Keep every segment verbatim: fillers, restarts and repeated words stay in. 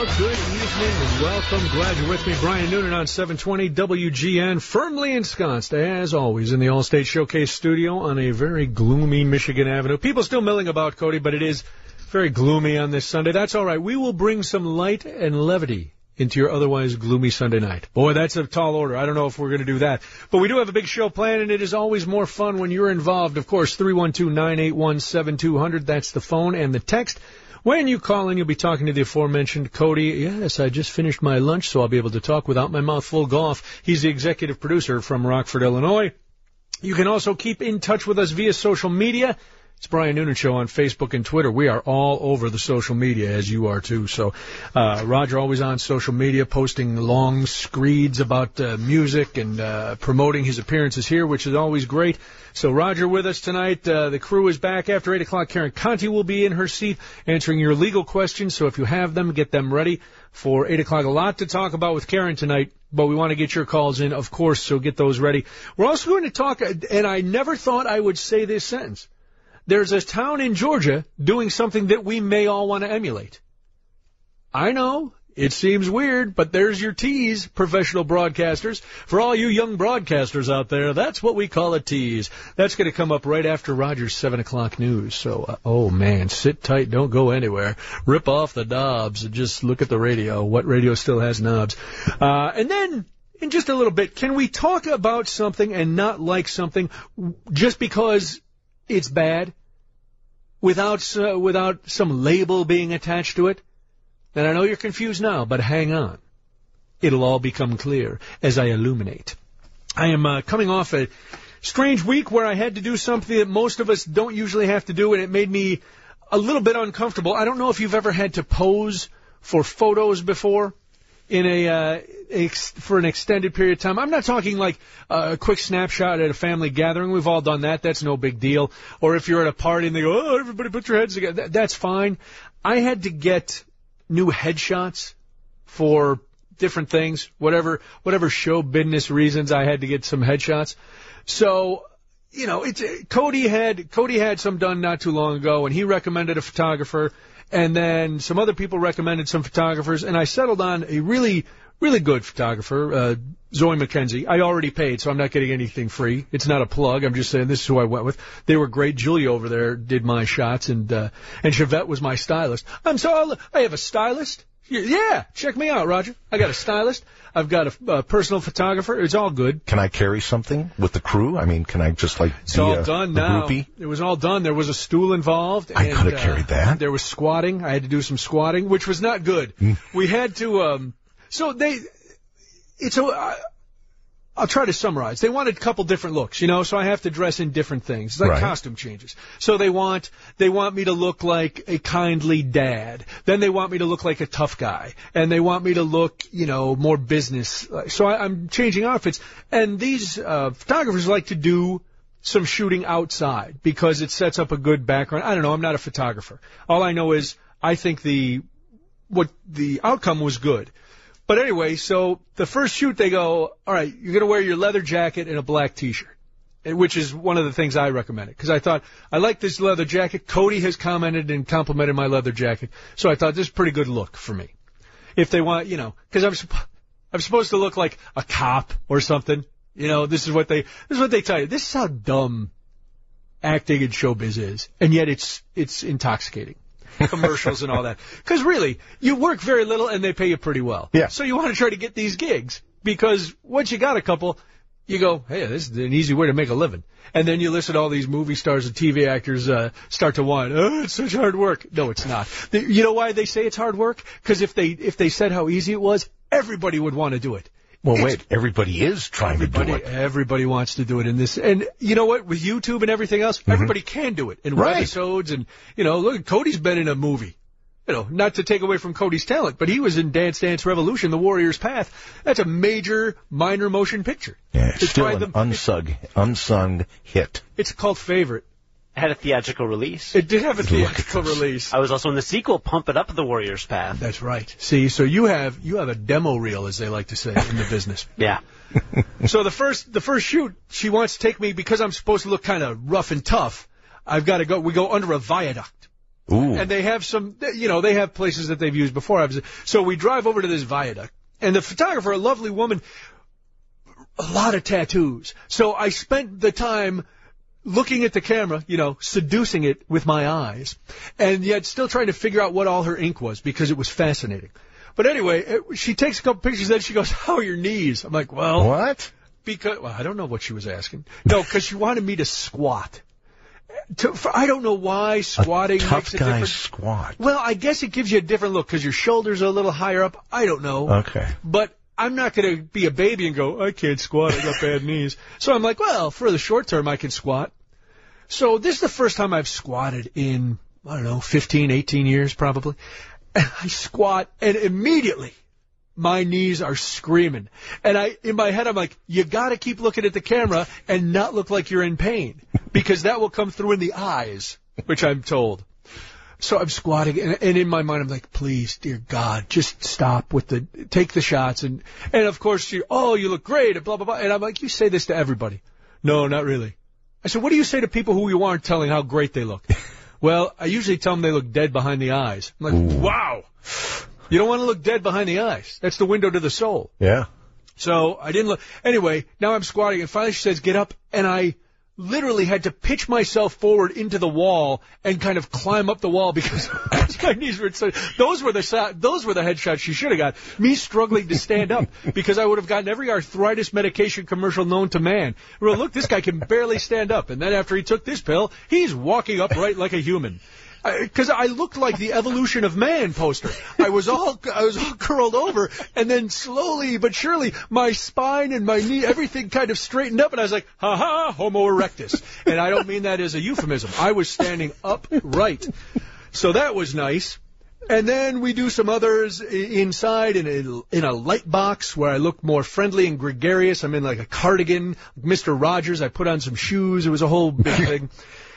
good evening and welcome. Glad you're with me. Brian Noonan on seven twenty W G N, firmly ensconced, as always, in the Allstate Showcase studio on a very gloomy Michigan Avenue. People still milling about, Cody, but it is very gloomy on this Sunday. That's all right. We will bring some light and levity into your otherwise gloomy Sunday night. Boy, that's a tall order. I don't know if we're going to do that. But we do have a big show planned, and it is always more fun when you're involved. Of course, three one two, nine eight one, seven two zero zero. That's the phone and the text. When you call in, you'll be talking to the aforementioned Cody. Yes, I just finished my lunch, so I'll be able to talk without my mouth full golf. He's the executive producer from Rockford, Illinois. You can also keep in touch with us via social media. It's Brian Noonan Show on Facebook and Twitter. We are all over the social media, as you are, too. So uh Roger always on social media, posting long screeds about uh, music and uh promoting his appearances here, which is always great. So Roger with us tonight. Uh, the crew is back after eight o'clock. Karen Conti will be in her seat answering your legal questions. So if you have them, get them ready for eight o'clock. A lot to talk about with Karen tonight, but we want to get your calls in, of course, so get those ready. We're also going to talk, and I never thought I would say this sentence. There's a town in Georgia doing something that we may all want to emulate. I know, it seems weird, but there's your tease, professional broadcasters. For all you young broadcasters out there, that's what we call a tease. That's going to come up right after Roger's seven o'clock news. So, uh, oh, man, sit tight, don't go anywhere. Rip off the knobs and just look at the radio. What radio still has knobs? Uh, and then, in just a little bit, can we talk about something and not like something just because it's bad? Without uh, without some label being attached to it? And I know you're confused now, but hang on. It'll all become clear as I illuminate. I am uh, coming off a strange week where I had to do something that most of us don't usually have to do, and it made me a little bit uncomfortable. I don't know if you've ever had to pose for photos before in a uh, ex- for an extended period of time. I'm not talking like uh, a quick snapshot at a family gathering. We've all done that. That's no big deal. Or if you're at a party and they go, oh, everybody put your heads together. Th- that's fine. I had to get new headshots for different things, whatever whatever show business reasons. I had to get some headshots. So, you know, it's Cody had Cody had some done not too long ago, and he recommended a photographer. And then some other people recommended some photographers, and I settled on a really, really good photographer, uh, Zoe McKenzie. I already paid, so I'm not getting anything free. It's not a plug. I'm just saying this is who I went with. They were great. Julia over there did my shots, and uh, and Chevette was my stylist. I'm so I have a stylist. Yeah, check me out, Roger. I got a stylist. I've got a uh, personal photographer. It's all good. Can I carry something with the crew? I mean, can I just, like, it's be all a, done a now. groupie? It was all done. There was a stool involved. I and, could have uh, carried that. There was squatting. I had to do some squatting, which was not good. We had to, um, so they, it's a, uh, I'll try to summarize. They wanted a couple different looks, you know, so I have to dress in different things. It's like right. costume changes. So they want, they want me to look like a kindly dad. Then they want me to look like a tough guy. And they want me to look, you know, more business. So I, I'm changing outfits. And these, uh, photographers like to do some shooting outside because it sets up a good background. I don't know. I'm not a photographer. All I know is I think the, what the outcome was good. But anyway, so the first shoot, they go, all right, you're going to wear your leather jacket and a black T-shirt, which is one of the things I recommended. Because I thought, I like this leather jacket. Cody has commented and complimented my leather jacket. So I thought, this is a pretty good look for me. If they want, you know, because I'm, supp- I'm supposed to look like a cop or something. You know, this is what they, this is what they tell you. This is how dumb acting in showbiz is. And yet it's, it's intoxicating. Commercials and all that. Because really, you work very little and they pay you pretty well. Yeah. So you want to try to get these gigs because once you got a couple, you go, hey, this is an easy way to make a living. And then you listen to all these movie stars and T V actors uh, start to whine, oh, it's such hard work. No, it's not. The, you know why they say it's hard work? Because if they if they said how easy it was, everybody would want to do it. Well, it's, wait, everybody is trying to do it. Everybody wants to do it in this. And you know what? With YouTube and everything else, mm-hmm. everybody can do it in right. webisodes. And, you know, look, Cody's been in a movie. You know, not to take away from Cody's talent, but he was in Dance Dance Revolution, The Warrior's Path. That's a major, minor motion picture. Yeah, it's it's still an the, unsung, unsung hit. It's a cult favorite. It had a theatrical release. It did have a theatrical release. I was also in the sequel, Pump It Up, The Warrior's Path. That's right. See, so you have you have a demo reel, as they like to say in the business. Yeah. So the first the first shoot, she wants to take me because I'm supposed to look kind of rough and tough. I've got to go. We go under a viaduct. Ooh. And they have some, you know, they have places that they've used before. So we drive over to this viaduct, and the photographer, a lovely woman, a lot of tattoos. So I spent the time looking at the camera, you know, seducing it with my eyes, and yet still trying to figure out what all her ink was because it was fascinating. But anyway, it, she takes a couple pictures, then she goes, "How are your knees?" I'm like, well... What? Because, well, I don't know what she was asking. No, because she wanted me to squat. To, for, I don't know why squatting a tough makes a guy difference. squat. Well, I guess it gives you a different look because your shoulders are a little higher up. I don't know. Okay. But I'm not going to be a baby and go, I can't squat, I got bad knees. So I'm like, well, for the short term, I can squat. So this is the first time I've squatted in, I don't know, fifteen, eighteen years probably. And I squat, and immediately my knees are screaming. And I, in my head, I'm like, you got to keep looking at the camera and not look like you're in pain, because that will come through in the eyes, which I'm told. So I'm squatting, and, and in my mind, I'm like, please, dear God, just stop with the, take the shots. And, and of course, you, oh, you look great, and blah, blah, blah. And I'm like, you say this to everybody. No, not really. I said, what do you say to people who you aren't telling how great they look? Well, I usually tell them they look dead behind the eyes. I'm like, ooh. Wow. You don't want to look dead behind the eyes. That's the window to the soul. Yeah. So I didn't look. Anyway, now I'm squatting, and finally she says, get up, and I literally had to pitch myself forward into the wall and kind of climb up the wall because my knees were so. Those were the shot, those were the headshots she should have got. Me struggling to stand up because I would have gotten every arthritis medication commercial known to man. Well, look, this guy can barely stand up, and then after he took this pill, he's walking upright like a human. Because I, I looked like the Evolution of Man poster. I was all I was all curled over, and then slowly but surely my spine and my knee, everything kind of straightened up, and I was like, ha ha, Homo erectus. And I don't mean that as a euphemism. I was standing upright. So that was nice. And then we do some others inside in a, in a light box where I look more friendly and gregarious. I'm in like a cardigan, Mister Rogers. I put on some shoes. It was a whole big thing.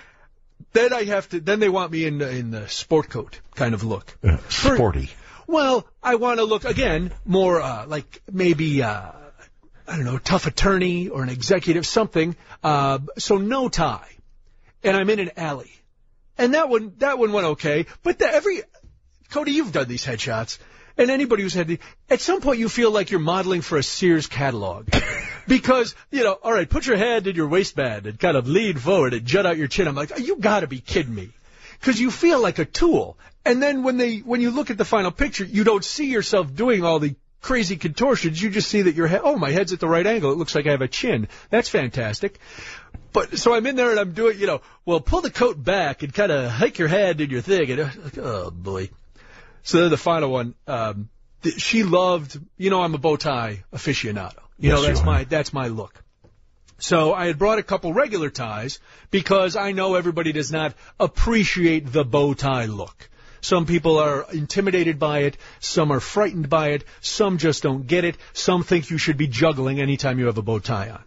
Then I have to. Then they want me in the, in the sport coat kind of look. Uh, sporty. For, well, I want to look again more uh, like maybe uh, I don't know, tough attorney or an executive, something. Uh, so no tie, and I'm in an alley, and that one that one went okay. But the, every Cody, you've done these headshots, and anybody who's had the, at some point you feel like you're modeling for a Sears catalog. Because, you know, all right, put your hand in your waistband and kind of lean forward and jut out your chin. I'm like, you got to be kidding me. Because you feel like a tool. And then when they, when you look at the final picture, you don't see yourself doing all the crazy contortions. You just see that your head, oh, my head's at the right angle. It looks like I have a chin. That's fantastic. But so I'm in there and I'm doing, you know, well, pull the coat back and kind of hike your hand in your thing. And, oh, boy. So then the final one, um, she loved, you know, I'm a bow tie aficionado. You yes, know, that's you my that's my look. So I had brought a couple regular ties because I know everybody does not appreciate the bow tie look. Some people are intimidated by it. Some are frightened by it. Some just don't get it. Some think you should be juggling anytime you have a bow tie on.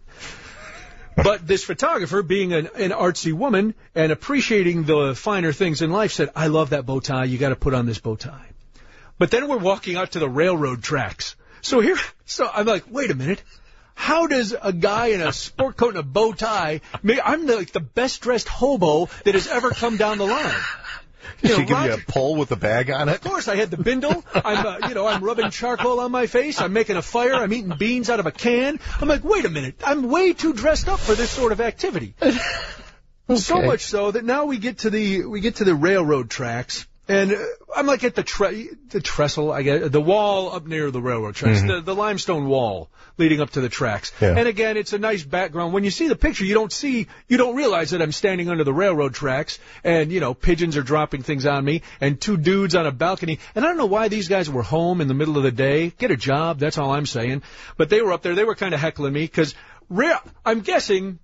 But this photographer, being an, an artsy woman and appreciating the finer things in life, said, I love that bow tie. You got to put on this bow tie. But then we're walking out to the railroad tracks. So here, so I'm like, wait a minute. How does a guy in a sport coat and a bow tie, I'm the, like the best dressed hobo that has ever come down the line. Did You she know, give Roger, you a pole with a bag on it? Of course, I had the bindle. I'm, uh, you know, I'm rubbing charcoal on my face. I'm making a fire. I'm eating beans out of a can. I'm like, wait a minute. I'm way too dressed up for this sort of activity. Okay. So much so that now we get to the we get to the railroad tracks. And uh, I'm like at the tre- the trestle, I guess, the wall up near the railroad tracks, mm-hmm. the, the limestone wall leading up to the tracks. Yeah. And again, it's a nice background. When you see the picture, you don't see, you don't realize that I'm standing under the railroad tracks, and you know, pigeons are dropping things on me, and two dudes on a balcony. And I don't know why these guys were home in the middle of the day. Get a job, that's all I'm saying. But they were up there. They were kind of heckling me because rare. I'm guessing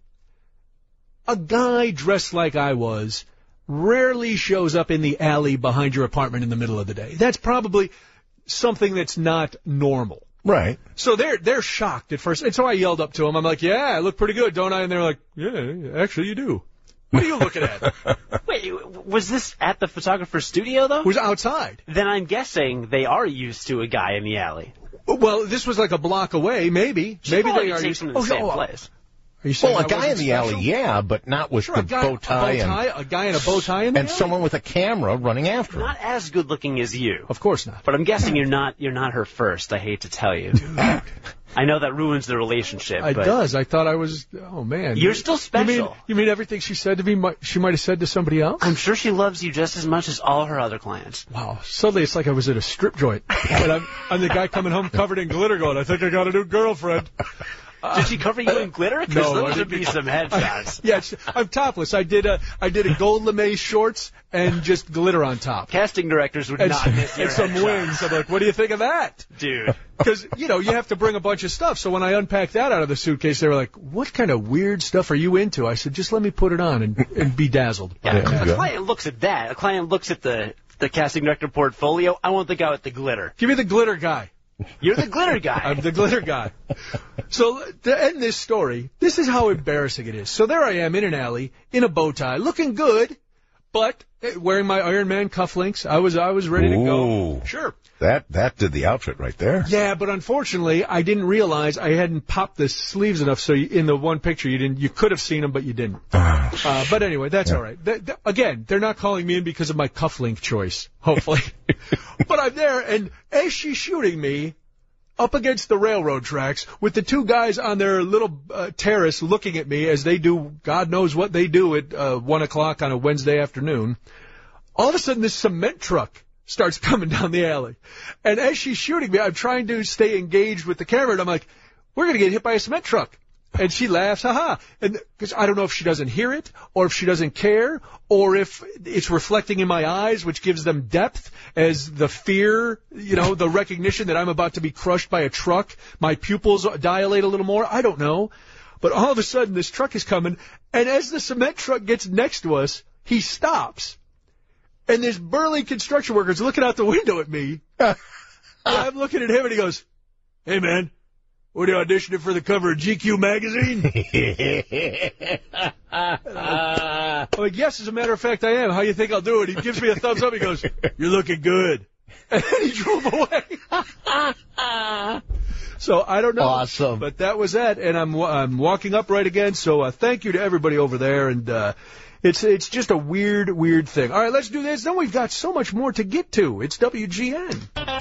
a guy dressed like I was rarely shows up in the alley behind your apartment in the middle of the day. That's probably something that's not normal. Right. So they're they're shocked at first. And so I yelled up to them. I'm like, yeah, I look pretty good, don't I? And they're like, yeah, actually you do. What are you looking at? Wait, was this at the photographer's studio, though? It was outside. Then I'm guessing they are used to a guy in the alley. Well, this was like a block away, maybe. She maybe probably they are takes used them to the oh, same oh, place. Are you saying Well, a I guy in wasn't the special? alley, yeah, but not with Sure, the a guy, bow tie, a bow tie, and, a guy in a bow tie in the and alley? someone with a camera running after him. Not as good looking as you. Of course not. But I'm guessing you're not you're not her first, I hate to tell you. I know that ruins the relationship. It but does. I thought I was. Oh man, You're still special. You mean, you mean everything she said to me, might, she might have said to somebody else? I'm sure she loves you just as much as all her other clients. Wow. Suddenly it's like I was at a strip joint, and I'm, I'm the guy coming home covered in glitter, going, "I think I got a new girlfriend." Did she cover you in glitter? Because No, I those would didn't. be some headshots. Yes, I'm topless. I did a I did a gold lame shorts and just glitter on top. Casting directors would And, not miss your and some headshots. wings. I'm like, what do you think of that? Dude. Because, you know, you have to bring a bunch of stuff. So when I unpacked that out of the suitcase, they were like, what kind of weird stuff are you into? I said, just let me put it on and, and be dazzled. Yeah, Yeah, a yeah. client looks at that. A client looks at the, the casting director portfolio. I want the guy with the glitter. Give me the glitter guy. You're the glitter guy. I'm the glitter guy. So to end this story, this is how embarrassing it is. So there I am in an alley, in a bow tie, looking good, but wearing my Iron Man cufflinks. I was I was ready to go. Ooh. Sure. That that did the outfit right there. Yeah, but unfortunately, I didn't realize I hadn't popped the sleeves enough. So you, in the one picture, you didn't. You could have seen them, but you didn't. Uh, but anyway, that's Yeah. all right. Th- th- again, they're not calling me in because of my cufflink choice, hopefully. But I'm there, and as she's shooting me up against the railroad tracks with the two guys on their little uh, terrace looking at me as they do God knows what they do at uh, one o'clock on a Wednesday afternoon, all of a sudden this cement truck starts coming down the alley. And as she's shooting me, I'm trying to stay engaged with the camera, and I'm like, we're going to get hit by a cement truck. And she laughs, haha. And because I don't know if she doesn't hear it, or if she doesn't care, or if it's reflecting in my eyes, which gives them depth as the fear, you know, the recognition that I'm about to be crushed by a truck. My pupils dilate a little more. I don't know. But all of a sudden, this truck is coming, and as the cement truck gets next to us, he stops. And this burly construction worker's looking out the window at me. And I'm looking at him, and he goes, hey, man. What are you auditioning for the cover of G Q magazine? I'm like, yes, as a matter of fact, I am. How you think I'll do it? He gives me a thumbs up. He goes, you're looking good. And then he drove away. So I don't know. Awesome. But that was that. And I'm I'm walking upright again. So uh, thank you to everybody over there. And uh, it's it's just a weird, weird thing. All right, let's do this. Then we've got so much more to get to. It's W G N.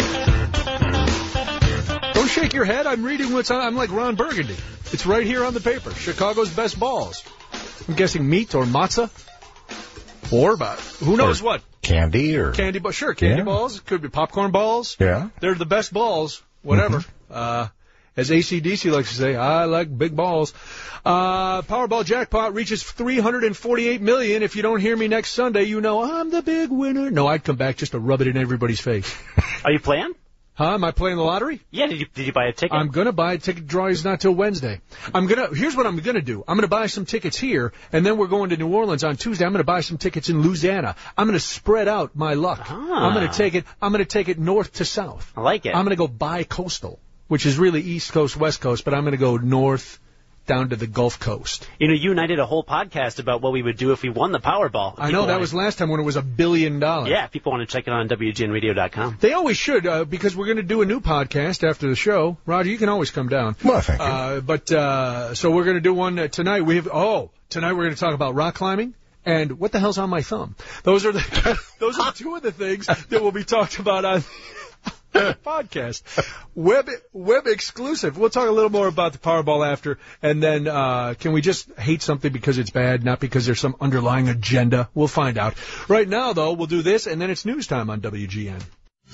Don't shake your head. I'm reading what's on. I'm like Ron Burgundy. It's right here on the paper. Chicago's best balls. I'm guessing meat or matzah. Or, uh, who knows Or what? Candy or... Candy, but sure, candy Yeah. balls. Could be popcorn balls. Yeah. They're the best balls. Whatever. Uh, as A C D C likes to say, I like big balls. Uh, Powerball jackpot reaches three hundred forty-eight million dollars. If you don't hear me next Sunday, you know I'm the big winner. No, I'd come back just to rub it in everybody's face. Are you playing? Huh? Am I playing the lottery? Yeah, did you, did you buy a ticket? I'm going to buy a ticket. Drawing's not till Wednesday. I'm going to, here's what I'm going to do. I'm going to buy some tickets here, and then we're going to New Orleans on Tuesday. I'm going to buy some tickets in Louisiana. I'm going to spread out my luck. Ah. I'm going to take it, I'm going to take it north to south. I like it. I'm going to go bi-coastal, which is really East Coast, West Coast, but I'm going to go north down to the Gulf Coast. You know, you and I did a whole podcast about what we would do if we won the Powerball. I know, that was last time when it was a billion dollars. Yeah, people want to check it on W G N radio dot com. They always should, uh, because we're going to do a new podcast after the show. Roger, you can always come down. Well, thank you. Uh, but, uh, so we're going to do one uh, tonight. We have, oh, tonight we're going to talk about rock climbing and what the hell's on my thumb. Those are the, those are two of the things that will be talked about on podcast. Web web exclusive. We'll talk a little more about the Powerball after, and then uh, can we just hate something because it's bad, not because there's some underlying agenda? We'll find out. Right now, though, we'll do this, and then it's news time on W G N.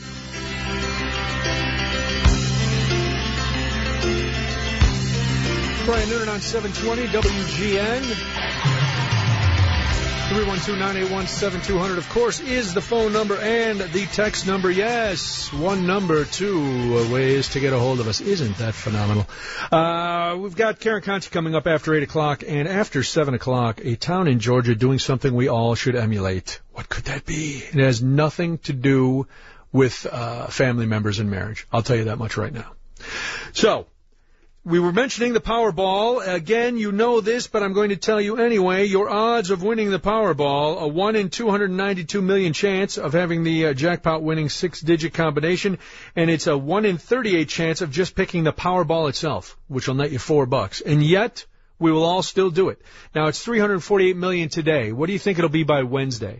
Brian Noonan on seven twenty W G N. three one two, nine eight one, seven two zero zero, of course, is the phone number and the text number. Yes, one number, two ways to get a hold of us. Isn't that phenomenal? Uh, we've got Karen Conti coming up after eight o'clock, and after seven o'clock, a town in Georgia doing something we all should emulate. What could that be? It has nothing to do with uh, family members and marriage. I'll tell you that much right now. So, we were mentioning the Powerball. Again, you know this, but I'm going to tell you anyway. Your odds of winning the Powerball, a one in two hundred ninety-two million chance of having the uh, jackpot winning six-digit combination, and it's a one in thirty-eight chance of just picking the Powerball itself, which will net you four bucks. And yet, we will all still do it. Now, it's three hundred forty-eight million today. What do you think it'll be by Wednesday?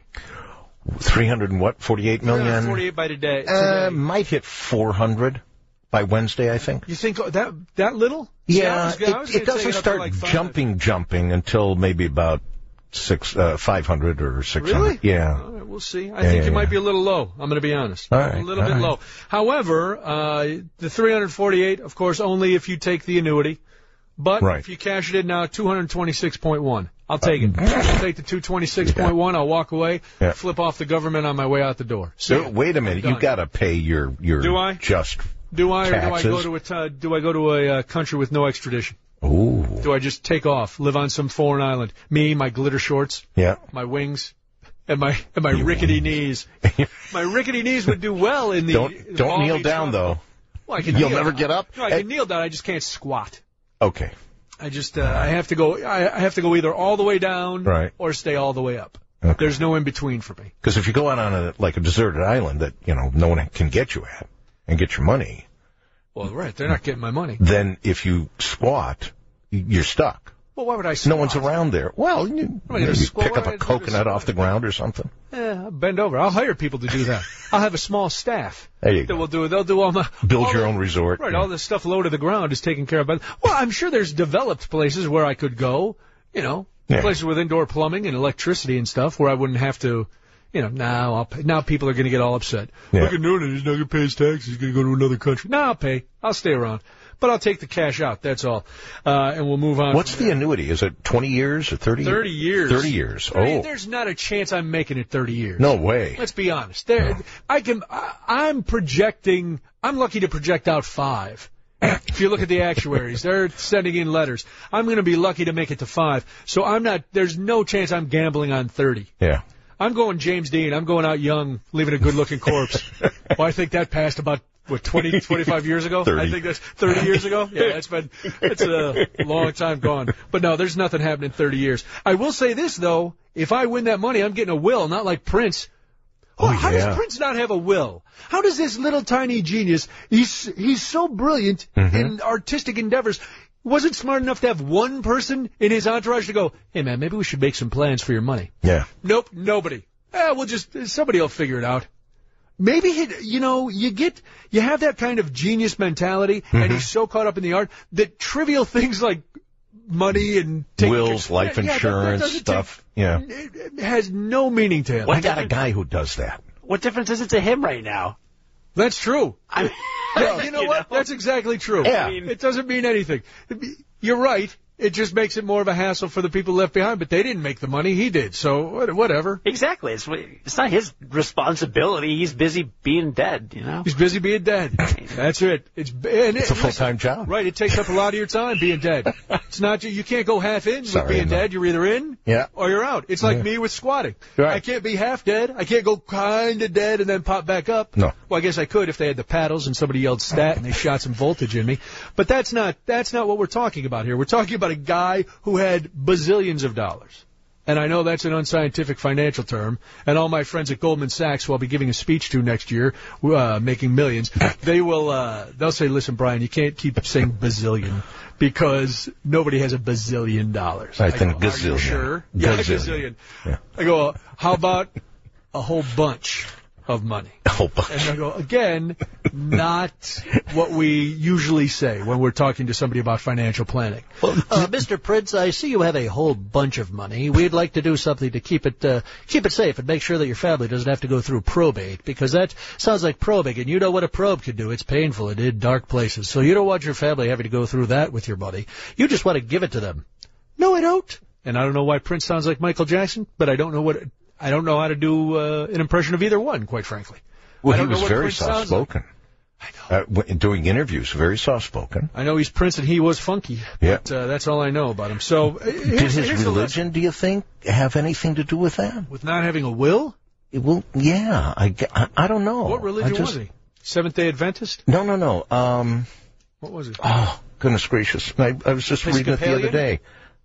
three hundred and what? forty-eight million? forty-eight by today. Uh, today. might hit four hundred by Wednesday, I think. You think that that little? Yeah, See, I was, I was it, it gonna doesn't take it up to start like five. jumping, jumping until maybe about six, uh, five hundred or six hundred. Really? Yeah. All right, we'll see. I Yeah, think yeah, you might yeah. be a little low. I'm going to be honest. All right, a little all bit right. low. However, uh, the three hundred forty-eight, of course, only if you take the annuity. But Right. if you cash it in now, two hundred twenty-six point one. I'll take it. I'll take the two hundred twenty-six point one. I'll walk away, Yeah. flip off the government on my way out the door. So, So, wait a minute. I'm You done. got to pay your your Do I? just. Do I, or do I taxes. go to a t- do I go to a uh, country with no extradition? Ooh. Do I just take off, live on some foreign island? Me, my glitter shorts, Yeah. my wings, and my and my rickety knees. My rickety knees would do well in the. Don't the don't Palm kneel Beach down Tropical. though. Well, I can You'll kneel. never get up? No, I can kneel down. I just can't squat. Okay. I just uh, I have to go. I, I have to go either all the way down Right. or stay all the way up. Okay. There's no in between for me. Because if you go out on a like a deserted island that you know no one can get you at and get your money, Well, right, they're not getting my money. then if you squat, you're stuck. Well, why would I squat? No one's around there. Well, you, Am I gonna you squat? pick Why up would I a do coconut this? off the ground or something. Yeah, I'll bend over. I'll hire people to do that. I'll have a small staff. There you that go. will do it. They'll do all my Build all your the- own resort. Right, Yeah. all the stuff low to the ground is taken care of. By, well, I'm sure there's developed places where I could go. You know, Yeah. places with indoor plumbing and electricity and stuff where I wouldn't have to. You know, now I'll pay. Now people are going to get all upset. Yeah. Look at Noonan. He's not going to pay his taxes. He's going to go to another country. No, I'll pay. I'll stay around. But I'll take the cash out. That's all. Uh, and we'll move on. What's from the annuity? Is it twenty years or thirty? Thirty years. Thirty years. thirty, Oh, There's not a chance I'm making it thirty years. no way. Let's be honest. There, No. I can. I, I'm projecting. I'm lucky to project out five. If you look at the actuaries, they're sending in letters. I'm going to be lucky to make it to five. So I'm not. There's no chance I'm gambling on thirty. Yeah. I'm going James Dean. I'm going out young, leaving a good-looking corpse. Well, I think that passed about what twenty, twenty-five years ago. thirty. I think that's thirty years ago. Yeah, it's been it's a long time gone. But no, there's nothing happening in thirty years. I will say this though: if I win that money, I'm getting a will, not like Prince. Oh, How yeah. does Prince not have a will? How does this little tiny genius? He's he's so brilliant Mm-hmm. in artistic endeavors. Wasn't smart enough to have one person in his entourage to go, hey man, maybe we should make some plans for your money. Yeah. Nope, nobody. Eh, we'll just somebody will figure it out. Maybe he, you know, you get you have that kind of genius mentality, Mm-hmm. and he's so caught up in the art that trivial things like money and taking Wills, care- life yeah, yeah, that- that insurance doesn't stuff. take- Yeah. it, it has no meaning to him. I got a guy who does that. What difference is it to him right now? That's true. I mean, Yeah, you know what? That's exactly true. Yeah. It doesn't mean anything. You're right. It just makes it more of a hassle for the people left behind, but they didn't make the money. He did. So what- whatever. Exactly. It's it's not his responsibility. He's busy being dead, you know? He's busy being dead. That's it. It's and It's a it- full-time job. Right. It takes up a lot of your time being dead. It's not you can't go half in Sorry, with being no. dead. You're either in Yeah. or you're out. It's like Yeah. me with squatting. Right. I can't be half dead. I can't go kind of dead and then pop back up. No. Well, I guess I could if they had the paddles and somebody yelled stat and they shot some voltage in me. But that's not that's not what we're talking about here. We're talking about a guy who had bazillions of dollars. And I know that's an unscientific financial term, and all my friends at Goldman Sachs, who I'll be giving a speech to next year, uh, making millions, they will, uh, they'll say, listen, Brian, you can't keep saying bazillion, because nobody has a bazillion dollars. I think go, Are you gazillion. sure? Yeah, Gazillion. gazillion. Yeah. I go, how about a whole bunch of money? A whole bunch. And I go, again, not what we usually say when we're talking to somebody about financial planning. Uh, Mister Prince, I see you have a whole bunch of money. We'd like to do something to keep it uh, keep it safe and make sure that your family doesn't have to go through probate, because that sounds like probing, and you know what a probe can do. It's painful and in dark places. So you don't want your family having to go through that with your money. You just want to give it to them. No, I don't. And I don't know why Prince sounds like Michael Jackson, but I don't know what I don't know how to do uh, an impression of either one, quite frankly. Well, I he don't know was what very Prince sounds like. soft-spoken. I know. Uh, w- doing interviews, very soft-spoken. I know he's Prince and he was funky, Yeah. but uh, that's all I know about him. So, uh, Did here's, his here's the religion, do you think, have anything to do with that? lesson. With not having a will? It will, yeah, I, g- I- I don't know. What religion I just- was he? Seventh-day Adventist? No, no, no. Um, What was it? oh, goodness gracious. I, I was just reading it the other Episcopalian? day.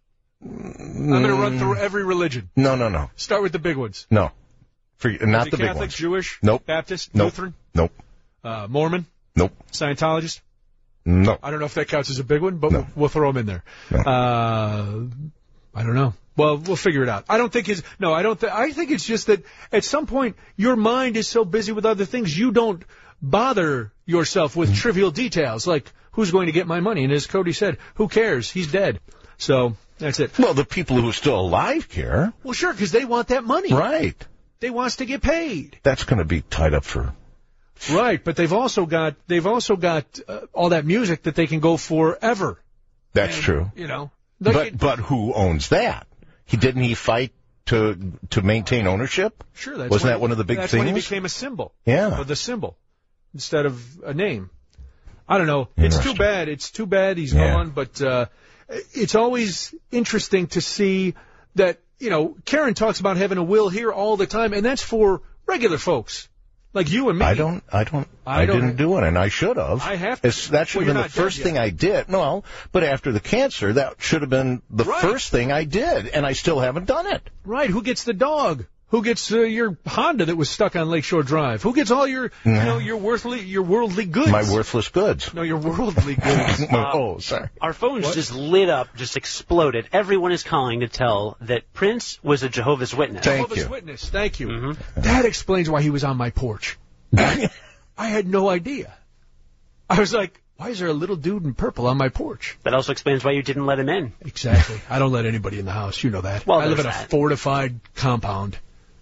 I'm going to run through every religion. No, no, no. Start with the big ones. No. For, not Was he the big Catholic, ones. Jewish, Nope. Baptist, Nope. Lutheran, Nope. uh, Mormon, Nope. Scientologist, No. I don't know if that counts as a big one, but No. we'll, we'll throw him in there. No. Uh, I don't know. Well, we'll figure it out. I don't think it's no. I don't. Th- I think it's just that at some point your mind is so busy with other things you don't bother yourself with trivial details like who's going to get my money. And as Cody said, who cares? He's dead. So that's it. Well, the people who are still alive care. Well, sure, because they want that money. Right. They wants to get paid. That's going to be tied up for. Right, but they've also got they've also got uh, all that music that they can go forever. That's And, true. You know. They But can- but who owns that? He didn't he fight to to maintain ownership? Sure, that's Wasn't when that he- one of the big that's things? when he became a symbol. Yeah. Or the symbol instead of a name. I don't know. It's too Interesting. bad. It's too bad he's Yeah. gone. But uh, it's always interesting to see that, you know, Karen talks about having a will here all the time, and that's for regular folks like you and me. I don't, I don't, I I, don't- didn't do it, and I should have. I have to. It's, that should Well, have you're been the not first dead thing yet. I did. No, but after the cancer, that should have been the Right. first thing I did, and I still haven't done it. Right. Who gets the dog? Who gets uh, your Honda that was stuck on Lakeshore Drive? Who gets all your, you know, your worldly, your worldly goods? My worthless goods. No, your worldly goods. oh, sorry. Our phones What? just lit up, just exploded. Everyone is calling to tell that Prince was a Jehovah's Witness. Thank Jehovah's you. Witness. Thank you. Mm-hmm. That explains why he was on my porch. I had no idea. I was like, why is there a little dude in purple on my porch? That also explains why you didn't let him in. Exactly. I don't let anybody in the house. You know that. Well, I live in there's a that. fortified compound.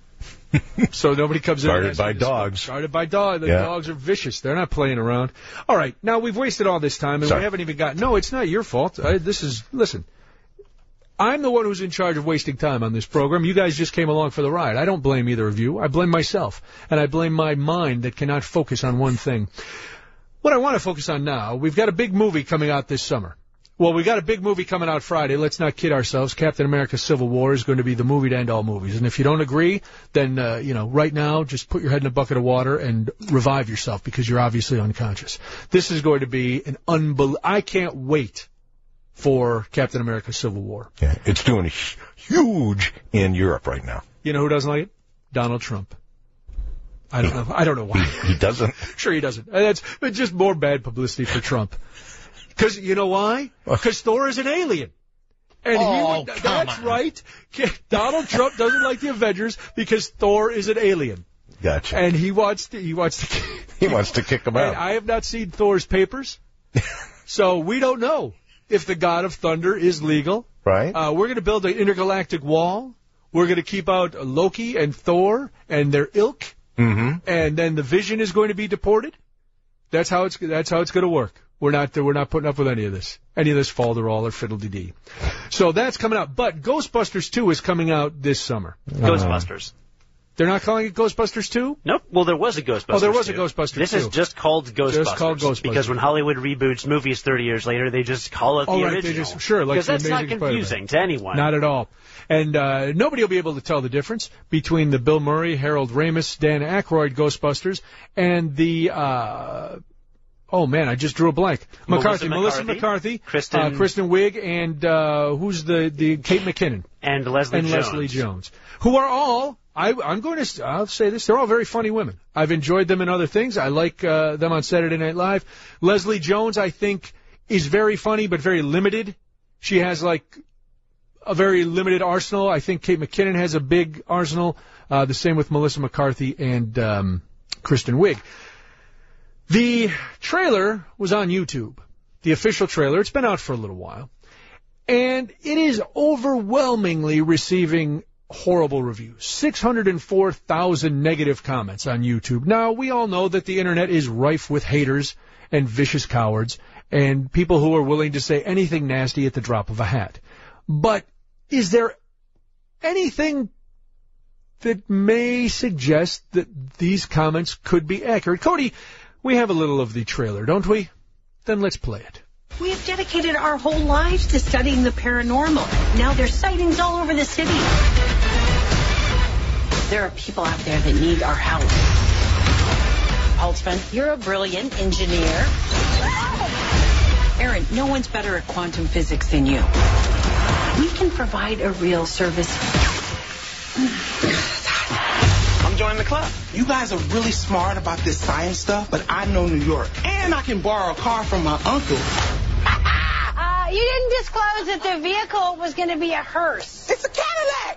So nobody comes in. Guarded and asks by me to smoke. dogs. Guarded by dogs. The Yeah. dogs are vicious. They're not playing around. All right. Now, we've wasted all this time, and Sorry. we haven't even got... No, it's not your fault. I, this is... Listen. I'm the one who's in charge of wasting time on this program. You guys just came along for the ride. I don't blame either of you. I blame myself. And I blame my mind that cannot focus on one thing. What I want to focus on now, we've got a big movie coming out this summer. Well, we got a big movie coming out Friday. Let's not kid ourselves. Captain America Civil War is going to be the movie to end all movies. And if you don't agree, then, uh, you know, right now, just put your head in a bucket of water and revive yourself because you're obviously unconscious. This is going to be an unbelievable... I can't wait for Captain America Civil War. Yeah, it's doing hu- huge in Europe right now. You know who doesn't like it? Donald Trump. I don't know. I don't know why. He doesn't. Sure he doesn't. That's it's just more bad publicity for Trump. Because you know why? Because Thor is an alien. And he Oh, would, come that's on. right. Donald Trump doesn't like the Avengers because Thor is an alien. Gotcha. And he wants to, he wants to, He wants to kick him and out. I have not seen Thor's papers. So we don't know if the God of Thunder is legal. Right? Uh, we're going to build an intergalactic wall. We're going to keep out Loki and Thor and their ilk. Mm-hmm. And then the Vision is going to be deported. That's how it's that's how it's going to work. We're not we're not putting up with any of this, any of this falderall or fiddle-de-dee. So that's coming out. But Ghostbusters two is coming out this summer. Ghostbusters. They're not calling it Ghostbusters two? Nope. Well, there was a Ghostbusters. Oh, there was a two. Ghostbusters This two. is just called Ghostbusters. Just called Ghostbusters. Because when Hollywood reboots movies thirty years later, they just call it Oh, the right, they original. just- sure, like because The that's not Amazing Spider-Man. confusing to anyone. Not at all. And uh, nobody will be able to tell the difference between the Bill Murray, Harold Ramis, Dan Aykroyd Ghostbusters and the... Uh, oh, man, I just drew a blank. Melissa McCarthy. Melissa McCarthy, McCarthy. Kristen- Uh, Kristen Wiig, and uh, who's the, the Kate McKinnon. And Leslie and Jones. Leslie Jones, who are all, I, I'm going to, I'll say this, they're all very funny women. I've enjoyed them in other things. I like uh, them on Saturday Night Live. Leslie Jones, I think, is very funny, but very limited. She has, like, a very limited arsenal. I think Kate McKinnon has a big arsenal. Uh, the same with Melissa McCarthy and um, Kristen Wiig. The trailer was on YouTube, the official trailer. It's been out for a little while. And it is overwhelmingly receiving horrible reviews. six hundred four thousand negative comments on YouTube. Now, we all know that the internet is rife with haters and vicious cowards and people who are willing to say anything nasty at the drop of a hat. But is there anything that may suggest that these comments could be accurate? Cody, we have a little of the trailer, don't we? Then let's play it. We have dedicated our whole lives to studying the paranormal. Now there's sightings all over the city. There are people out there that need our help. Altman, you're a brilliant engineer. Aaron, no one's better at quantum physics than you. We can provide a real service. I'm joining the club. You guys are really smart about this science stuff, but I know New York. And I can borrow a car from my uncle. Uh, you didn't disclose that the vehicle was going to be a hearse. It's a Cadillac!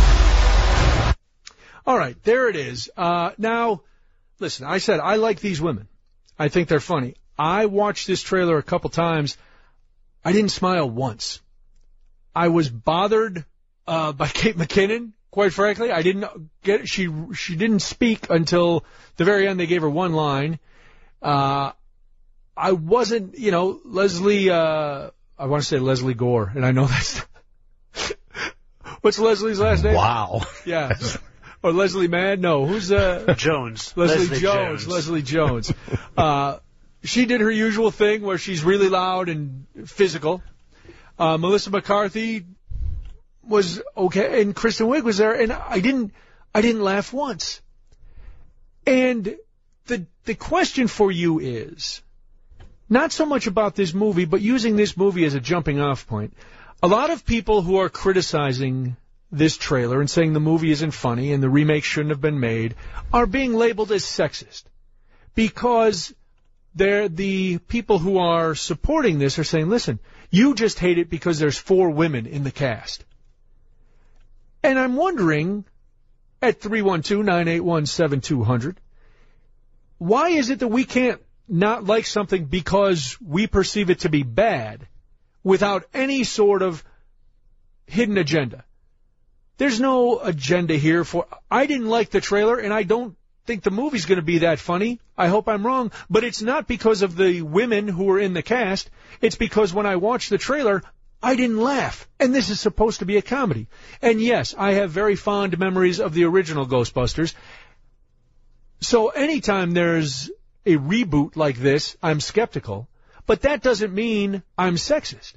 All right, there it is. Uh, now, listen, I said I like these women. I think they're funny. I watched this trailer a couple times. I didn't smile once. I was bothered uh, by Kate McKinnon, quite frankly. I didn't get it. She, she didn't speak until the very end. They gave her one line. Uh, I wasn't, you know, Leslie, uh, I want to say Leslie Gore, and I know that's, what's Leslie's last name? Wow. Yeah. Or Leslie Mann? No, who's, uh, Jones. Leslie, Leslie Jones. Jones. Leslie Jones. Uh, she did her usual thing where she's really loud and physical. Uh, Melissa McCarthy was okay, and Kristen Wiig was there, and I didn't, I didn't laugh once. And the, the question for you is, not so much about this movie, but using this movie as a jumping off point. A lot of people who are criticizing this trailer and saying the movie isn't funny and the remake shouldn't have been made are being labeled as sexist because they're the people who are supporting this are saying, listen, you just hate it because there's four women in the cast. And I'm wondering, at three one two, nine eight one, seven two zero zero, why is it that we can't not like something because we perceive it to be bad without any sort of hidden agenda? There's no agenda here for, I didn't like the trailer, and I don't think the movie's going to be that funny. I hope I'm wrong, but it's not because of the women who are in the cast. It's because when I watched the trailer, I didn't laugh, and this is supposed to be a comedy. And yes, I have very fond memories of the original Ghostbusters. So anytime there's a reboot like this, I'm skeptical, but that doesn't mean I'm sexist.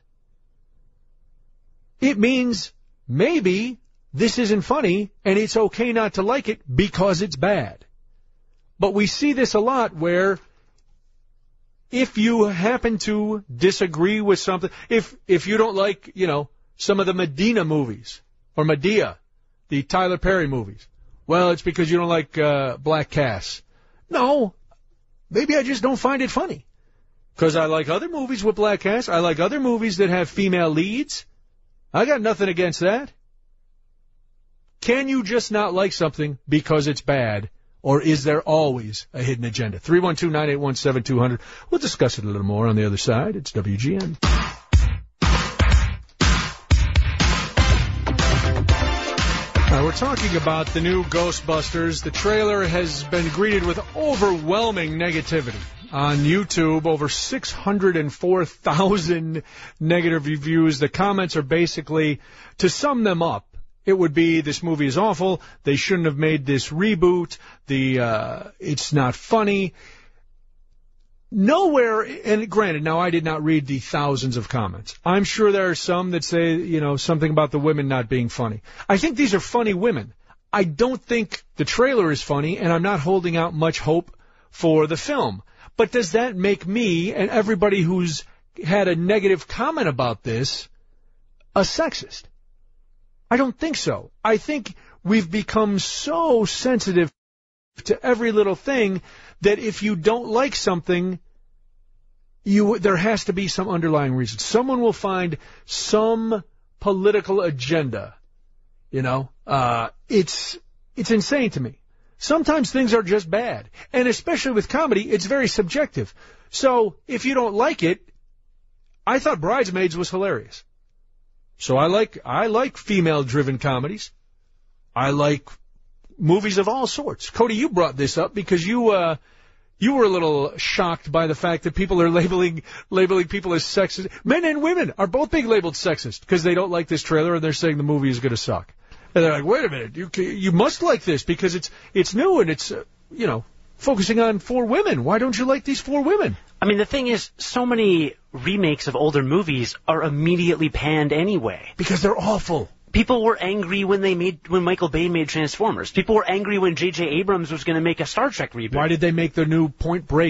It means maybe this isn't funny, and it's okay not to like it because it's bad. But we see this a lot where if you happen to disagree with something, if if you don't like, you know, some of the Medina movies, or Medea, the Tyler Perry movies, well, it's because you don't like uh, Black Cass. No, maybe I just don't find it funny. Because I like other movies with Black Cass. I like other movies that have female leads. I got nothing against that. Can you just not like something because it's bad, or is there always a hidden agenda? three one two, nine eight one, seven two zero zero. We'll discuss it a little more on the other side. It's W G N. Now, we're talking about the new Ghostbusters. The trailer has been greeted with overwhelming negativity. On YouTube, over six hundred four thousand negative reviews. The comments are basically, to sum them up, it would be, this movie is awful, they shouldn't have made this reboot, the uh, it's not funny. Nowhere, and granted, now I did not read the thousands of comments. I'm sure there are some that say, you know, something about the women not being funny. I think these are funny women. I don't think the trailer is funny, and I'm not holding out much hope for the film. But does that make me, and everybody who's had a negative comment about this, a sexist? I don't think so. I think we've become so sensitive to every little thing that if you don't like something, you there has to be some underlying reason. Someone will find some political agenda. You know, uh, it's it's insane to me. Sometimes things are just bad, and especially with comedy, it's very subjective. So if you don't like it, I thought Bridesmaids was hilarious. So I like I like female-driven comedies. I like movies of all sorts. Cody, you brought this up because you uh, you were a little shocked by the fact that people are labeling labeling people as sexist. Men and women are both being labeled sexist because they don't like this trailer and they're saying the movie is going to suck. And they're like, wait a minute, you you must like this because it's it's new and it's uh, you know focusing on four women. Why don't you like these four women? I mean, the thing is, so many remakes of older movies are immediately panned anyway. Because they're awful. People were angry when they made when Michael Bay made Transformers. People were angry when J J Abrams was going to make a Star Trek reboot. Why did they make the new Point Break?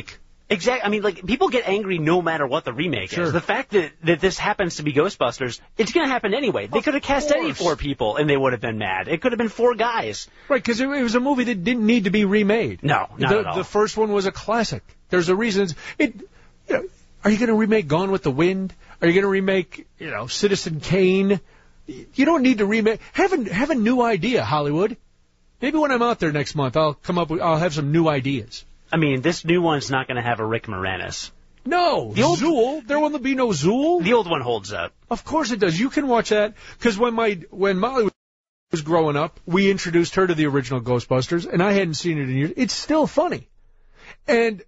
Exactly. I mean, like, people get angry no matter what the remake Sure. is. The fact that, that this happens to be Ghostbusters, it's going to happen anyway. They could have cast any four people, and they would have been mad. It could have been four guys. Right, because it, it was a movie that didn't need to be remade. No, not the, at all. The first one was a classic. There's a reason. It, you know, are you going to remake Gone with the Wind? Are you going to remake, you know, Citizen Kane? You don't need to remake. Have a, have a new idea, Hollywood. Maybe when I'm out there next month, I'll come up with, I'll have some new ideas. I mean, this new one's not going to have a Rick Moranis. No, The old- Zool. There will be no Zool. The old one holds up. Of course it does. You can watch that because when my when Molly was growing up, we introduced her to the original Ghostbusters, and I hadn't seen it in years. It's still funny, and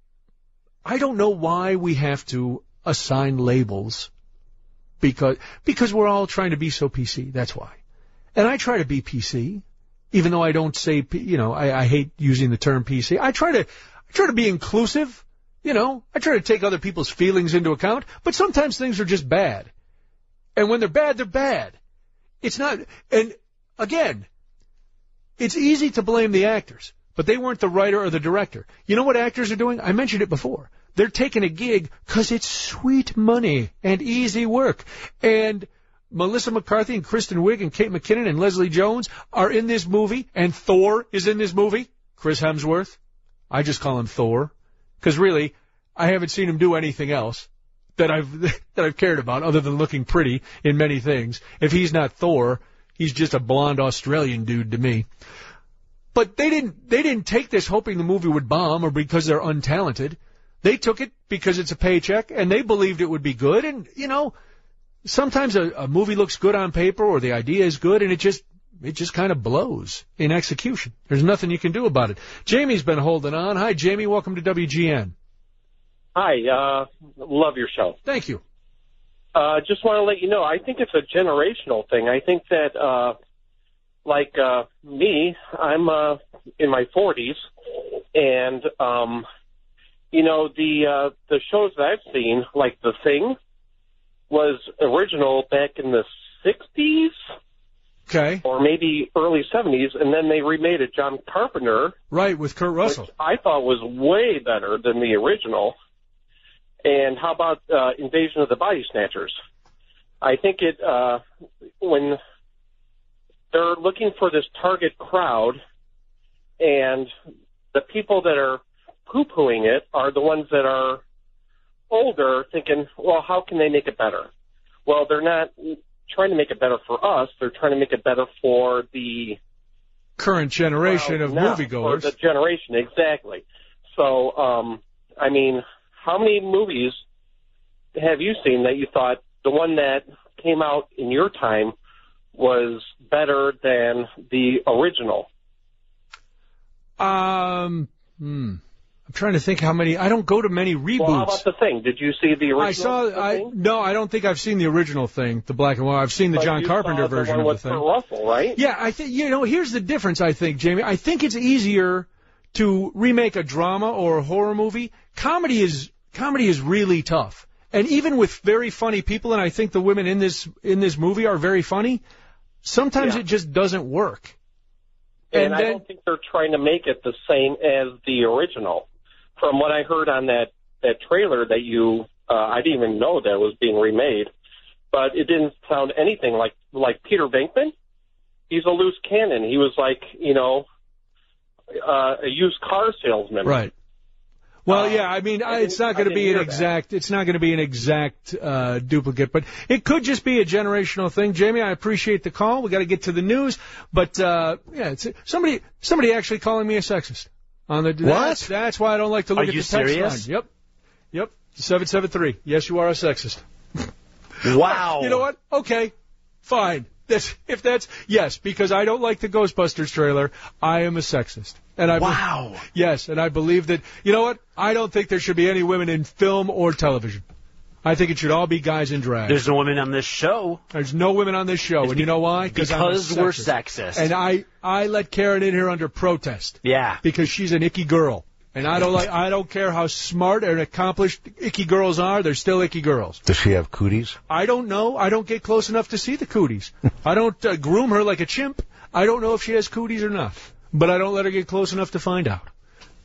I don't know why we have to assign labels because because we're all trying to be so P C. That's why, and I try to be P C, even though I don't say P, you know I, I hate using the term P C. I try to I try to be inclusive. You know, I try to take other people's feelings into account, but sometimes things are just bad. And when they're bad, they're bad. It's not, and again, it's easy to blame the actors, but they weren't the writer or the director. You know what actors are doing? I mentioned it before. They're taking a gig because it's sweet money and easy work. And Melissa McCarthy and Kristen Wiig and Kate McKinnon and Leslie Jones are in this movie, and Thor is in this movie. Chris Hemsworth. I just call him Thor. Because really, I haven't seen him do anything else that I've that I've cared about other than looking pretty in many things. If he's not Thor, he's just a blonde Australian dude to me. But they didn't they didn't take this hoping the movie would bomb or because they're untalented. They took it because it's a paycheck and they believed it would be good. And you know, sometimes a, a movie looks good on paper or the idea is good and it just It just kind of blows in execution. There's nothing you can do about it. Jamie's been holding on. Hi, Jamie. Welcome to W G N. Hi. Uh, love your show. Thank you. Uh, just want to let you know, I think it's a generational thing. I think that, uh, like uh, me, I'm uh, in my forties, and, um, you know, the uh, the shows that I've seen, like The Thing, was original back in the sixties. Okay. Or maybe early seventies, and then they remade it, John Carpenter. Right, with Kurt Russell. Which I thought was way better than the original. And how about uh, Invasion of the Body Snatchers? I think it, uh, when they're looking for this target crowd, and the people that are poo-pooing it are the ones that are older, thinking, well, how can they make it better? Well, they're not trying to make it better for us. They're trying to make it better for the current generation of now, moviegoers. For the generation, exactly. So, um, I mean, how many movies have you seen that you thought the one that came out in your time was better than the original? Um, hmm. I'm trying to think how many. I don't go to many reboots. Well, how about The Thing? Did you see the original? I saw. I no, I don't think I've seen the original thing, the black and white. I've seen the but John you Carpenter saw the version one of with the thing. Kurt Russell, right? Yeah, I think you know. Here's the difference. I think, Jamie. I think it's easier to remake a drama or a horror movie. Comedy is comedy is really tough, and even with very funny people, and I think the women in this in this movie are very funny. Sometimes Yeah. it just doesn't work. And, And I then- don't think they're trying to make it the same as the original. From what I heard on that, that trailer that you, uh, I didn't even know that was being remade, but it didn't sound anything like, like Peter Venkman. He's a loose cannon. He was like, you know, uh, a used car salesman. Right. Well, Uh, yeah, I mean, I I it's didn't- not going I to be didn't an hear that. exact, it's not going to be an exact uh, duplicate, but it could just be a generational thing. Jamie, I appreciate the call. We got to get to the news, but uh, yeah, it's, somebody, somebody actually calling me a sexist on the. That's, that's why I don't like to look Are at you the text serious? line. Yep, yep. Seven seven three. Yes, you are a sexist. Wow. You know what? Okay, fine. That's if that's yes, because I don't like the Ghostbusters trailer. I am a sexist, and I be- Wow. yes, and I believe that. You know what? I don't think there should be any women in film or television. I think it should all be guys in drag. There's no women on this show. There's no women on this show, It's and you know why? Because I'm a we're sexist. And I I let Karen in here under protest yeah. because she's an icky girl. And I don't like. I don't care how smart and accomplished icky girls are. They're still icky girls. Does she have cooties? I don't know. I don't get close enough to see the cooties. I don't uh, groom her like a chimp. I don't know if she has cooties or not. But I don't let her get close enough to find out.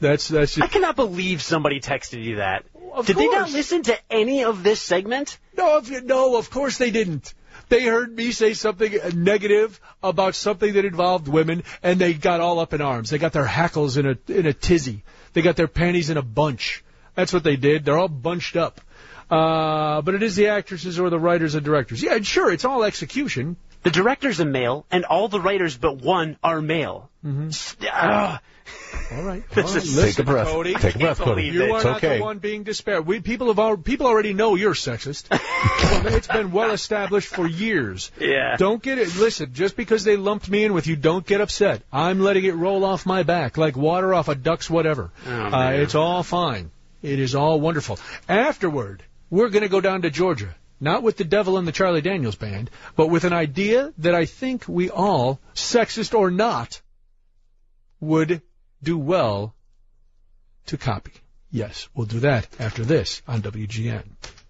That's that's. I cannot believe somebody texted you that. Of Did course. they not listen to any of this segment? No, of, no, of course they didn't. They heard me say something negative about something that involved women, and they got all up in arms. They got their hackles in a in a tizzy. They got their panties in a bunch. That's what they did. They're all bunched up. Uh, but it is the actresses or the writers and directors. Yeah, sure, it's all execution. The director's a male, and all the writers but one are male. Mm-hmm. Uh, all right. This Well, is- listen, Take a breath. Cody. Take a breath, Can't Cody. believe You it. are It's not okay. the one being despaired. We people have al- people already know you're sexist. Well, it's been well established for years. Yeah. Don't get it. Listen, just because they lumped me in with you, don't get upset. I'm letting it roll off my back like water off a duck's whatever. Oh, uh, man. it's all fine. It is all wonderful. Afterward, we're going to go down to Georgia. Not with the Devil and the Charlie Daniels Band, but with an idea that I think we all, sexist or not, would do well to copy. Yes, we'll do that after this on W G N.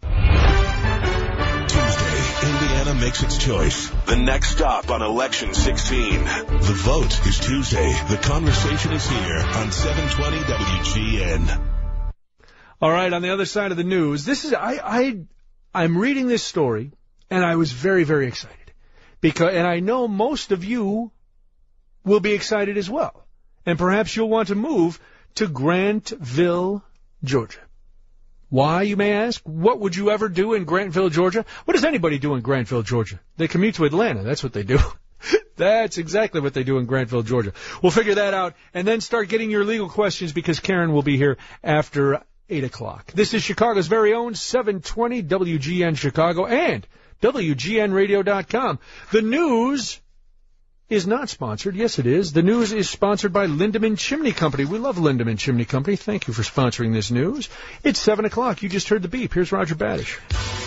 Tuesday, Indiana makes its choice. The next stop on Election sixteen. The vote is Tuesday. The conversation is here on seven twenty W G N. All right, on the other side of the news, this is I I I'm reading this story and I was very very excited because and I know most of you will be excited as well. And perhaps you'll want to move to Grantville, Georgia. Why, you may ask? What would you ever do in Grantville, Georgia? What does anybody do in Grantville, Georgia? They commute to Atlanta. That's what they do. That's exactly what they do in Grantville, Georgia. We'll figure that out and then start getting your legal questions because Karen will be here after eight o'clock. This is Chicago's very own seven twenty W G N Chicago and W G N radio dot com. The news is not sponsored. Yes, it is. The news is sponsored by Lindemann Chimney Company. We love Lindemann Chimney Company. Thank you for sponsoring this news. It's seven o'clock. You just heard the beep. Here's Roger Badish.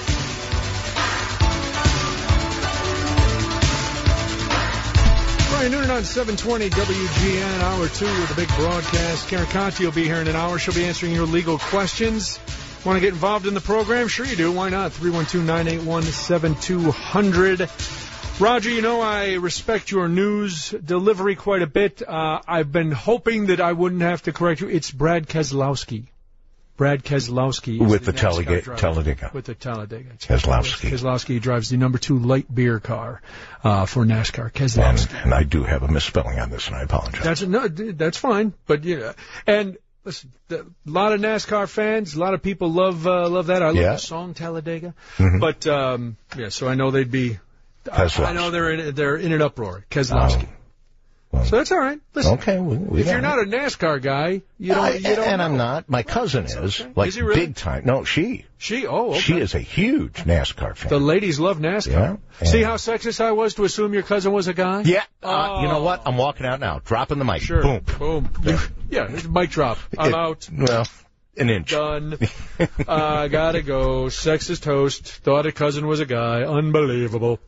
Brian Noonan on seven twenty W G N, hour two with the big broadcast. Karen Conti will be here in an hour. She'll be answering your legal questions. Want to get involved in the program? Sure you do. Why not? three one two, nine eight one, seven two zero zero. Roger, you know I respect your news delivery quite a bit. Uh, I've been hoping that I wouldn't have to correct you. It's Brad Keselowski. Brad Keselowski. With the, the Talladega. driver. Talladega. With the Talladega. Keselowski. Keselowski drives the number two light beer car uh, for NASCAR. Keselowski. And, and I do have a misspelling on this, and I apologize. That's no, that's fine. But yeah, and listen, a lot of NASCAR fans, a lot of people love uh, love that. I love Yeah. the song Talladega. Mhm. But um, yeah, so I know they'd be. I, Keselowski. I know they're in they're in an uproar. Keselowski. Um, well, So that's all right. Listen, okay, we, we if got you're it. not a NASCAR guy, you don't. I- you don't and know. I'm not. My cousin is, okay. like Is he really? big time. No, she. She. Oh, okay. She is a huge NASCAR fan. The ladies love NASCAR. Yeah. See And- how sexist I was to assume your cousin was a guy? Yeah. Uh, Oh. You know what? I'm walking out now. Dropping the mic. Sure. Boom. Boom. You- yeah. It's a mic drop. I'm It- out. Well, an inch. Done. uh, gotta go. Sexist host. Thought a cousin was a guy. Unbelievable.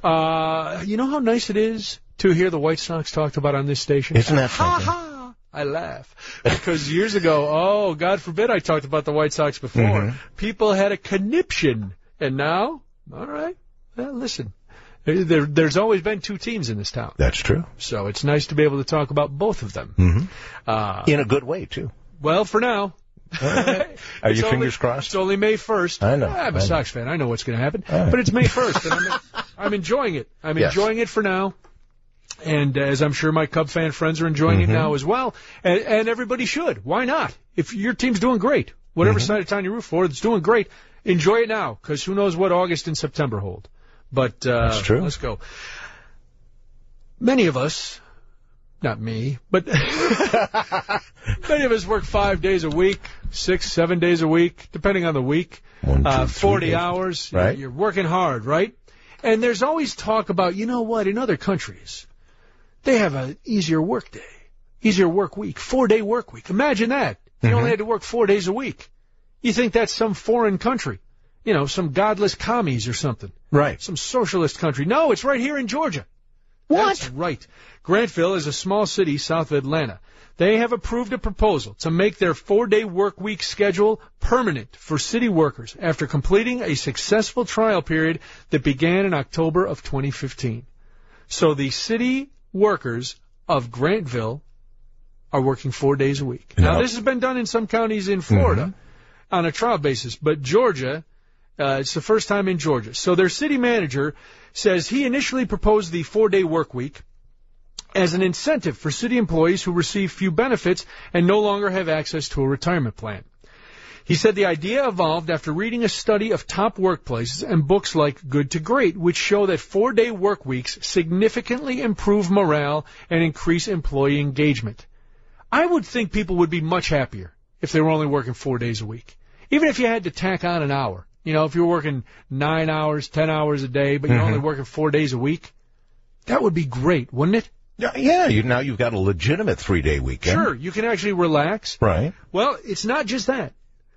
Uh, you know how nice it is to hear the White Sox talked about on this station? Isn't that Ha something? ha! I laugh. Because years ago, oh, God forbid I talked about the White Sox before. Mhm. People had a conniption. And now, all right, well, listen. There, there's always been two teams in this town. That's true. So it's nice to be able to talk about both of them. hmm Uh, In a good way, too. well, for now. Are It's your only- fingers crossed? It's only May first. I know. I'm a I know. Sox fan. I know what's going to happen. All right. But it's May first, and I'm, I'm enjoying it. I'm Yes. enjoying it for now. And as I'm sure my Cub fan friends are enjoying Mm-hmm. it now as well. And, and everybody should. Why not? If your team's doing great, whatever Mm-hmm. side of town you root for, it's doing great. Enjoy it now, because who knows what August and September hold. But uh, That's true. Let's go. Many of us, not me, but many of us work five days a week, six, seven days a week, depending on the week. One, two, uh, three forty days. hours. Right. You're working hard, right? And there's always talk about, you know what, in other countries, they have an easier work day, easier work week, four-day work week. Imagine that. You Mm-hmm. only had to work four days a week. You think that's some foreign country, you know, some godless commies or something. Right. Some socialist country. No, it's right here in Georgia. What? That's right. Grantville is a small city south of Atlanta. They have approved a proposal to make their four-day work week schedule permanent for city workers after completing a successful trial period that began in October of twenty fifteen. So the city workers of Grantville are working four days a week. No. Now, this has been done in some counties in Florida mm-hmm. on a trial basis, but Georgia, uh, it's the first time in Georgia. So their city manager says he initially proposed the four-day work week as an incentive for city employees who receive few benefits and no longer have access to a retirement plan. He said the idea evolved after reading a study of top workplaces and books like Good to Great, which show that four-day work weeks significantly improve morale and increase employee engagement. I would think people would be much happier if they were only working four days a week. Even if you had to tack on an hour. You know, if you were working nine hours, ten hours a day, but you're mm-hmm. only working four days a week, that would be great, wouldn't it? Yeah, yeah. You, now you've got a legitimate three-day weekend. Sure, you can actually relax. Right. Well, it's not just that.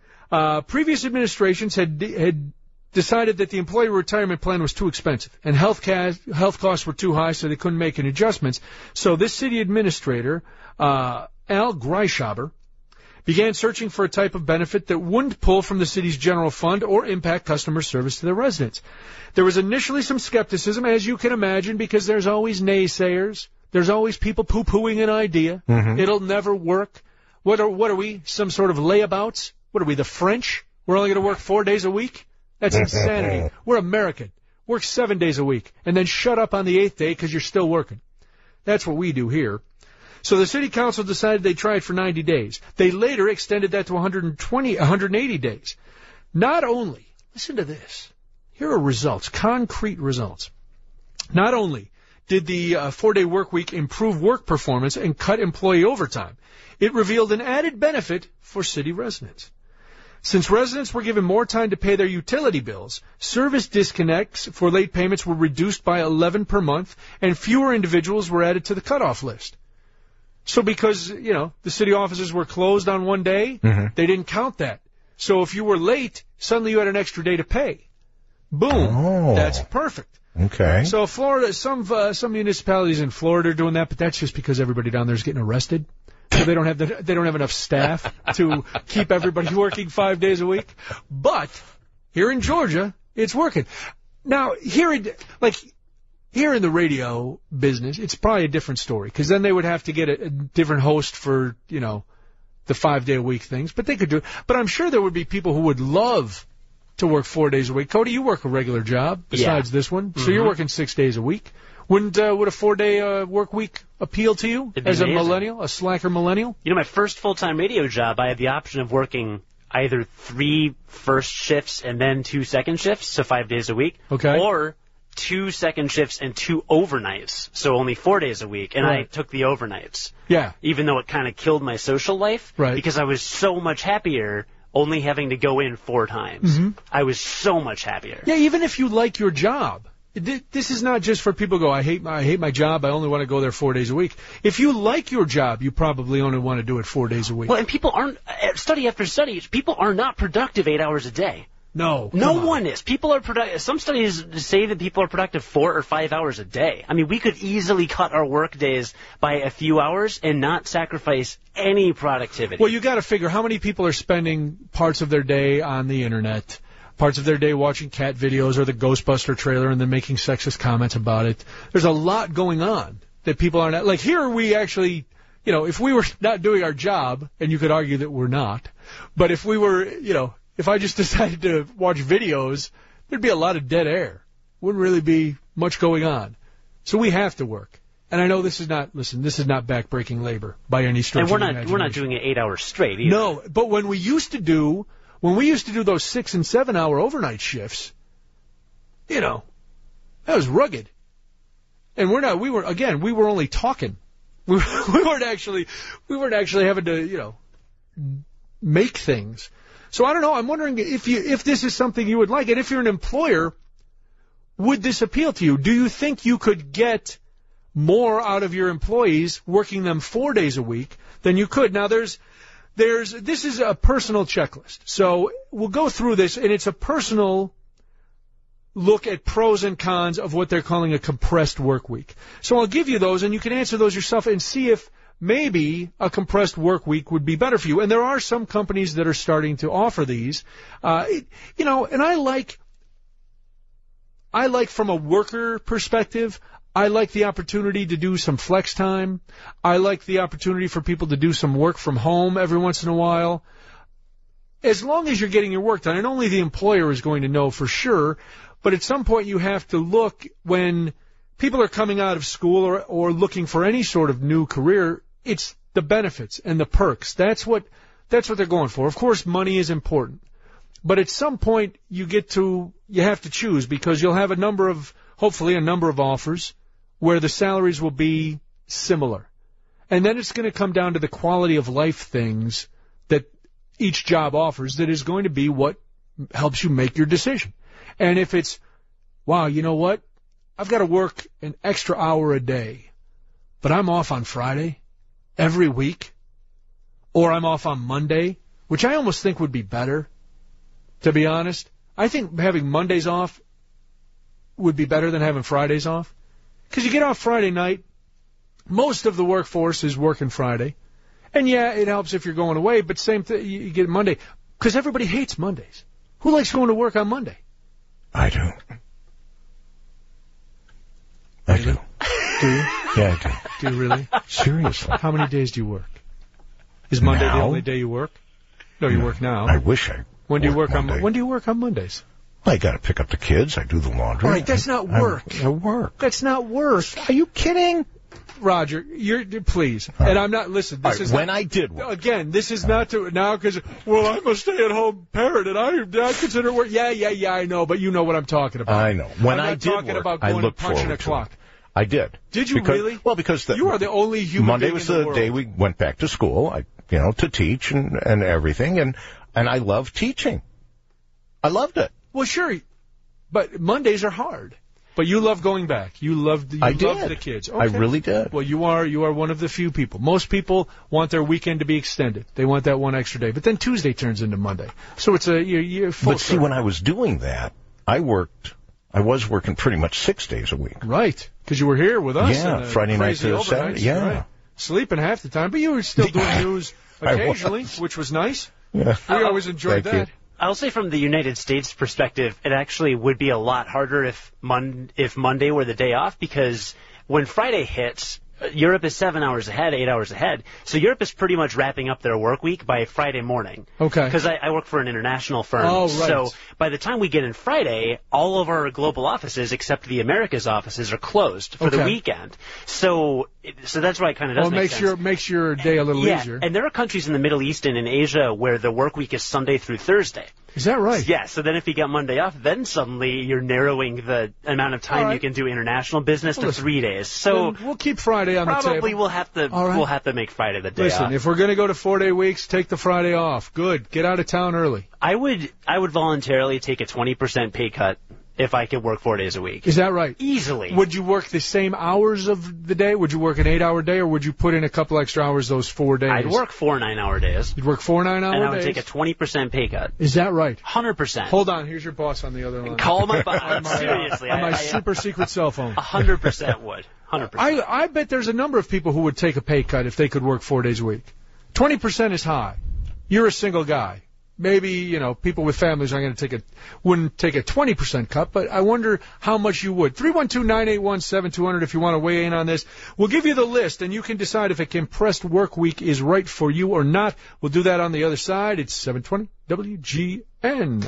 Uh, previous administrations had had decided that the employee retirement plan was too expensive and health, ca- health costs were too high, so they couldn't make any adjustments. So this city administrator, uh, Al Greishaber, began searching for a type of benefit that wouldn't pull from the city's general fund or impact customer service to their residents. There was initially some skepticism, as you can imagine, because there's always naysayers. There's always people poo-pooing an idea. Mm-hmm. It'll never work. What are, what are we, some sort of layabouts? What are we, the French? We're only going to work four days a week? That's insanity. We're American. Work seven days a week, and then shut up on the eighth day because you're still working. That's what we do here. So the city council decided they'd try it for ninety days. They later extended that to one hundred twenty, one hundred eighty days. Not only, listen to this. Here are results, concrete results. Not only did the uh, four-day work week improve work performance and cut employee overtime, it revealed an added benefit for city residents. Since residents were given more time to pay their utility bills, service disconnects for late payments were reduced by eleven per month, and fewer individuals were added to the cutoff list. So because, you know, the city offices were closed on one day, mm-hmm. they didn't count that. So if you were late, suddenly you had an extra day to pay. Boom. Oh. That's perfect. Okay. So Florida, some uh, some municipalities in Florida are doing that, but that's just because everybody down there is getting arrested. So they don't have the, they don't have enough staff to keep everybody working five days a week. But here in Georgia, it's working. Now here, in, like here in the radio business, it's probably a different story because then they would have to get a, a different host for you know the five day a week things. But they could do it. But I'm sure there would be people who would love to work four days a week. Cody, you work a regular job besides yeah. this one, so mm-hmm. you're working six days a week. Wouldn't uh, would a four-day uh, work week appeal to you as amazing. a millennial, a slacker millennial? You know, my first full-time radio job, I had the option of working either three first shifts and then two second shifts, so five days a week, okay. or two second shifts and two overnights, so only four days a week, and right. I took the overnights. Yeah. Even though it kind of killed my social life, right. because I was so much happier only having to go in four times. Mm-hmm. I was so much happier. Yeah, even if you like your job. This is not just for people who go, I hate my, I hate my job, I only want to go there four days a week. If you like your job, you probably only want to do it four days a week. Well, and people aren't, study after study, people are not productive eight hours a day. No. No on. one is. People are productive. Some studies say that people are productive four or five hours a day. I mean, we could easily cut our work days by a few hours and not sacrifice any productivity. Well, you got to figure how many people are spending parts of their day on the internet, parts of their day watching cat videos or the Ghostbuster trailer and then making sexist comments about it. There's a lot going on that people are not, like here we actually, you know, if we were not doing our job, and you could argue that we're not, but if we were, you know, if I just decided to watch videos, there'd be a lot of dead air. Wouldn't really be much going on. So we have to work. And I know this is not, listen, this is not backbreaking labor by any stretch and we're of the not, imagination. we're not doing it eight hours straight either. No, but when we used to do, when we used to do those six and seven hour overnight shifts, you know, that was rugged. And we're not, we were, again, we were only talking. We, we weren't actually, we weren't actually having to, you know, make things. So I don't know, I'm wondering if you, if this is something you would like, and if you're an employer, would this appeal to you? Do you think you could get more out of your employees working them four days a week than you could? Now there's, There's this is a personal checklist. So we'll go through this, and it's a personal look at pros and cons of what they're calling a compressed work week. So I'll give you those, and you can answer those yourself and see if maybe a compressed work week would be better for you. And there are some companies that are starting to offer these. Uh, it, you know, and I like, I like from a worker perspective, I like the opportunity to do some flex time. I like the opportunity for people to do some work from home every once in a while. As long as you're getting your work done, and only the employer is going to know for sure, but at some point you have to look when people are coming out of school or, or looking for any sort of new career, it's the benefits and the perks. That's what, that's what they're going for. Of course, money is important. But at some point you get to, you have to choose because you'll have a number of, hopefully a number of offers where the salaries will be similar. And then it's going to come down to the quality of life things that each job offers that is going to be what helps you make your decision. And if it's, wow, you know what? I've got to work an extra hour a day, but I'm off on Friday every week, or I'm off on Monday, which I almost think would be better, to be honest. I think having Mondays off would be better than having Fridays off. Because you get off Friday night, most of the workforce is working Friday. And yeah, it helps if you're going away, but same thing, you get Monday. Because everybody hates Mondays. Who likes going to work on Monday? I do. I do. Do you? Yeah, I do. Do you really? Seriously. How many days do you work? Is Monday Now? the only day you work? No, you No, work now. I wish I When do you work Monday. on When do you work on Mondays? I got to pick up the kids. I do the laundry. All right, that's I, not work. I, I work. That's not work. Are you kidding? Roger, you're please, and I'm not. Listen, this Right, is when not, I did work. again. This is not to now because well, I'm a stay-at-home parent, and I I consider work. Yeah, yeah, yeah, I know, but you know what I'm talking about. I know. When I'm I not did talking work, about I going looked and punching forward a to clock. it. I did. Did you because, really? Well, because the, You are the only human Monday being was in the the world. day we went back to school. I, you know, to teach and and everything, and and I loved teaching. I loved it. Well, sure, but Mondays are hard. But you love going back. You loved. You I loved did. the kids. I Okay. really did. Well, you are you are one of the few people. Most people want their weekend to be extended. They want that one extra day. But then Tuesday turns into Monday, so it's a you're, you're full. But see, circle. when I was doing that, I worked. I was working pretty much six days a week. Right, because you were here with us. Yeah, and, uh, Friday night crazy to overnights, Saturday, yeah. right. Sleeping half the time, but you were still doing news I occasionally, was. which was nice. Yeah. We always enjoyed Thank you. that. I'll say from the United States perspective, it actually would be a lot harder if Mon- if Monday were the day off, because when Friday hits, Europe is seven hours ahead, eight hours ahead. So Europe is pretty much wrapping up their work week by Friday morning. Okay. Because I, I work for an international firm. Oh, right. So by the time we get in Friday, all of our global offices, except the Americas offices, are closed for the Okay. weekend. So so that's why it kind of does Well, it make makes sense. your makes your day a little yeah, easier. and there are countries in the Middle East and in Asia where the work week is Sunday through Thursday. Is that right? Yeah, so then if you got Monday off, then suddenly you're narrowing the amount of time All right. you can do international business Well, to listen, three days. So Then we'll keep Friday on the table. probably we'll have to All right. we'll have to make Friday the day Listen, off. if we're going to go to four-day weeks, take the Friday off. Good. Get out of town early. I would I would voluntarily take a twenty percent pay cut if I could work four days a week. Is that right? Easily. Would you work the same hours of the day? Would you work an eight-hour day, or would you put in a couple extra hours those four days? I'd work four nine-hour days, You'd work four nine-hour and I would days? take a twenty percent pay cut. Is that right? one hundred percent. Hold on. Here's your boss on the other line. Call my on boss. my, Seriously. on my I, I, super secret cell phone. one hundred percent would. one hundred percent. I, I bet there's a number of people who would take a pay cut if they could work four days a week. twenty percent is high. You're a single guy. Maybe, you know, people with families aren't going to take a, wouldn't take a twenty percent cut, but I wonder how much you would. three one two, nine eight one, seven two zero zero if you want to weigh in on this. We'll give you the list, and you can decide if a compressed work week is right for you or not. We'll do that on the other side. It's seven twenty W G N.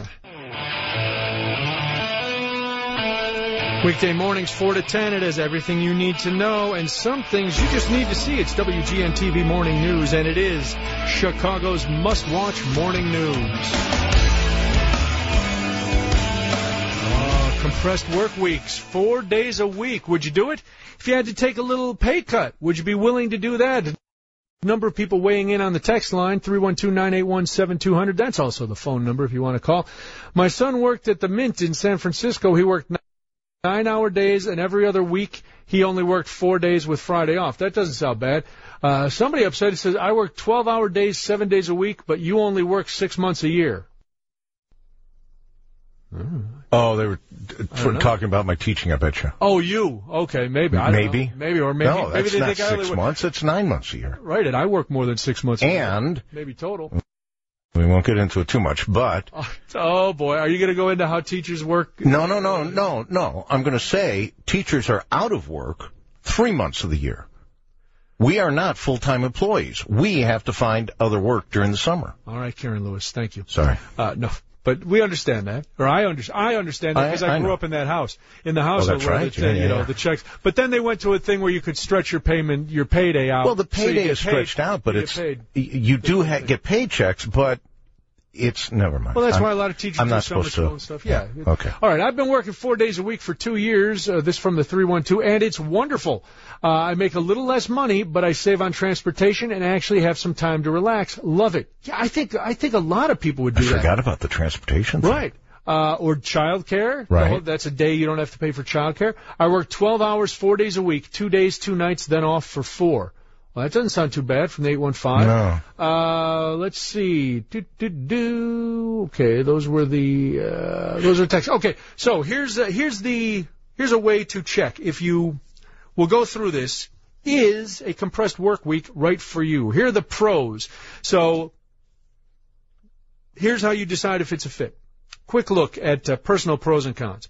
Weekday mornings, four to ten. It has everything you need to know and some things you just need to see. It's W G N T V Morning News, and it is Chicago's must-watch morning news. Oh, compressed work weeks, four days a week. Would you do it? If you had to take a little pay cut, would you be willing to do that? Number of people weighing in on the text line, three one two, nine eight one, seven two zero zero. That's also the phone number if you want to call. My son worked at the Mint in San Francisco. He worked nine-hour days, and every other week he only worked four days with Friday off. That doesn't sound bad. Uh, somebody upset says, I work twelve-hour days, seven days a week, but you only work six months a year. Oh, they were don't know. talking about my teaching, I bet you. Oh, you. Okay, maybe. I don't Maybe. know. Maybe, or maybe. No, maybe that's they not think I only six work- months. It's nine months a year. Right, and I work more than six months a year. And Maybe total. We won't get into it too much, but... Oh, boy. Are you going to go into how teachers work? No, no, no, no, no. I'm going to say teachers are out of work three months of the year. We are not full-time employees. We have to find other work during the summer. All right, Karen Lewis. Thank you. Sorry. Uh, no, but we understand that. Or I, under, I understand that because I, I, I grew know. up in that house. In the house oh, that's where right. the, yeah, you yeah, know, yeah. the checks. But then they went to a thing where you could stretch your payment, your payday out. Well, the payday so is stretched paid, out, but you it's paid. you do ha- get paychecks, but it's never mind. Well, that's I'm, why a lot of teachers I'm do not summer supposed school to. and stuff. Yeah. Okay. All right. I've been working four days a week for two years. Uh, this from the three one two, and it's wonderful. Uh, I make a little less money, but I save on transportation and actually have some time to relax. Love it. Yeah, I think I think a lot of people would do I that. forgot about the transportation thing. Right. Uh, or childcare. Right. No, that's a day you don't have to pay for childcare. I work twelve hours, four days a week, two days, two nights, then off for four. Well, that doesn't sound too bad from the eight one five. No. Uh, let's see. Do, do, do. Okay, those were the, uh, those are texts. Okay, so here's, uh, here's the, here's a way to check if you will go through this. Is a compressed work week right for you? Here are the pros. So, here's how you decide if it's a fit. Quick look at uh, personal pros and cons.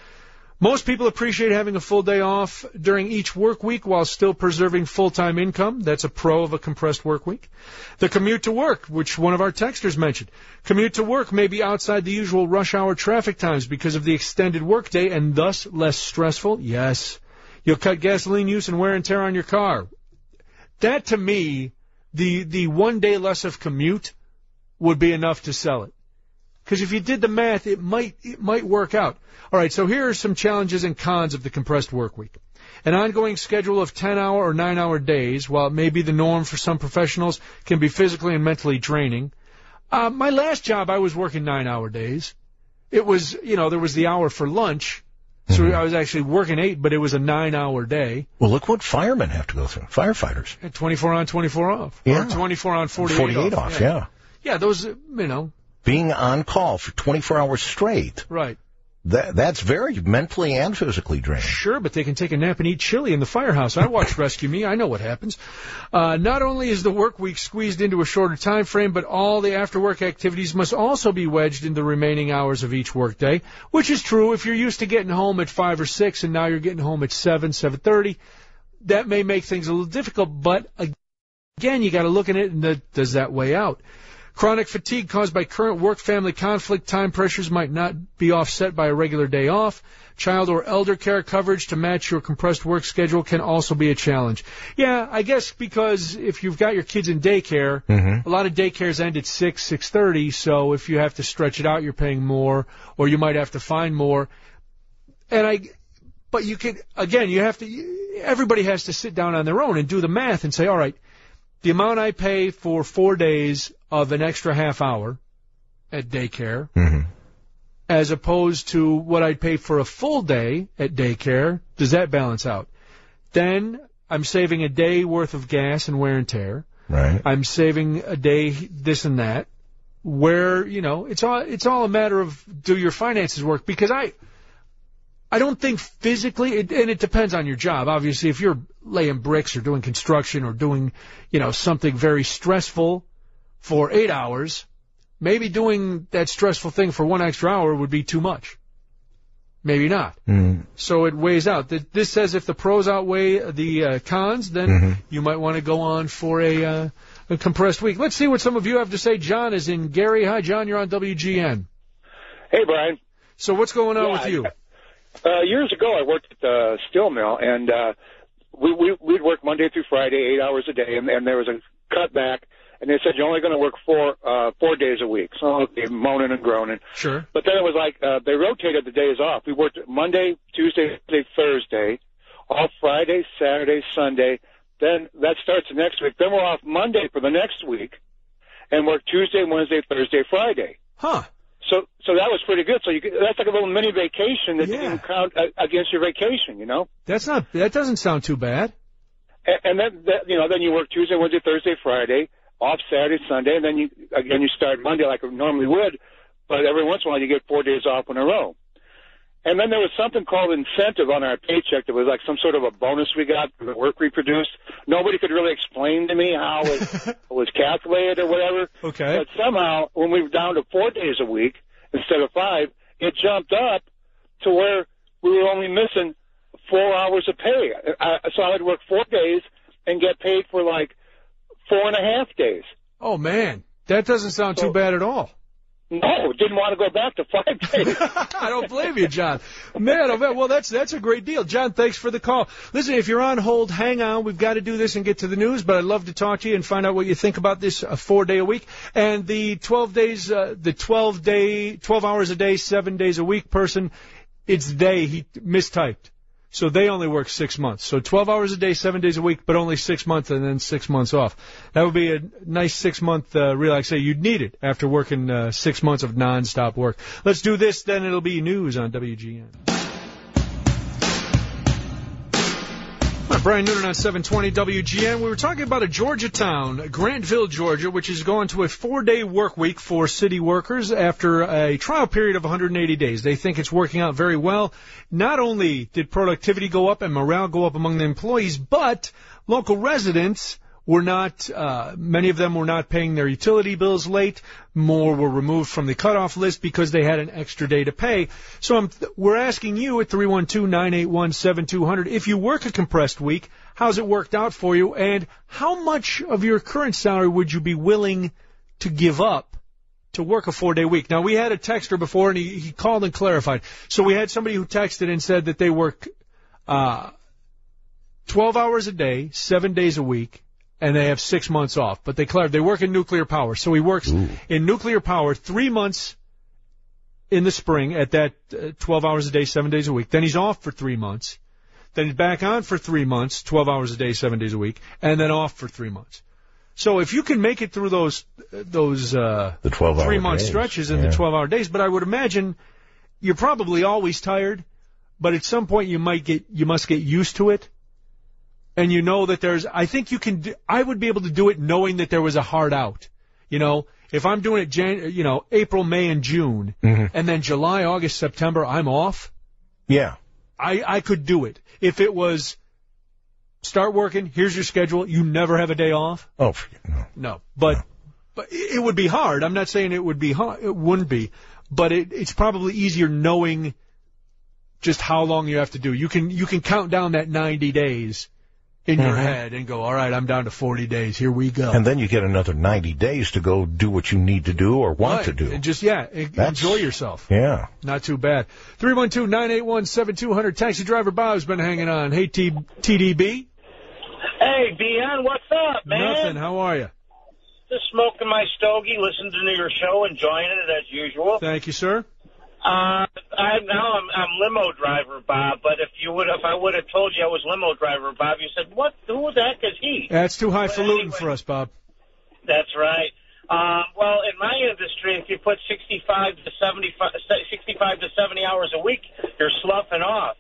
Most people appreciate having a full day off during each work week while still preserving full-time income. That's a pro of a compressed work week. The commute to work, which one of our texters mentioned. Commute to work may be outside the usual rush hour traffic times because of the extended workday and thus less stressful. Yes. You'll cut gasoline use and wear and tear on your car. That, to me, the the one day less of commute would be enough to sell it. Because if you did the math, it might it might work out. All right, so here are some challenges and cons of the compressed work week. An ongoing schedule of ten-hour or nine-hour days, while it may be the norm for some professionals, can be physically and mentally draining. Uh, my last job, I was working nine-hour days. It was, you know, there was the hour for lunch, so mm-hmm. I was actually working eight, but it was a nine-hour day. Well, look what firemen have to go through, firefighters. twenty-four on, twenty-four off. Yeah. Or twenty-four on, forty-eight, forty-eight off. off, yeah. yeah. Yeah, those, you know. Being on call for twenty-four hours straight. Right. That That's very mentally and physically draining. Sure, but they can take a nap and eat chili in the firehouse. I watched Rescue Me. I know what happens. Uh, not only is the work week squeezed into a shorter time frame, but all the after-work activities must also be wedged in the remaining hours of each workday, which is true if you're used to getting home at five or six and now you're getting home at seven, seven thirty. That may make things a little difficult, but again, you got to look at it and the, does that weigh out? Chronic fatigue caused by current work-family conflict time pressures might not be offset by a regular day off. Child or elder care coverage to match your compressed work schedule can also be a challenge. Yeah, I guess because if you've got your kids in daycare, mm-hmm. a lot of daycares end at six, six thirty, so if you have to stretch it out, you're paying more, or you might have to find more. And I, but you can, again, you have to, everybody has to sit down on their own and do the math and say, all right, the amount I pay for four days of an extra half hour at daycare, mm-hmm. as opposed to what I'd pay for a full day at daycare, does that balance out? Then I'm saving a day worth of gas and wear and tear. Right. I'm saving a day this and that. Where, you know, it's all it's all a matter of do your finances work? Because I I don't think physically, it, and it depends on your job. Obviously, if you're laying bricks or doing construction or doing, you know, something very stressful for eight hours, maybe doing that stressful thing for one extra hour would be too much. Maybe not. Mm. So it weighs out. This says if the pros outweigh the uh, cons, then mm-hmm. you might want to go on for a, uh, a compressed week. Let's see what some of you have to say. John is in Gary. Hi, John. You're on W G N. Hey, Brian. So what's going on yeah, with you? Uh, years ago, I worked at the steel mill, and uh, we, we, we'd work Monday through Friday, eight hours a day, and, and there was a cutback, and they said you're only going to work four uh, four days a week. So okay, moaning and groaning. Sure. But then it was like uh, they rotated the days off. We worked Monday, Tuesday, Wednesday, Thursday, off Friday, Saturday, Sunday. Then that starts the next week. Then we're off Monday for the next week, and work Tuesday, Wednesday, Thursday, Friday. Huh. So, so that was pretty good. So you, that's like a little mini vacation that yeah. you can count uh, against your vacation, you know? That's not, that doesn't sound too bad. And, and then, that, you know, then you work Tuesday, Wednesday, Thursday, Friday, off Saturday, Sunday, and then you, again, you start Monday like you normally would, but every once in a while you get four days off in a row. And then there was something called incentive on our paycheck that was like some sort of a bonus we got for the work we produced. Nobody could really explain to me how it was calculated or whatever. Okay. But somehow, when we were down to four days a week instead of five, it jumped up to where we were only missing four hours of pay. I, so I would work four days and get paid for like four and a half days. Oh, man. That doesn't sound So- too bad at all. No, didn't want to go back to five days. I don't blame you, John. Man, oh man, well, that's that's a great deal. John, thanks for the call. Listen, if you're on hold, hang on. We've got to do this and get to the news, but I'd love to talk to you and find out what you think about this uh, four-day a week. And the twelve days, uh, the twelve-day, twelve hours a day, seven days a week person, it's they. He mistyped. So they only work six months. So twelve hours a day, seven days a week, but only six months and then six months off. That would be a nice six-month uh, relaxation. You'd need it after working uh, six months of nonstop work. Let's do this, then it'll be news on W G N. All right, Brian Noonan on seven twenty W G N. We were talking about a Georgia town, Grantville, Georgia, which is going to a four-day work week for city workers after a trial period of one hundred eighty days. They think it's working out very well. Not only did productivity go up and morale go up among the employees, but local residents were not, uh, many of them were not paying their utility bills late. More were removed from the cutoff list because they had an extra day to pay. So I'm, we're asking you at three one two, nine eight one, seven two zero zero, if you work a compressed week, how's it worked out for you, and how much of your current salary would you be willing to give up to work a four-day week? Now, we had a texter before, and he, he called and clarified. So we had somebody who texted and said that they work uh, twelve hours a day, seven days a week, and they have six months off. But they clarified they work in nuclear power. So he works Ooh. in nuclear power three months in the spring at that uh, twelve hours a day, seven days a week. Then he's off for three months. Then he's back on for three months, twelve hours a day, seven days a week, and then off for three months. So if you can make it through those those uh, the twelve-hour three-month days. stretches and yeah. the twelve-hour days, but I would imagine you're probably always tired, but at some point you might get you must get used to it, and you know that there's. I think you can. Do, I would be able to do it knowing that there was a hard out. You know, if I'm doing it, Jan, you know, April, May, and June, mm-hmm. and then July, August, September, I'm off. Yeah, I I could do it if it was. Start working. Here's your schedule. You never have a day off. Oh, no. No, but no. but it would be hard. I'm not saying it would be hard. It wouldn't be, but it, it's probably easier knowing just how long you have to do. You can you can count down that ninety days in mm-hmm. your head and go, all right, I'm down to forty days. Here we go. And then you get another ninety days to go do what you need to do or want right. to do. And just yeah, That's, enjoy yourself. Yeah, not too bad. Three one two nine eight one seven two zero zero. Taxi driver Bob's been hanging on. Hey, T T D B. Hey, B N, what's up, man? Nothing. How are you? Just smoking my stogie, listening to your show, enjoying it as usual. Thank you, sir. Uh, I now I'm, I'm limo driver, Bob. But if you would, if I would have told you I was limo driver, Bob, you said, "What? Who the heck is he?" That's too highfalutin anyway, for us, Bob. That's right. Um, well, in my industry, if you put sixty-five to seventy-five, sixty-five to seventy hours a week, you're sloughing off.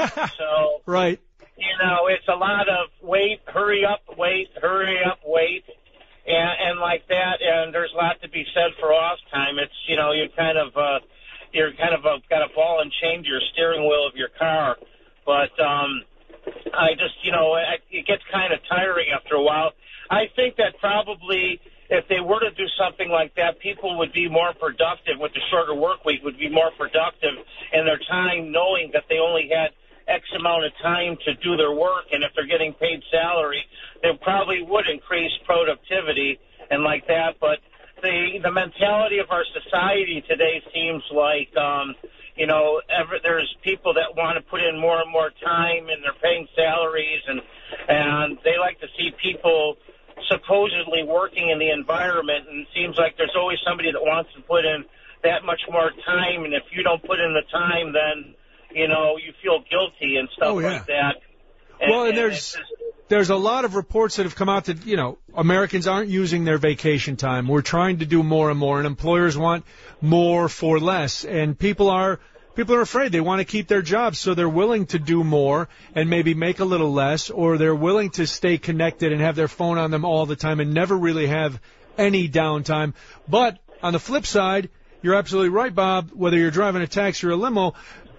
So right. You know, it's a lot of wait, hurry up, wait, hurry up, wait, and, and like that. And there's a lot to be said for off time. It's, you know, you kind of, uh, you're kind of uh, got a ball and chain to your steering wheel of your car. But um, I just, you know, it gets kind of tiring after a while. I think that probably if they were to do something like that, people would be more productive with the shorter work week, would be more productive in their time knowing that they only had X amount of time to do their work, and if they're getting paid salary, they probably would increase productivity and like that. But the the mentality of our society today seems like, um, you know, ever, there's people that want to put in more and more time, and they're paying salaries, and and they like to see people supposedly working in the environment, and it seems like there's always somebody that wants to put in that much more time, and if you don't put in the time, then you know, you feel guilty and stuff oh, yeah. like that. And, well, and, and there's just, there's a lot of reports that have come out that, you know, Americans aren't using their vacation time. We're trying to do more and more, and employers want more for less. And people are people are afraid. They want to keep their jobs, so they're willing to do more and maybe make a little less, or they're willing to stay connected and have their phone on them all the time and never really have any downtime. But on the flip side, you're absolutely right, Bob, whether you're driving a taxi or a limo,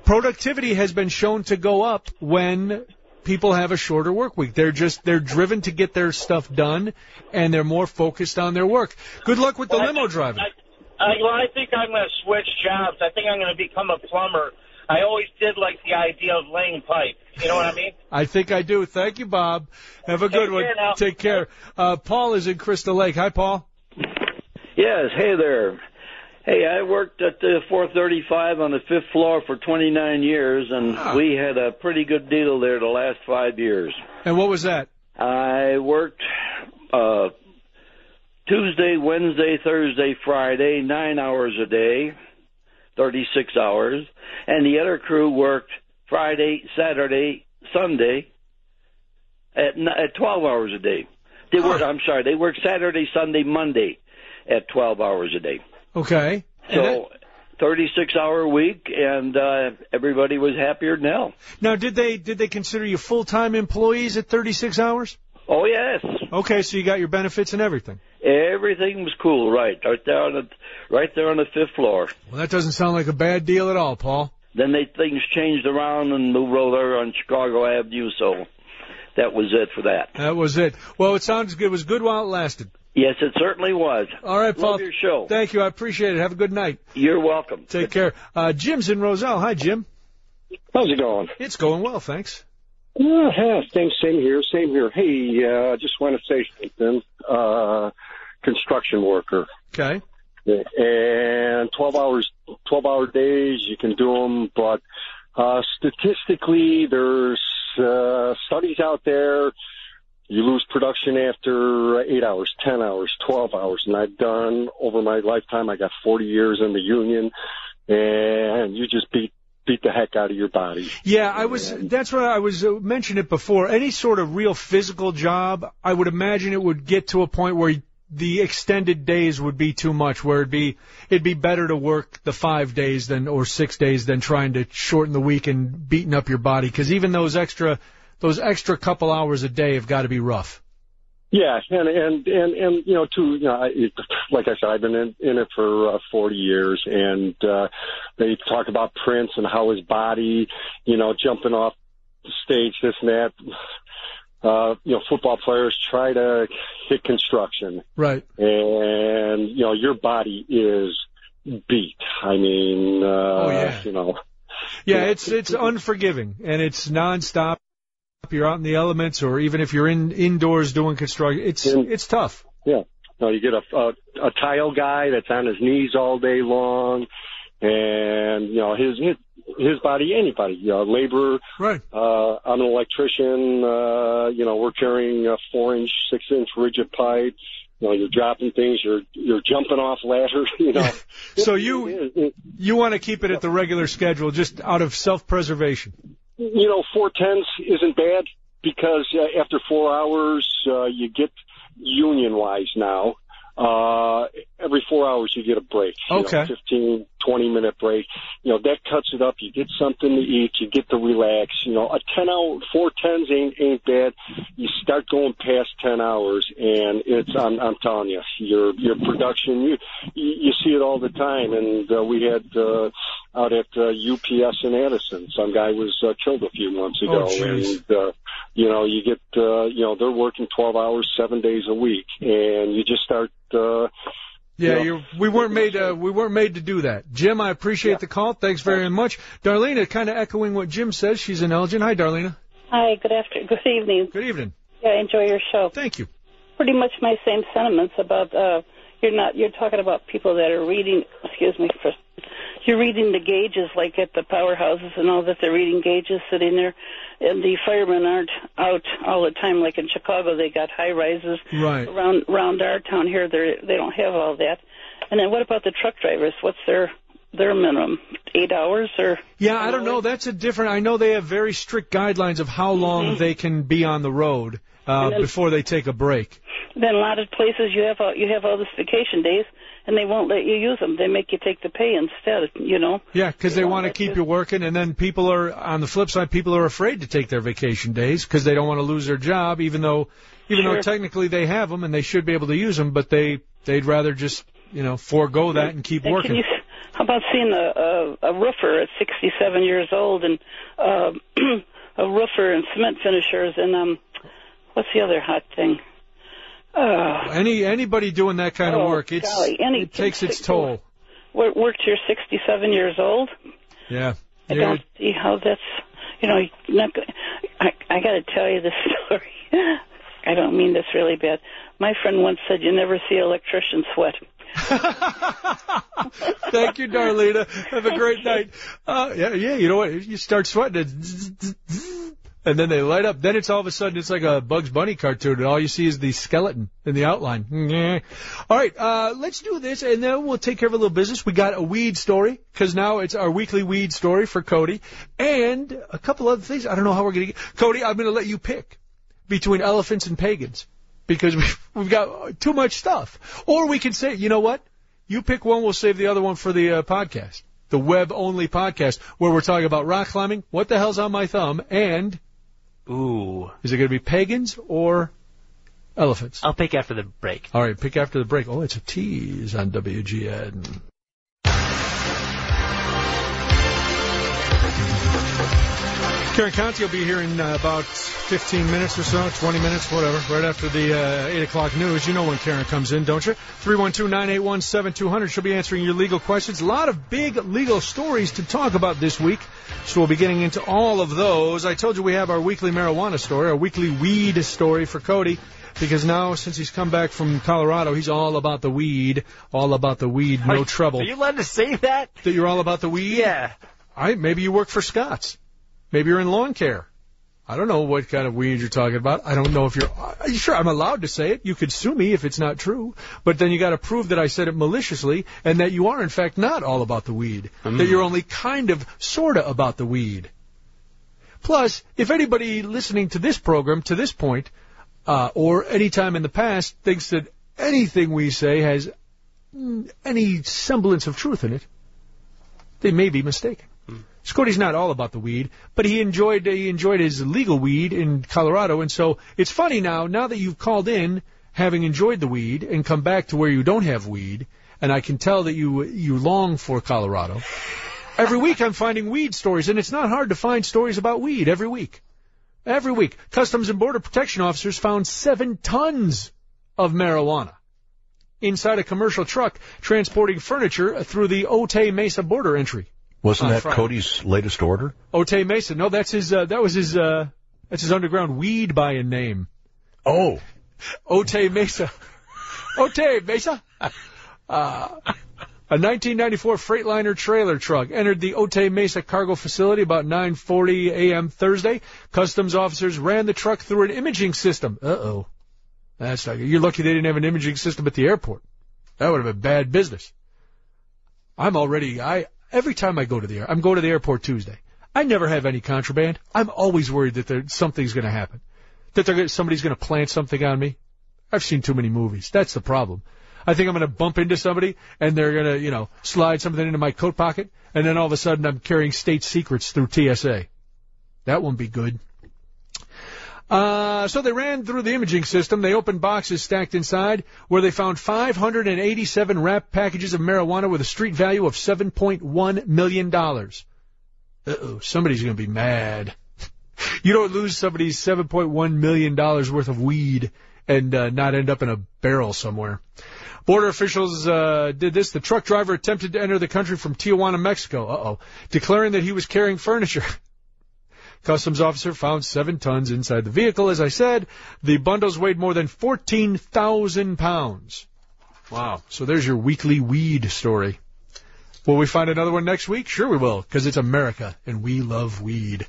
productivity has been shown to go up when people have a shorter work week. They're just they're driven to get their stuff done, and they're more focused on their work. Good luck with the Well, I limo think- driving. I, I, well, I think I'm going to switch jobs. I think I'm going to become a plumber. I always did like the idea of laying pipe. You know what I mean? I think I do. Thank you, Bob. Have a good Take one. care now. Take care. Uh, Paul is in Crystal Lake. Hi, Paul. Yes, hey there. Hey, I worked at the four thirty-five on the fifth floor for twenty-nine years, and Ah. we had a pretty good deal there the last five years. And what was that? I worked uh, Tuesday, Wednesday, Thursday, Friday, nine hours a day, thirty-six hours, and the other crew worked Friday, Saturday, Sunday at, n- at twelve hours a day. They work, I'm sorry, they worked Saturday, Sunday, Monday at twelve hours a day. Okay. And that- So, thirty-six hour week, and uh, everybody was happier than hell. now, did they did they consider you full-time employees at thirty-six hours? Oh, yes. Okay, so you got your benefits and everything. Everything was cool, right, right there on the, right there on the fifth floor. Well, that doesn't sound like a bad deal at all, Paul. Then they things changed around and moved over on Chicago Avenue, so that was it for that. That was it. Well, it sounds good. It was good while it lasted. Yes, it certainly was. All right, Paul. Love your show. Thank you. I appreciate it. Have a good night. You're welcome. Take care. Uh, Jim's in Roselle. Hi, Jim. How's it going? It's going well, thanks. Yeah, yeah, same, same here, same here. Hey, uh, I just want to say something. Uh, construction worker. Okay. And twelve hours, twelve hour days, you can do them, but, uh, statistically, there's, uh, studies out there. You lose production after eight hours, ten hours, twelve hours. And I've done, over my lifetime, I got forty years in the union, and you just beat beat the heck out of your body. Yeah, I was. That's what I was uh, mentioned it before. Any sort of real physical job, I would imagine it would get to a point where the extended days would be too much. Where it'd be it'd be better to work the five days than or six days than trying to shorten the week and beating up your body. Because even those extra those extra couple hours a day have got to be rough. Yeah, and and and and you know, too, you know, I, it, like I said, I've been in, in it for uh, forty years, and uh, they talk about Prince and how his body, you know, jumping off the stage, this and that. Uh, you know, football players try to hit construction, right? And you know, your body is beat. I mean, uh, oh yeah, you know, yeah, it's it's unforgiving and it's nonstop. You're out in the elements, or even if you're in indoors doing construction, it's and, it's tough. Yeah, no, you get a, a a tile guy that's on his knees all day long, and you know his his, his body, anybody, you know, laborer. Right. Uh, I'm an electrician. Uh, you know, we're carrying a four inch, six inch rigid pipe. You know, you're dropping things. You're you're jumping off ladders. You know. So you you want to keep it at the regular schedule, just out of self preservation. You know, four tens isn't bad because uh, after four hours, uh, you get union-wise now. Uh, every four hours you get a break. You Okay. know, fifteen, twenty minute break. You know, that cuts it up. You get something to eat. You get to relax. You know, a ten hour, four tens ain't, ain't bad. You start going past ten hours and it's, I'm, I'm telling you, your, your production, you, you see it all the time. And, uh, we had, uh, out at, uh, U P S in Addison, some guy was, uh, killed a few months ago. Oh, and, uh, you know, you get, uh, you know, they're working twelve hours, seven days a week and you just start, uh, Yeah, you know, you're, we weren't made. Uh, we weren't made to do that. Jim, I appreciate Yeah. the call. Thanks very much. Darlena, kind of echoing what Jim says. She's in Elgin. Hi, Darlena. Hi, good after, good evening. Good evening. Yeah, I enjoy your show. Thank you. Pretty much my same sentiments about uh, you're not. You're talking about people that are reading. Excuse me. For, you're reading the gauges like at the powerhouses and all that. They're reading gauges sitting there, and the firemen aren't out all the time. Like in Chicago, they got high rises. Right. Around around our town here, they they don't have all that. And then what about the truck drivers? What's their their minimum? Eight hours or? Yeah, I don't know. That's a different. I know they have very strict guidelines of how long Mm-hmm. they can be on the road uh, then- before they take a break. Then a lot of places you have all, you have all this vacation days, and they won't let you use them. They make you take the pay instead. You know. Yeah, because they won't want to let keep you- you working, and then people are on the flip side. People are afraid to take their vacation days because they don't want to lose their job, even though even though Sure. technically they have them and they should be able to use them, but they they'd rather just you know forego that and keep And working. Can you how about seeing a, a, a roofer at sixty-seven years old and uh, a roofer and cement finishers and um, what's the other hot thing? Uh, Any anybody doing that kind oh, of work, it's, golly, any, it takes its toll. Work, work till you're sixty-seven years old. Yeah. I don't see how that's, you know, you're not gonna, I, I got to tell you this story. I don't mean this really bad. My friend once said you never see an electrician sweat. Thank you, Darlene. Have a great night. Uh, yeah, yeah, you know what? You start sweating, it, and then they light up. Then it's all of a sudden, it's like a Bugs Bunny cartoon, and all you see is the skeleton in the outline. All right, uh, let's do this, and then we'll take care of a little business. We got a weed story, because now it's our weekly weed story for Cody, and a couple other things. I don't know how we're going to get. Cody, I'm going to let you pick between elephants and pagans, because we've, we've got too much stuff. Or we can say, you know what? You pick one, we'll save the other one for the uh, podcast, the web-only podcast, where we're talking about rock climbing, what the hell's on my thumb, and... Ooh. Is it going to be pagans or elephants? I'll pick after the break. All right, pick after the break. Oh, it's a tease on W G N. Karen Conti will be here in uh, about fifteen minutes or so, twenty minutes, whatever, right after the uh, eight o'clock news. You know when Karen comes in, don't you? three one two, nine eight one, seven two zero zero. She'll be answering your legal questions. A lot of big legal stories to talk about this week, so we'll be getting into all of those. I told you we have our weekly marijuana story, our weekly weed story for Cody, because now, since he's come back from Colorado, he's all about the weed, all about the weed, no are, trouble. Are you allowed to say that? That you're all about the weed? Yeah. All right, maybe you work for Scott's. Maybe you're in lawn care. I don't know what kind of weed you're talking about. I don't know if you're... Are you sure I'm allowed to say it? You could sue me if it's not true. But then you got to prove that I said it maliciously and that you are, in fact, not all about the weed. Mm. That you're only kind of, sort of about the weed. Plus, if anybody listening to this program to this point, uh, or any time in the past, thinks that anything we say has any semblance of truth in it, they may be mistaken. Cody's not all about the weed, but he enjoyed he enjoyed his legal weed in Colorado, and so it's funny now, now that you've called in, having enjoyed the weed, and come back to where you don't have weed, and I can tell that you you long for Colorado. Every week I'm finding weed stories, and it's not hard to find stories about weed every week. Every week. Customs and Border Protection officers found seven tons of marijuana inside a commercial truck transporting furniture through the Otay Mesa border entry. Wasn't that Friday. Cody's latest order? Otay Mesa. No, that's his, uh, that was his, uh, that's his underground weed buy-in name. Oh. Otay Mesa. Otay Mesa. Uh, a nineteen ninety-four Freightliner trailer truck entered the Otay Mesa cargo facility about nine forty a.m. Thursday. Customs officers ran the truck through an imaging system. Uh-oh. That's not good. You're lucky they didn't have an imaging system at the airport. That would have been bad business. I'm already, I, Every time I go to the air, I'm going to the airport Tuesday. I never have any contraband. I'm always worried that there, something's going to happen, that they're, somebody's going to plant something on me. I've seen too many movies. That's the problem. I think I'm going to bump into somebody, and they're going to, you know, slide something into my coat pocket, and then all of a sudden I'm carrying state secrets through T S A. That won't be good. Uh, so they ran through the imaging system. They opened boxes stacked inside where they found five hundred eighty-seven wrapped packages of marijuana with a street value of seven point one million dollars. Uh-oh, somebody's going to be mad. You don't lose somebody's seven point one million dollars worth of weed and uh, not end up in a barrel somewhere. Border officials uh, did this. The truck driver attempted to enter the country from Tijuana, Mexico, uh-oh, declaring that he was carrying furniture. Customs officer found seven tons inside the vehicle. As I said, the bundles weighed more than fourteen thousand pounds. Wow. So there's your weekly weed story. Will we find another one next week? Sure we will, because it's America, and we love weed.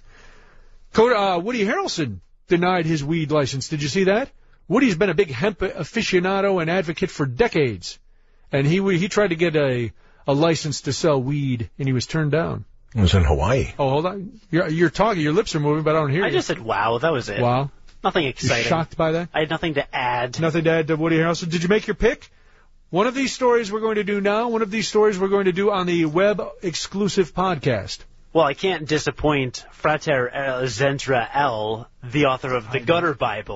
Uh, Woody Harrelson denied his weed license. Did you see that? Woody's been a big hemp aficionado and advocate for decades. And he he tried to get a, a license to sell weed, and he was turned down. It was in Hawaii. Oh, hold on. You're, you're talking. Your lips are moving, but I don't hear I you. I just said wow. That was it. Wow. Nothing exciting. You're shocked by that? I had nothing to add. Nothing to add to Woody Harrelson. Did you make your pick? One of these stories we're going to do now. One of these stories we're going to do on the web-exclusive podcast. Well, I can't disappoint Frater Zentra L, the author of the Gutter Bible,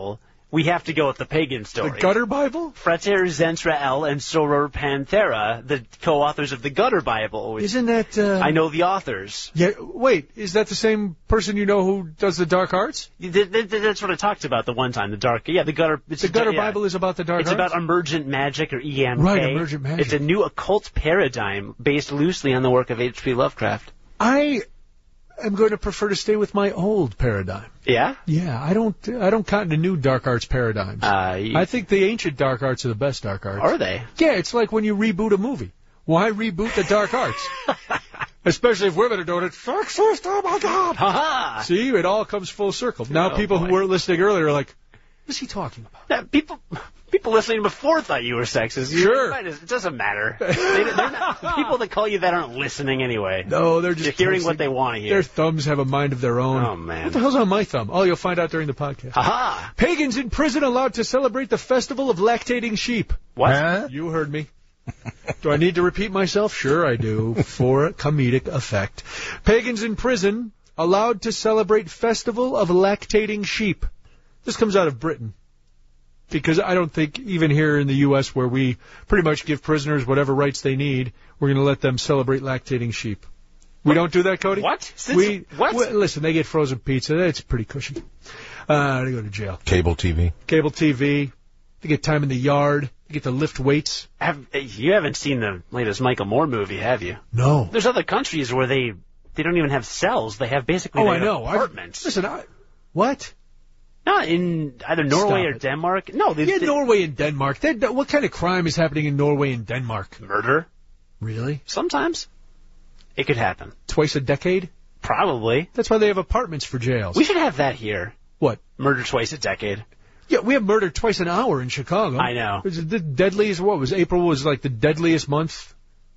we have to go with the pagan story. The Gutter Bible? Frater Zentrael and Soror Panthera, the co-authors of the Gutter Bible. Isn't that... Uh... I know the authors. Yeah. Wait, is that the same person you know who does the dark arts? That's what I talked about the one time, the dark... Yeah, the Gutter... It's the Gutter yeah. Bible is about the dark it's arts? It's about emergent magic, or E M K. Right, emergent magic. It's a new occult paradigm based loosely on the work of H P Lovecraft. I... I'm going to prefer to stay with my old paradigm. Yeah? Yeah, I don't I don't count into new dark arts paradigms. Uh, you... I think the ancient dark arts are the best dark arts. Are they? Yeah, it's like when you reboot a movie. Why reboot the dark arts? Especially if women are doing it. Sexist, oh my God! Ha-ha! See, it all comes full circle. Now oh, people boy. who weren't listening earlier are like, what's he talking about? Now, people... People listening before thought you were sexist. Sure. It doesn't matter. They, they're not, the people that call you that aren't listening anyway. No, they're just You're hearing what they want to hear. Their thumbs have a mind of their own. Oh, man. What the hell's on my thumb? Oh, you'll find out during the podcast. Ha-ha! Pagans in prison allowed to celebrate the festival of lactating sheep. What? Huh? You heard me. Do I need to repeat myself? Sure I do, for comedic effect. Pagans in prison allowed to celebrate festival of lactating sheep. This comes out of Britain. Because I don't think even here in the U S where we pretty much give prisoners whatever rights they need, we're going to let them celebrate lactating sheep. We don't do that, Cody? What? Since we, what? we, listen, they get frozen pizza. That's pretty cushy. Uh, they go to jail. Cable T V. Cable T V. They get time in the yard. They get to lift weights. Have, you haven't seen the latest Michael Moore movie, have you? No. There's other countries where they they don't even have cells. They have basically oh, they I have know. apartments. I, listen, I, what? Not in either Norway Stop or it. Denmark. No, they, Yeah, they, Norway and Denmark. They, what kind of crime is happening in Norway and Denmark? Murder. Really? Sometimes. It could happen. Twice a decade? Probably. That's why they have apartments for jails. We should have that here. What? Murder twice a decade. Yeah, we have murder twice an hour in Chicago. I know. It's the deadliest, what was, April was like the deadliest month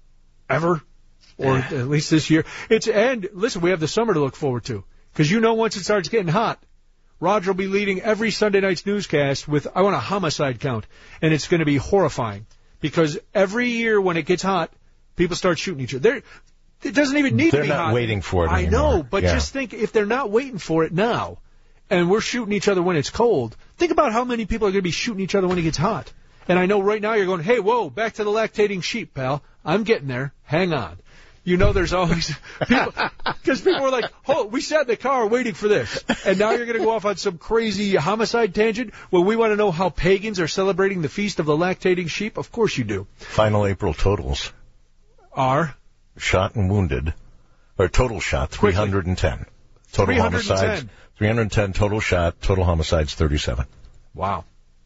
ever? Or Yeah. at least this year. It's, and listen, we have the summer to look forward to. Because you know once it starts getting hot, Roger will be leading every Sunday night's newscast with, I want a homicide count. And it's going to be horrifying. Because every year when it gets hot, people start shooting each other. They're, it doesn't even need They're to be hot. not waiting for it I anymore. know, but Yeah. just think if they're not waiting for it now, and we're shooting each other when it's cold, think about how many people are going to be shooting each other when it gets hot. And I know right now you're going, hey, whoa, back to the lactating sheep, pal. I'm getting there. Hang on. You know there's always people, because people were like, oh, we sat in the car waiting for this. And now you're going to go off on some crazy homicide tangent when we want to know how pagans are celebrating the feast of the lactating sheep? Of course you do. Final April totals. Are? Shot and wounded. Or total shot, three hundred ten. Total three hundred ten. homicides, three hundred ten total shot, total homicides, thirty-seven. Wow.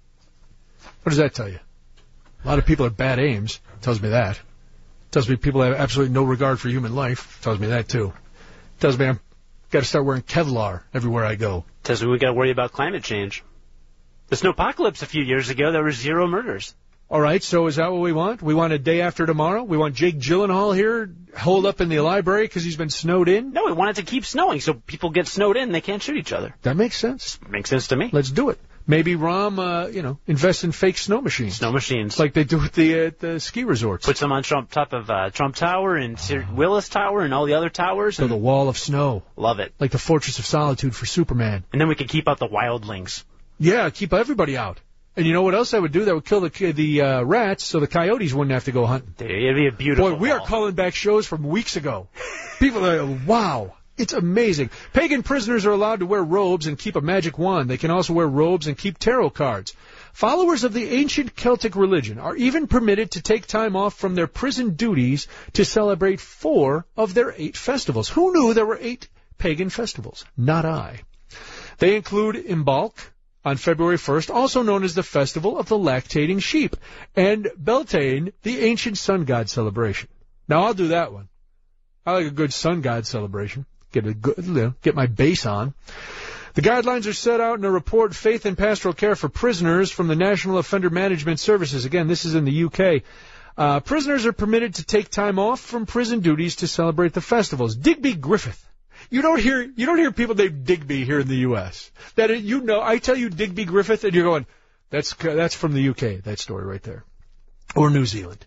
What does that tell you? A lot of people have bad aims. Tells me that. Tells me people have absolutely no regard for human life. Tells me that, too. Tells me I've got to start wearing Kevlar everywhere I go. Tells me we got to worry about climate change. The snowpocalypse a few years ago, there were zero murders. All right, so is that what we want? We want a day after tomorrow? We want Jake Gyllenhaal here, holed up in the library because he's been snowed in? No, we want it to keep snowing so people get snowed in, they can't shoot each other. That makes sense. Makes sense to me. Let's do it. Maybe Rom, uh, you know, invest in fake snow machines. Snow machines. Like they do at the, uh, the ski resorts. Put some on Trump, top of uh, Trump Tower and Sir Willis Tower and all the other towers. So And the wall of snow. love it. Like the Fortress of Solitude for Superman. And then we could keep out the wildlings. Yeah, keep everybody out. And you know what else I would do? That would kill the the uh, rats so the coyotes wouldn't have to go hunting. It'd be a beautiful Boy, we are wall. calling back shows from weeks ago. People are like, wow, it's amazing. Pagan prisoners are allowed to wear robes and keep a magic wand. They can also wear robes and keep tarot cards. Followers of the ancient Celtic religion are even permitted to take time off from their prison duties to celebrate four of their eight festivals. Who knew there were eight pagan festivals? Not I. They include Imbolc on February first, also known as the Festival of the Lactating Sheep, and Beltane, the ancient sun god celebration. Now, I'll do that one. I like a good sun god celebration. Get a good, you know, get my base on. The guidelines are set out in a report, Faith and Pastoral Care for Prisoners, from the National Offender Management Services. Again, this is in the U K. Uh, prisoners are permitted to take time off from prison duties to celebrate the festivals. Digby Griffith. You don't hear you don't hear people named Digby here in the U S That it, you know, I tell you Digby Griffith, and you're going, that's that's from the U K. That story right there, or New Zealand.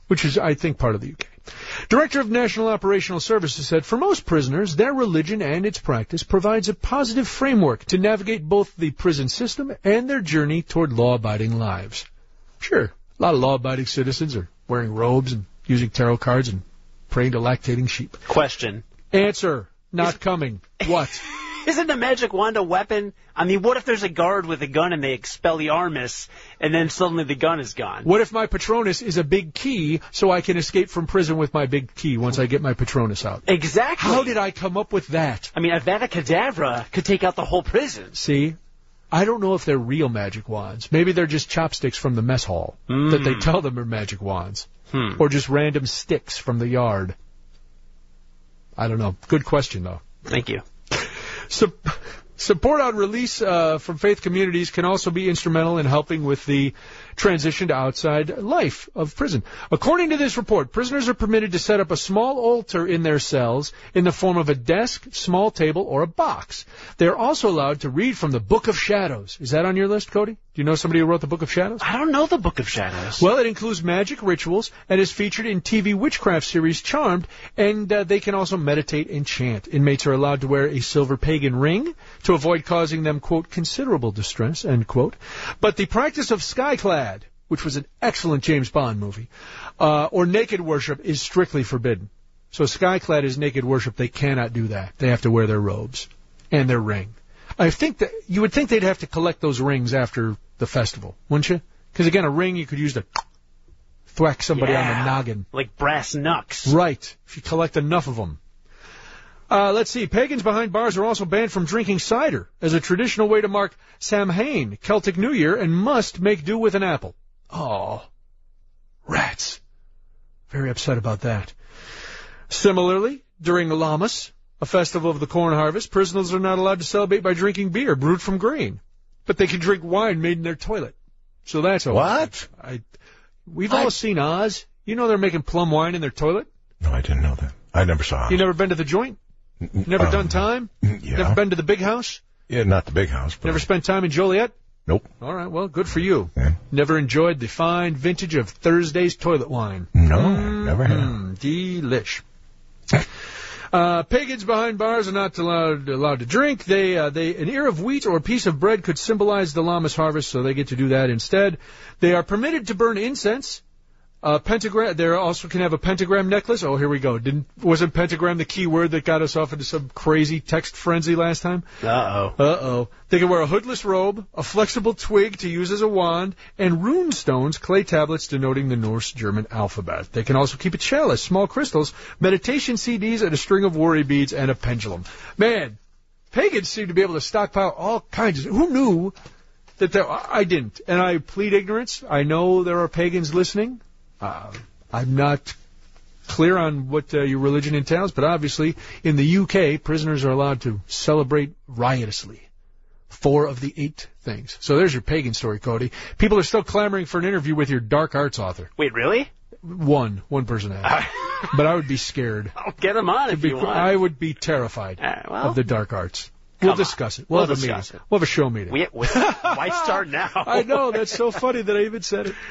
which is, I think, part of the U K. Director of National Operational Services said, for most prisoners, their religion and its practice provides a positive framework to navigate both the prison system and their journey toward law-abiding lives. Sure, a lot of law-abiding citizens are wearing robes and using tarot cards and praying to lactating sheep. Question. Answer. Not Is, coming. What? Isn't the magic wand a weapon? I mean, what if there's a guard with a gun and they Expelliarmus, and then suddenly the gun is gone? What if my Patronus is a big key so I can escape from prison with my big key once I get my Patronus out? Exactly. How did I come up with that? I mean, Avada Kedavra could take out the whole prison. See? I don't know if they're real magic wands. Maybe they're just chopsticks from the mess hall mm. that they tell them are magic wands. Hmm. Or just random sticks from the yard. I don't know. Good question, though. Thank you. So, support on release uh, from faith communities can also be instrumental in helping with the transition to outside life of prison. According to this report, prisoners are permitted to set up a small altar in their cells in the form of a desk, small table, or a box. They are also allowed to read from the Book of Shadows. Is that on your list, Cody? Do you know somebody who wrote the Book of Shadows? I don't know the Book of Shadows. Well, it includes magic rituals and is featured in T V witchcraft series Charmed, and uh, they can also meditate and chant. Inmates are allowed to wear a silver pagan ring to avoid causing them, quote, considerable distress, end quote. But the practice of skyclad, which was an excellent James Bond movie, uh, or naked worship is strictly forbidden. So skyclad is naked worship. They cannot do that. They have to wear their robes and their ring. I think that you would think they'd have to collect those rings after the festival, wouldn't you? Because, again, a ring you could use to thwack somebody yeah, on the noggin. Like brass knucks. Right, if you collect enough of them. Uh, let's see. Pagans behind bars are also banned from drinking cider as a traditional way to mark Samhain, Celtic New Year, and must make do with an apple. Oh, rats. Very upset about that. Similarly, during Lammas, a festival of the corn harvest, prisoners are not allowed to celebrate by drinking beer brewed from grain, but they can drink wine made in their toilet. So that's all. What? I, we've I... all seen Oz. You know they're making plum wine in their toilet? No, I didn't know that. I never saw Oz. You never been to the joint? Never um, done time? Yeah. Never been to the big house? Yeah, not the big house. But... Never spent time in Joliet? Nope. All right, well, good for you. Yeah. Never enjoyed the fine vintage of Thursday's toilet wine? No, mm, never have. Mm, delish. Uh, pagans behind bars are not allowed allowed to drink. They uh, they an ear of wheat or a piece of bread could symbolize the Lammas harvest, so they get to do that instead. They are permitted to burn incense. Uh, pentagram. They also can have a pentagram necklace. Oh, here we go. Didn't wasn't pentagram the key word that got us off into some crazy text frenzy last time? Uh oh. Uh oh. They can wear a hoodless robe, a flexible twig to use as a wand, and rune stones, clay tablets denoting the Norse German alphabet. They can also keep a chalice, small crystals, meditation C Ds, and a string of worry beads and a pendulum. Man, pagans seem to be able to stockpile all kinds of. Who knew that there? I didn't, and I plead ignorance. I know there are pagans listening. Uh, I'm not clear on what uh, your religion entails, but obviously in the U K, prisoners are allowed to celebrate riotously. Four of the eight things. So there's your pagan story, Cody. People are still clamoring for an interview with your dark arts author. Wait, really? One. One person has. But I would be scared. I'll get him on if be, you want. I would be terrified uh, well, of the dark arts. We'll discuss on. it. We'll, we'll have a discuss meeting. it. We'll have a show meeting. We, we, why start now? I know. That's so funny that I even said it.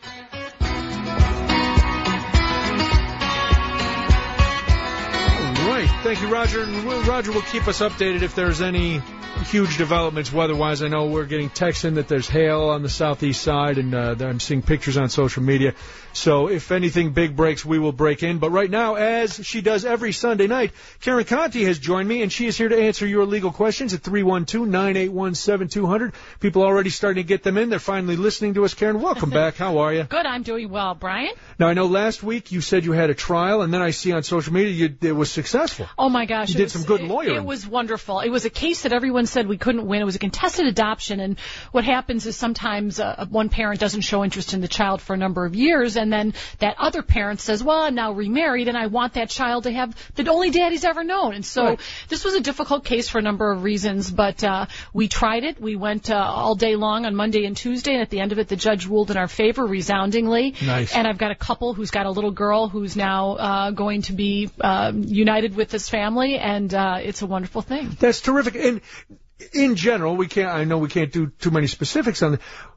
Right. Thank you, Roger. And Roger will keep us updated if there's any huge developments weather-wise. I know we're getting texts in that there's hail on the southeast side, and uh, I'm seeing pictures on social media. So if anything big breaks, we will break in. But right now, as she does every Sunday night, Karen Conti has joined me, and she is here to answer your legal questions at three one two, nine eight one, seven two zero zero. People are already starting to get them in. They're finally listening to us. Karen, welcome back. How are you? Good. I'm doing well, Brian. Now, I know last week you said you had a trial, and then I see on social media you, it was successful. Oh, my gosh. You did was, some good lawyering. It, it was wonderful. It was a case that everyone said we couldn't win. It was a contested adoption, and what happens is sometimes uh, one parent doesn't show interest in the child for a number of years, and then that other parent says, well, I'm now remarried, and I want that child to have the only dad he's ever known. And so right. This was a difficult case for a number of reasons, but uh, we tried it. We went uh, all day long on Monday and Tuesday, and at the end of it, the judge ruled in our favor resoundingly. Nice. And I've got a couple who's got a little girl who's now uh, going to be uh, united with this family, and uh, it's a wonderful thing. That's terrific. And in general, we can't. I know we can't do too many specifics on it.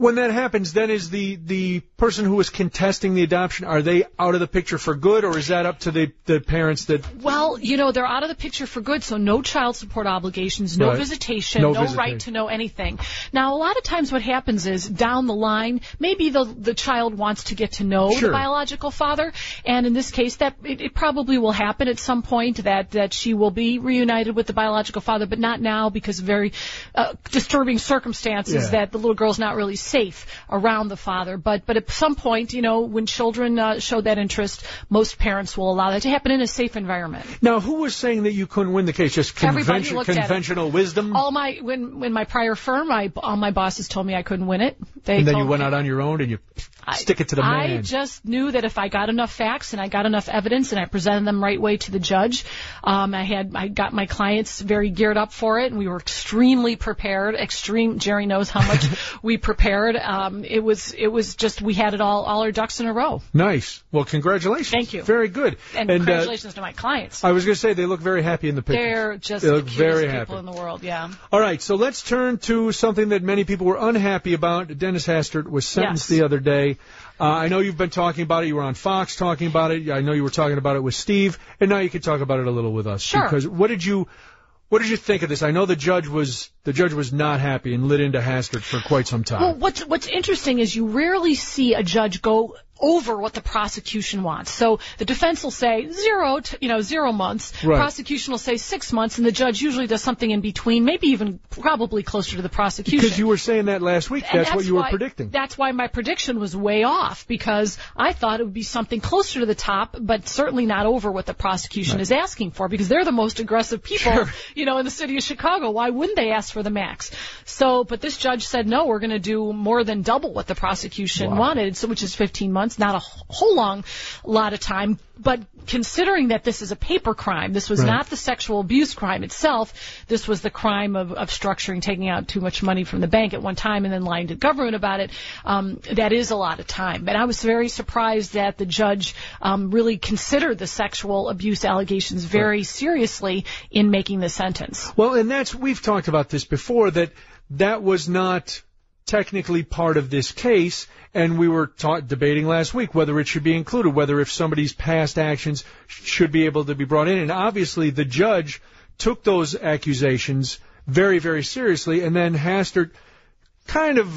When that happens, then is the, the person who is contesting the adoption, are they out of the picture for good, or is that up to the, the parents that... Well, you know, they're out of the picture for good, so no child support obligations, no Right. visitation, No no, visitation. right to know anything. Now, a lot of times what happens is, down the line, maybe the the child wants to get to know Sure. the biological father, and in this case, that it, it probably will happen at some point, that, that she will be reunited with the biological father, but not now because of very uh, disturbing circumstances Yeah. that the little girl's not really safe around the father. But but at some point, you know, when children uh, show that interest, most parents will allow that to happen in a safe environment. Now, who was saying that you couldn't win the case? Just Everybody convention, looked at it. conventional wisdom? All my when when my prior firm, I, all my bosses told me I couldn't win it. They and then told you went me, out on your own and you I, stick it to the I man. just knew that if I got enough facts and I got enough evidence and I presented them right way to the judge, um, I had I got my clients very geared up for it, and we were extremely prepared. Extreme. Jerry knows how much we prepared. Um, it was it was just we had it all all our ducks in a row. Nice. Well, congratulations. Thank you. Very good. And, uh, congratulations to my clients. I was going to say they look very happy in the picture. They're just They the look cutest very people happy. in the world. Yeah. All right, so let's turn to something that many people were unhappy about. Dennis Hastert was sentenced Yes. the other day. Uh, I know you've been talking about it. You were on Fox talking about it. I know you were talking about it with Steve, and now you can talk about it a little with us. Sure. Because what did you, what did you think of this? I know the judge was the judge was not happy and lit into Hastert for quite some time. Well, what's what's interesting is you rarely see a judge go over what the prosecution wants. So the defense will say zero, to, you know, zero months. Right. Prosecution will say six months, and the judge usually does something in between, maybe even probably closer to the prosecution. Because you were saying that last week. And That's, what you why, were predicting. That's why my prediction was way off, because I thought it would be something closer to the top, but certainly not over what the prosecution Right. is asking for, because they're the most aggressive people, Sure. you know, in the city of Chicago. Why wouldn't they ask for the max? So, but this judge said, no, we're going to do more than double what the prosecution Wow. wanted, so which is fifteen months, not a whole long lot of time. But considering that this is a paper crime, this was Right. not the sexual abuse crime itself, this was the crime of, of structuring, taking out too much money from the bank at one time and then lying to the government about it, um, that is a lot of time. And I was very surprised that the judge um, really considered the sexual abuse allegations very Right. seriously in making the sentence. Well, and that's, we've talked about this before, that that was not technically part of this case, and we were ta- debating last week whether it should be included, whether if somebody's past actions should be able to be brought in. And obviously the judge took those accusations very, very seriously, and then Hastert kind of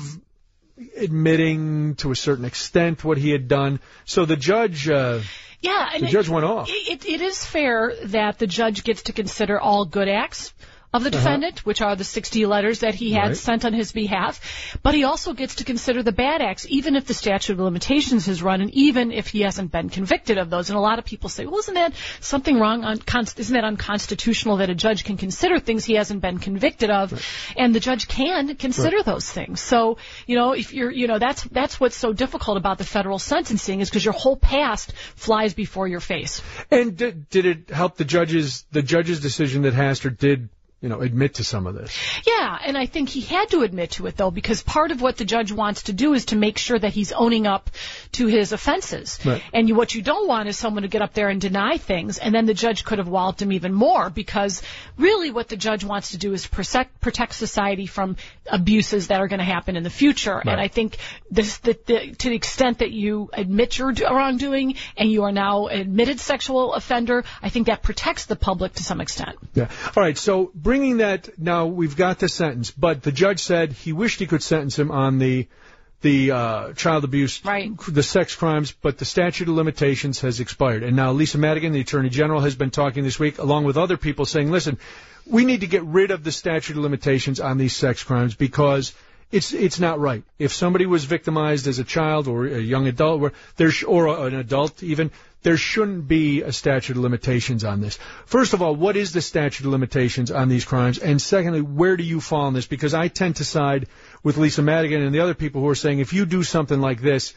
admitting to a certain extent what he had done. So the judge... Uh, Yeah, and The judge went off. It, it is fair that the judge gets to consider all good acts of the Uh-huh. defendant, which are the sixty letters that he had Right. sent on his behalf, but he also gets to consider the bad acts, even if the statute of limitations has run, and even if he hasn't been convicted of those. And a lot of people say, well, isn't that something wrong? On, isn't that unconstitutional that a judge can consider things he hasn't been convicted of? Right. And the judge can consider Right. those things. So, you know, if you're, you know, that's that's what's so difficult about the federal sentencing, is because your whole past flies before your face. And did, did it help the judge's the judge's decision that Hastert did, you know, admit to some of this? Yeah, and I think he had to admit to it, though, because part of what the judge wants to do is to make sure that he's owning up to his offenses. Right. And you, what you don't want is someone to get up there and deny things, and then the judge could have walloped him even more, because really what the judge wants to do is protect, protect society from abuses that are going to happen in the future. Right. And I think this, the, the, to the extent that you admit your wrongdoing and you are now an admitted sexual offender, I think that protects the public to some extent. Yeah. All right. So bringing that, now we've got the sentence, but the judge said he wished he could sentence him on the the uh, child abuse, right. the sex crimes, but the statute of limitations has expired. And now Lisa Madigan, the Attorney General, has been talking this week, along with other people, saying, listen, we need to get rid of the statute of limitations on these sex crimes because it's it's not right. If somebody was victimized as a child or a young adult, or, there sh- or an adult even, there shouldn't be a statute of limitations on this. First of all, what is the statute of limitations on these crimes? And secondly, where do you fall on this? Because I tend to side with Lisa Madigan and the other people who are saying if you do something like this,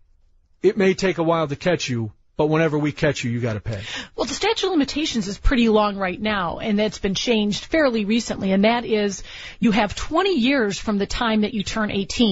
it may take a while to catch you, but whenever we catch you, you got to pay. Well, the statute of limitations is pretty long right now, and that's been changed fairly recently, and that is you have twenty years from the time that you turn eighteen.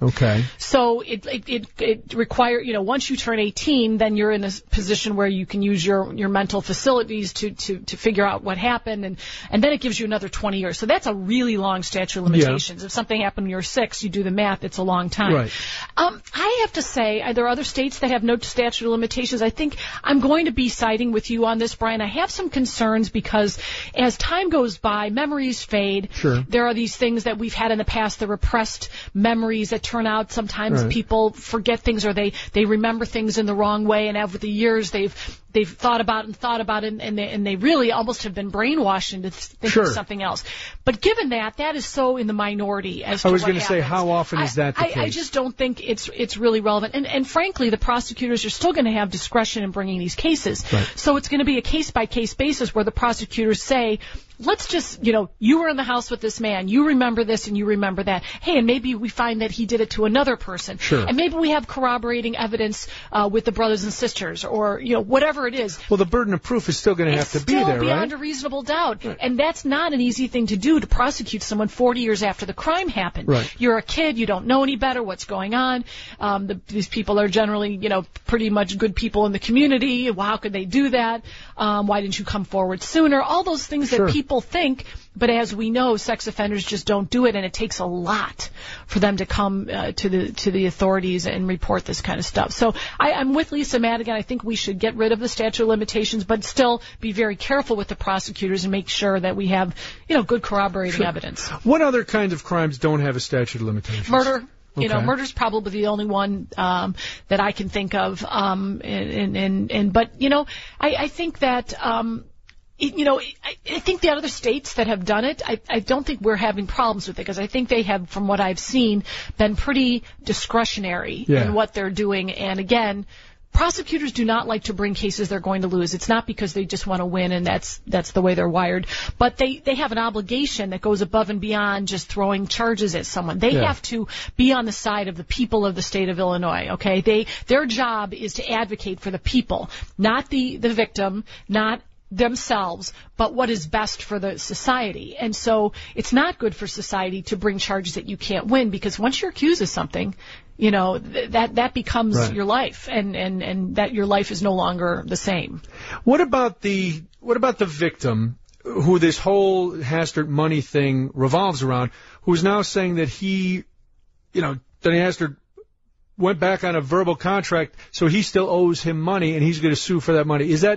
Okay. So it it it, it require you know once you turn eighteen, then you're in a position where you can use your your mental facilities to to to figure out what happened, and and then it gives you another twenty years. So that's a really long statute of limitations. Yeah. If something happened when you're six, you do the math, it's a long time. Right. Um, I have to say, are there other states that have no statute of limitations? I think I'm going to be siding with you on this, Brian. I have some concerns because as time goes by, memories fade. Sure. There are these things that we've had in the past, the repressed memories that turn out sometimes right. people forget things or they, they remember things in the wrong way, and over the years they've they've thought about it and thought about it, and they, and they really almost have been brainwashed into thinking sure. something else. But given that, that is so in the minority as to I was going to say, how often is that the I, case? I just don't think it's it's really relevant. And, and frankly, the prosecutors are still going to have discretion in bringing these cases. Right. So it's going to be a case-by-case basis where the prosecutors say, let's just, you know, you were in the house with this man, you remember this and you remember that. Hey, and maybe we find that he did it to another person. Sure. And maybe we have corroborating evidence uh, with the brothers and sisters, or, you know, whatever it is. Well, the burden of proof is still going to have to be there, right? Still beyond a reasonable doubt. Right. And that's not an easy thing to do, to prosecute someone forty years after the crime happened. Right. You're a kid, you don't know any better, what's going on. Um, the, these people are generally, you know, pretty much good people in the community. Well, how could they do that? Um, why didn't you come forward sooner? All those things sure. that people think. But as we know, sex offenders just don't do it, and it takes a lot for them to come uh, to the to the authorities and report this kind of stuff. So I, I'm with Lisa Madigan. I think we should get rid of the statute of limitations, but still be very careful with the prosecutors and make sure that we have, you know, good corroborating sure. evidence. What other kinds of crimes don't have a statute of limitations? Murder. You Okay. know, murder's probably the only one um, that I can think of. Um, and, and, and but you know, I, I think that. Um, You know, I, I think the other states that have done it, I, I don't think we're having problems with it, because I think they have, from what I've seen, been pretty discretionary yeah. in what they're doing. And again, prosecutors do not like to bring cases they're going to lose. It's not because they just want to win, and that's that's the way they're wired. But they, they have an obligation that goes above and beyond just throwing charges at someone. They yeah. have to be on the side of the people of the state of Illinois, okay? They Their job is to advocate for the people, not the, the victim, not themselves, but what is best for the society. And so it's not good for society to bring charges that you can't win, because once you're accused of something, you know, th- that that becomes right. your life, and, and, and that your life is no longer the same. What about the what about the victim, who this whole Hastert money thing revolves around, who's now saying that he, you know, Denny Hastert went back on a verbal contract, so he still owes him money, and he's going to sue for that money? Is that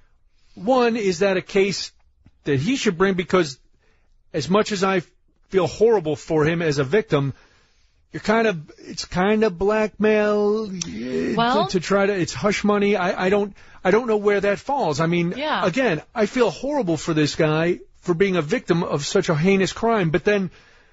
One, is that a case that he should bring? Because as much as I feel horrible for him as a victim, you're kind of, it's kind of blackmail well, to, to try to, it's hush money. I, I don't, I don't know where that falls. I mean, yeah. again, I feel horrible for this guy for being a victim of such a heinous crime, but then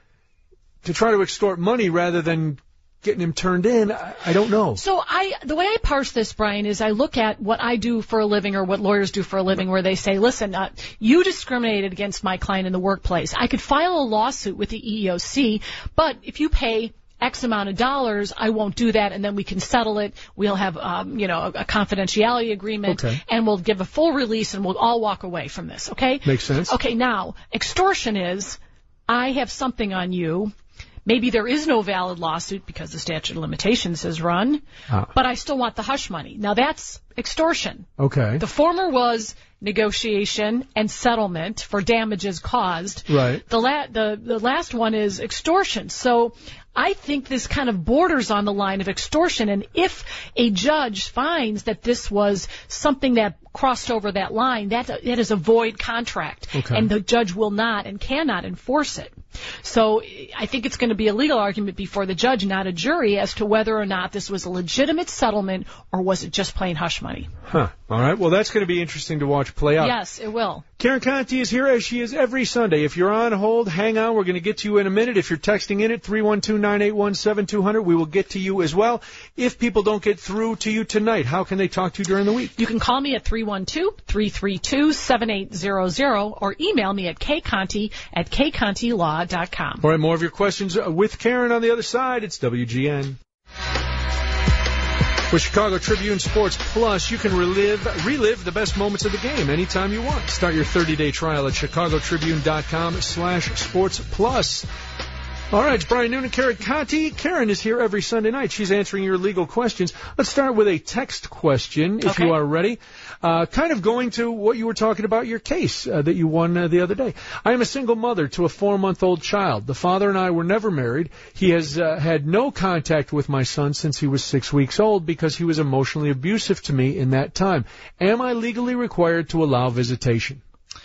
to try to extort money rather than getting him turned in, I, I don't know. So I, the way I parse this, Brian, is I look at what I do for a living, or what lawyers do for a living, where they say, listen, uh, you discriminated against my client in the workplace. I could file a lawsuit with the E E O C, but if you pay X amount of dollars, I won't do that, and then we can settle it. We'll have, um, you know, a, a confidentiality agreement, okay. and we'll give a full release, and we'll all walk away from this, okay? Makes sense. Okay, now, extortion is, I have something on you. Maybe there is no valid lawsuit because the statute of limitations has run, ah. but I still want the hush money. Now, that's extortion. Okay. The former was negotiation and settlement for damages caused. Right. The, la- the, the last one is extortion. So I think this kind of borders on the line of extortion, and if a judge finds that this was something that crossed over that line, that, that is a void contract, okay. and the judge will not and cannot enforce it. So I think it's going to be a legal argument before the judge, not a jury, as to whether or not this was a legitimate settlement or was it just plain hush money. Huh. All right. Well, that's going to be interesting to watch play out. Yes, it will. Karen Conti is here, as she is every Sunday. If you're on hold, hang on. We're going to get to you in a minute. If you're texting in at three one two, nine eight one, seven two zero zero, we will get to you as well. If people don't get through to you tonight, how can they talk to you during the week? You can call me at three one two, three three two, seven eight zero zero or email me at kconti at k conti law dot com. All right, more of your questions with Karen on the other side. It's W G N. With Chicago Tribune Sports Plus, you can relive, relive the best moments of the game anytime you want. Start your thirty-day trial at chicago tribune dot com slash sports plus. All right, it's Brian Noonan, Karen Conti. Karen is here every Sunday night. She's answering your legal questions. Let's start with a text question, if Okay. you are ready. Uh, kind of going to what you were talking about, your case uh, that you won uh, the other day. I am a single mother to a four-month-old child. The father and I were never married. He has uh, had no contact with my son since he was six weeks old because he was emotionally abusive to me in that time. Am I legally required to allow visitation?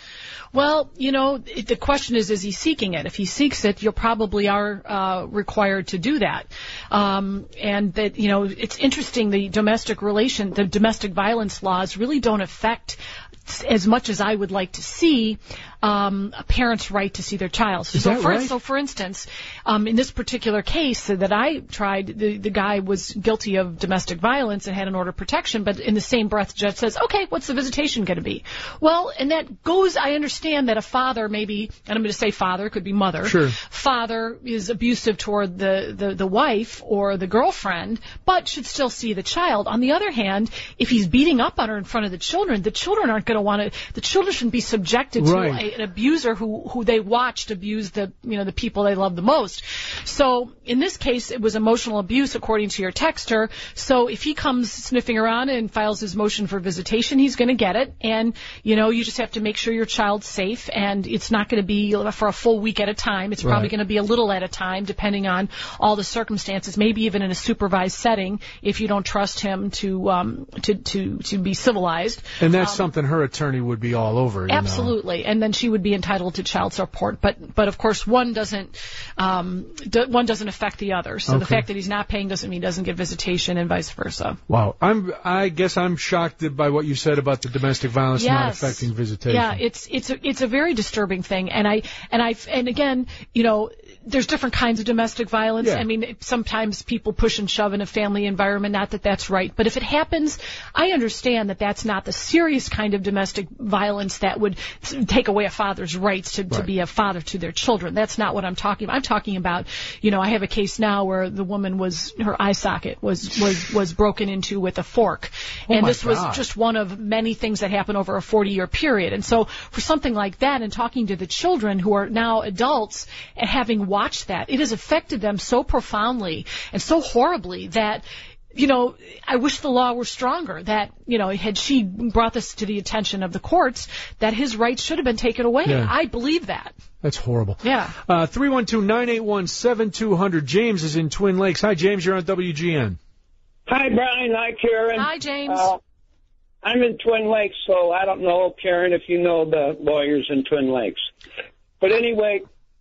Well, you know, it- the question is, is he seeking it? If he seeks it, you probably are uh, required to do that. Um, and that, you know, it's interesting, the domestic relation, the domestic violence laws really don't affect as much as I would like to see um, a parent's right to see their child. Is so, that for, right? so, for instance, um, in this particular case that I tried, the, the guy was guilty of domestic violence and had an order of protection, but in the same breath, the judge says, okay, what's the visitation going to be? Well, and that goes, I understand that a father maybe, and I'm going to say father, could be mother, Sure. father is abusive toward the, the, the wife or the girlfriend, but should still see the child. On the other hand, if he's beating up on her in front of the children, the children aren't going to want to, the children shouldn't be subjected Right. to a, an abuser who, who they watched abuse the, you know, the people they love the most. So in this case, it was emotional abuse according to your texter. So if he comes sniffing around and files his motion for visitation, he's going to get it. And, you know, you just have to make sure your child's safe, and it's not going to be for a full week at a time. It's probably Right. going to be a little at a time, depending on all the circumstances, maybe even in a supervised setting if you don't trust him to, um, to, to, to be civilized. And that's Um, something her attorney would be all over. You know. Absolutely, and then she would be entitled to child support. But but of course, one doesn't um, d- one doesn't affect the other. So the Okay. fact that he's not paying doesn't mean he doesn't get visitation, and vice versa. Wow. I'm, I guess I'm shocked by what you said about the domestic violence not Yes. affecting visitation. Yeah, it's it's a, it's a very disturbing thing, and I and I and again, you know, there's different kinds of domestic violence. Yeah. I mean, sometimes people push and shove in a family environment. Not that that's right, but if it happens, I understand that that's not the serious kind of domestic violence that would s- take away a father's rights to, to Right. be a father to their children. That's not what I'm talking about. I'm talking about, you know, I have a case now where the woman was, her eye socket was was was broken into with a fork, Oh and my this was God. just one of many things that happened over a forty-year period. And so for something like that, and talking to the children who are now adults and having watched that, it has affected them so profoundly and so horribly that, you know, I wish the law were stronger, that, you know, had she brought this to the attention of the courts, that his rights should have been taken away. Yeah. I believe that. That's horrible. Yeah. Uh, three one two, nine eight one, seven two zero zero. James is in Twin Lakes. Hi, James. You're on W G N. Hi, Brian. Hi, Karen. Hi, James. Uh, I'm in Twin Lakes, so I don't know, Karen, if you know the lawyers in Twin Lakes. But anyway,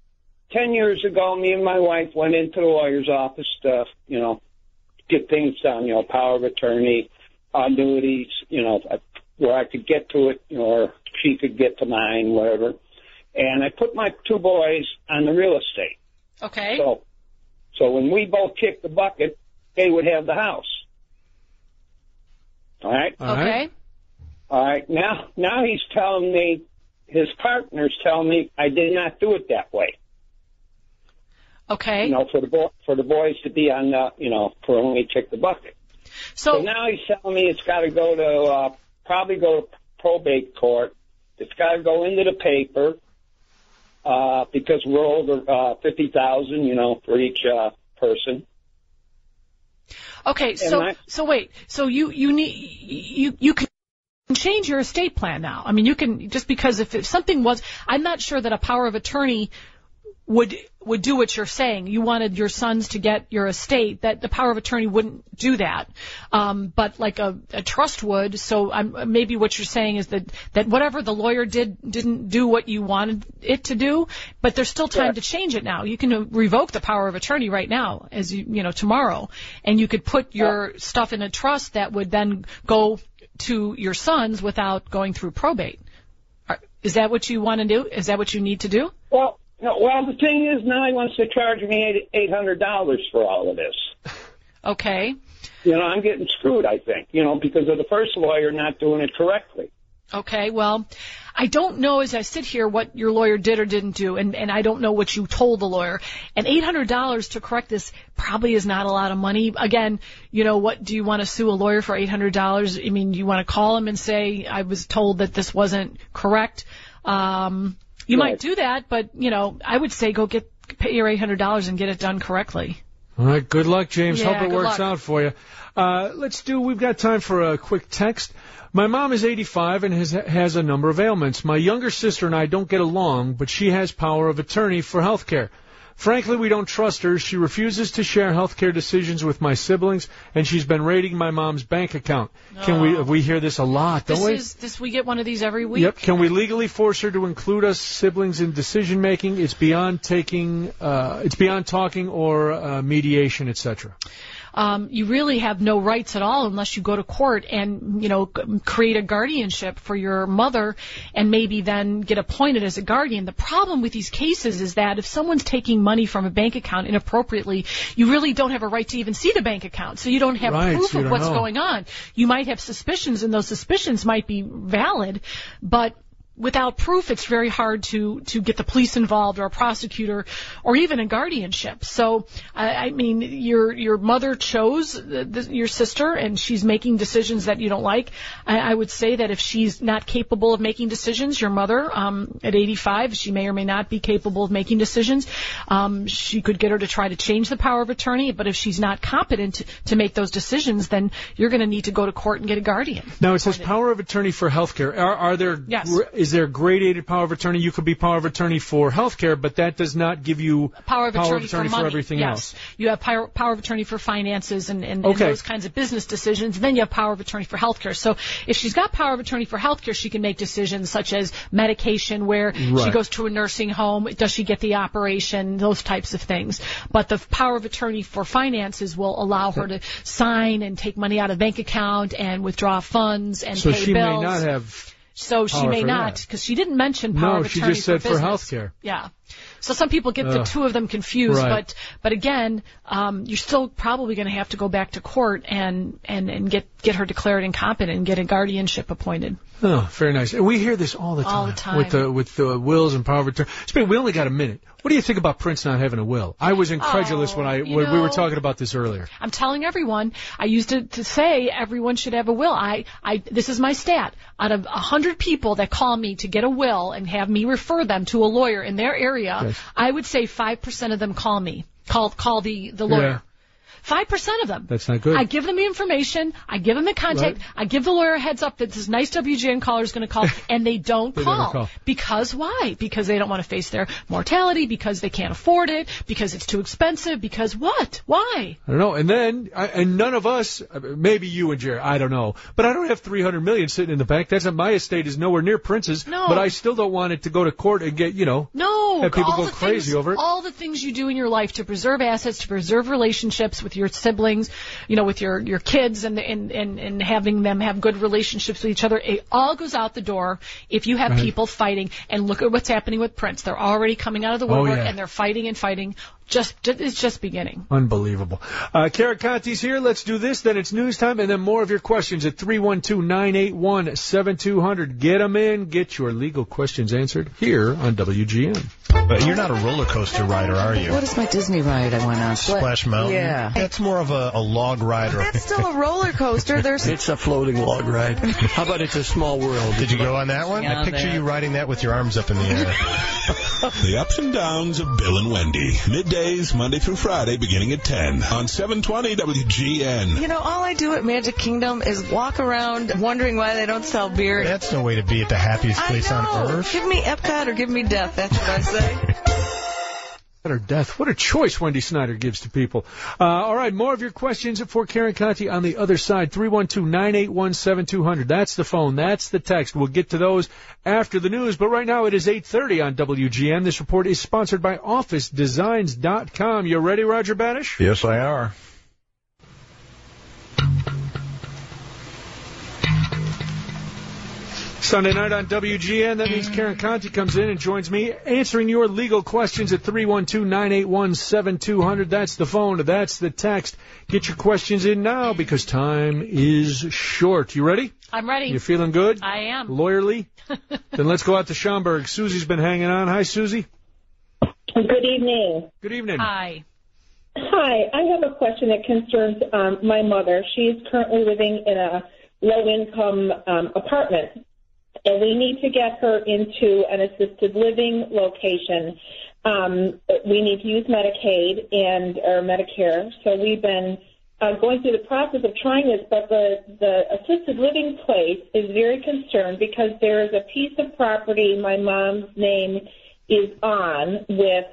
ten years ago, me and my wife went into the lawyer's office to, you know, get things done, you know, power of attorney, annuities, you know, where I could get to it, you know, or she could get to mine, whatever. And I put my two boys on the real estate. Okay. So, so when we both kicked the bucket, they would have the house. All right? All right. Okay. All right. Now, now he's telling me, his partner's telling me I did not do it that way. Okay. You know, for the bo- for the boys to be on the, you know, for when we kick the bucket. So, So now he's telling me it's got to go to, uh, probably go to probate court. It's got to go into the paper, uh, because we're over, uh, fifty thousand, you know, for each, uh, person. okay. So, I- so wait. So you, you need, you, you can change your estate plan now. I mean, you can, just because if, if something was, I'm not sure that a power of attorney would would do what you're saying. You wanted your sons to get your estate, that the power of attorney wouldn't do that. Um, but like a, a trust would. So I'm, maybe what you're saying is that, that whatever the lawyer did didn't do what you wanted it to do, but there's still time Correct. to change it now. You can revoke the power of attorney right now, as you, you know, tomorrow, and you could put your stuff in a trust that would then go to your sons without going through probate. Are, is that what you want to do? Is that what you need to do? Well, no, well, the thing is, now he wants to charge me eight hundred dollars for all of this. Okay. You know, I'm getting screwed, I think, you know, because of the first lawyer not doing it correctly. Okay, well, I don't know as I sit here what your lawyer did or didn't do, and, and I don't know what you told the lawyer. And eight hundred dollars to correct this probably is not a lot of money. Again, you know, what do you want to sue a lawyer for eight hundred dollars? I mean, you want to call him and say, I was told that this wasn't correct. Um, you Right. might do that, but, you know, I would say go get pay your eight hundred dollars and get it done correctly. All right, good luck, James. Yeah, Hope it good works luck. out for you. Uh, let's do, we've got time for a quick text. My mom is eighty-five and has, has a number of ailments. My younger sister and I don't get along, but she has power of attorney for health care. Frankly, we don't trust her. She refuses to share health care decisions with my siblings, and she's been raiding my mom's bank account. Can we, we hear this a lot, don't This we? is this. We get one of these every week. Yep. Can we legally force her to include us siblings in decision making? It's beyond taking, uh, it's beyond talking or uh, mediation, et cetera. Um, you really have no rights at all unless you go to court and, you know, c- create a guardianship for your mother and maybe then get appointed as a guardian. The problem with these cases is that if someone's taking money from a bank account inappropriately, you really don't have a right to even see the bank account. So you don't have Right, proof so you of don't what's know. going on. You might have suspicions, and those suspicions might be valid, but without proof, it's very hard to, to get the police involved or a prosecutor or even a guardianship. So, I, I mean, your your mother chose the, the, your sister, and she's making decisions that you don't like. I, I would say that if she's not capable of making decisions, your mother, um, at eighty-five, she may or may not be capable of making decisions. Um, she could get her to try to change the power of attorney, but if she's not competent to, to make those decisions, then you're going to need to go to court and get a guardian. Now, it says power of attorney for health care. Are, are there, Yes. gr- is there gradated power of attorney? You could be power of attorney for health care, but that does not give you Power of attorney, for, money. everything yes. else. You have power, power of attorney for finances and, and, Okay. and those kinds of business decisions. Then you have power of attorney for healthcare. So if she's got power of attorney for healthcare, she can make decisions such as medication, where she Right. goes to a nursing home, does she get the operation, those types of things. But the power of attorney for finances will allow her to sign and take money out of bank account and withdraw funds and So pay she bills. may not have. So she power may for not, that. because she didn't mention power No, of she attorney just said for for business. healthcare. Yeah. So some people get the Ugh. two of them confused, Right. but but again, um, you're still probably going to have to go back to court and and and get get her declared incompetent and get a guardianship appointed. Oh, very nice. And we hear this all the time. All the time. With the, with the wills and power of attorney. Speaking, we only got a minute. What do you think about Prince not having a will? I was incredulous Oh, when I you when we were know- talking about this earlier. I'm telling everyone. I used to, to say everyone should have a will. I, I, this is my stat. Out of a hundred people that call me to get a will and have me refer them to a lawyer in their area, Yes. I would say five percent of them call me. Call, call the, the lawyer. Yeah. Five percent of them. That's not good. I give them the information. I give them the contact. Right. I give the lawyer a heads up that this nice W G N caller is going to call, and they don't They call. never call. Because why? Because they don't want to face their mortality, because they can't afford it, because it's too expensive, because what? Why? I don't know. And then, I, and none of us, maybe you and Jerry, I don't know. But I don't have three hundred million sitting in the bank. That's my estate is nowhere near Prince's. No. But I still don't want it to go to court and get, you know, No, have people all go the crazy things, over it. All the things you do in your life to preserve assets, to preserve relationships with your siblings, you know, with your, your kids and, and, and, and having them have good relationships with each other, it all goes out the door if you have Right. people fighting. And look at what's happening with Prince. They're already coming out of the Oh, woodwork, yeah. and they're fighting and fighting. Just, just It's just beginning. Unbelievable. Uh, Kara Conti's here. Let's do this. Then it's news time, and then more of your questions at three one two, nine eight one, seven two zero zero. Get them in. Get your legal questions answered here on W G N. But you're not a roller coaster rider, are you? What is my Disney ride I went on? Splash Mountain? Yeah. That's more of a, a log ride. Or That's still a roller coaster. There's It's a floating log ride. How about It's a Small World? Did you go on that one? Yeah, I picture there. you riding that with your arms up in the air. The ups and downs of Bill and Wendy. Middays, Monday through Friday, beginning at ten on seven twenty W G N. You know, all I do at Magic Kingdom is walk around wondering why they don't sell beer. That's no way to be at the happiest place I know. on earth. Give me Epcot or give me death. That's what I say. Or death. What a choice Wendy Snyder gives to people. Uh, all right, more of your questions for Karen Conti on the other side. three one two, nine eight one, seven two zero zero. That's the phone. That's the text. We'll get to those after the news. But right now it is eight thirty on W G N. This report is sponsored by Office Designs dot com. You ready, Roger Banish? Yes, I are. Sunday night on W G N. That means Karen Conti comes in and joins me answering your legal questions at three one two, nine eight one, seven two zero zero. That's the phone. That's the text. Get your questions in now because time is short. You ready? I'm ready. You feeling good? I am. Lawyerly? Then let's go out to Schaumburg. Susie's been hanging on. Hi, Susie. Good evening. Good evening. Hi. Hi. I have a question that concerns um, my mother. She is currently living in a low-income um, apartment, and we need to get her into an assisted living location. Um, we need to use Medicaid and or Medicare. So we've been uh, going through the process of trying this, but the, the assisted living place is very concerned because there is a piece of property my mom's name is on with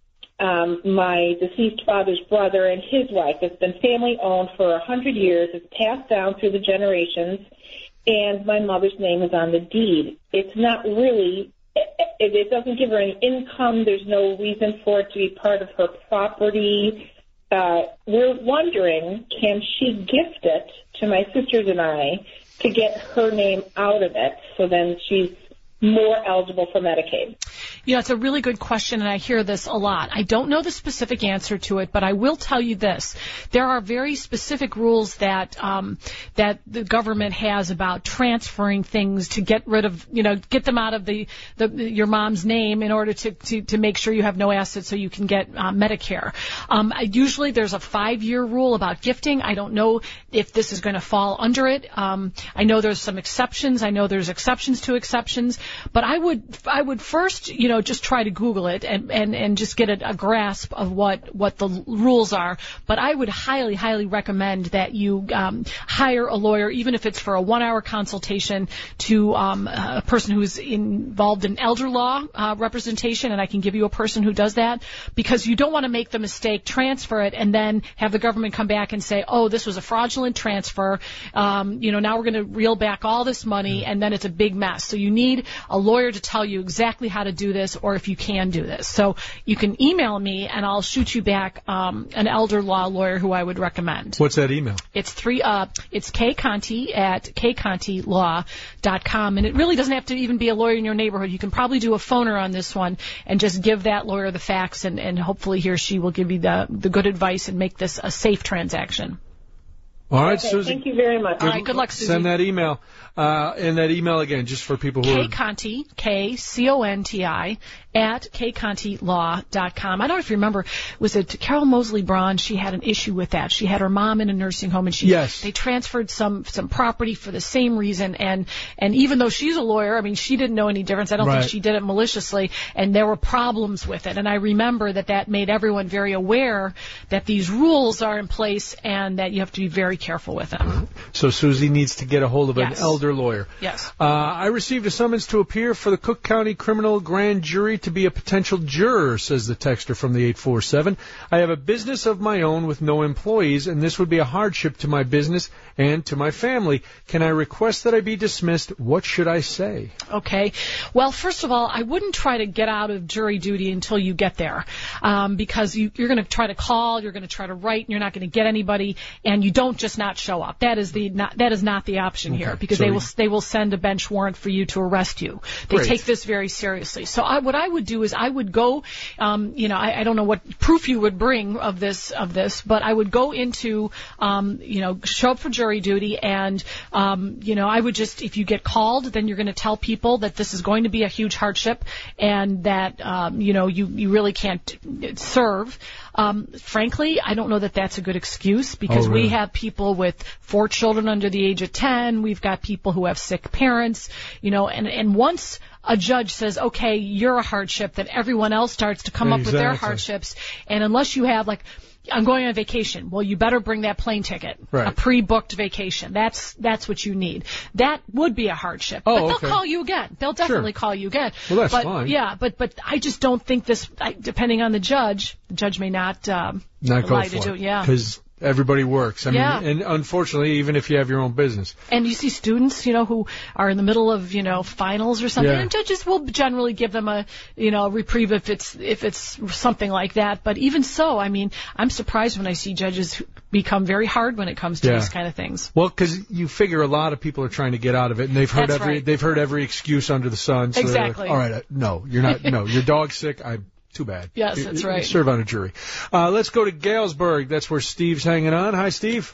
um, my deceased father's brother and his wife. It's been family owned for a hundred years. It's passed down through the generations, and my mother's name is on the deed. It's not really. It, it doesn't give her any income. There's no reason for it to be part of her property. Uh, we're wondering, can she gift it to my sisters and I to get her name out of it so then she's more eligible for Medicaid? You know, it's a really good question, and I hear this a lot. I don't know the specific answer to it, but I will tell you this. There are very specific rules that um, that the government has about transferring things to get rid of, you know, get them out of the, the your mom's name in order to, to, to make sure you have no assets so you can get uh, Medicare. Um, I, usually there's a five-year rule about gifting. I don't know if this is going to fall under it. Um, I know there's some exceptions. I know there's exceptions to exceptions. But I would I would first, you know, just try to Google it and, and, and just get a, a grasp of what, what the rules are. But I would highly, highly recommend that you um, hire a lawyer, even if it's for a one-hour consultation, to um, a person who's involved in elder law uh, representation, and I can give you a person who does that, because you don't want to make the mistake, transfer it, and then have the government come back and say, oh, this was a fraudulent transfer. Um, you know, now we're going to reel back all this money, and then it's a big mess. So you need a lawyer to tell you exactly how to do this, or if you can do this. So you can email me, and I'll shoot you back um, an elder law lawyer who I would recommend. What's that email? It's three. Uh, it's kconti at kconti law dot com, and it really doesn't have to even be a lawyer in your neighborhood. You can probably do a phoner on this one and just give that lawyer the facts, and, and hopefully he or she will give you the the good advice and make this a safe transaction. All right, okay, Susie. Thank you very much. All right, good luck, Susie. Send that email. Uh, and that email again, just for people who are... kconti, K C O N T I, at kconti law dot com. I don't know if you remember, was it Carol Mosley Braun? She had an issue with that. She had her mom in a nursing home, and she yes. they transferred some some property for the same reason. And and even though she's a lawyer, I mean, she didn't know any difference. I don't right. think she did it maliciously, and there were problems with it. And I remember that that made everyone very aware that these rules are in place and that you have to be very careful with them. So Susie needs to get a hold of yes. an elder lawyer. Yes. Uh, I received a summons to appear for the Cook County Criminal Grand Jury to be a potential juror, says the texter from the eight four seven. I have a business of my own with no employees, and this would be a hardship to my business and to my family. Can I request that I be dismissed? What should I say? Okay. Well, first of all, I wouldn't try to get out of jury duty until you get there, um, because you, you're going to try to call, you're going to try to write, and you're not going to get anybody, and you don't just not show up. That is the not, that is not the option okay. here, because so they will they will send a bench warrant for you to arrest you. They Great. take this very seriously. So I, what I would do is I would go, um, you know, I, I don't know what proof you would bring of this of this, but I would go into, um, you know, show up for jury duty, and um, you know, I would just, if you get called, then you're going to tell people that this is going to be a huge hardship, and that um, you know, you you really can't serve. Um, frankly, I don't know that that's a good excuse, because oh, really? we have people with four children under the age of ten. We've got people who have sick parents, you know, and, and once a judge says, okay, you're a hardship, then everyone else starts to come exactly. up with their hardships. And unless you have, like, I'm going on vacation. Well, you better bring that plane ticket, right. a pre-booked vacation. That's that's what you need. That would be a hardship. Oh, but they'll okay. call you again. They'll definitely sure. call you again. Well, that's but, fine. Yeah, but but I just don't think this. I, depending on the judge, the judge may not um, not allow go you for to do it. it. Yeah, because everybody works. I yeah. mean, and unfortunately, even if you have your own business. And you see students, you know, who are in the middle of, you know, finals or something, yeah. and judges will generally give them a, you know, a reprieve if it's if it's something like that. But even so, I mean, I'm surprised when I see judges become very hard when it comes to yeah. these kind of things. Well, because you figure a lot of people are trying to get out of it, and they've heard That's every right. they've heard every excuse under the sun. So exactly. Like, all right, uh, no, you're not. No, your dog's sick. I. Too bad. Yes, that's you, right. You serve on a jury. Uh, let's go to Galesburg. That's where Steve's hanging on. Hi, Steve.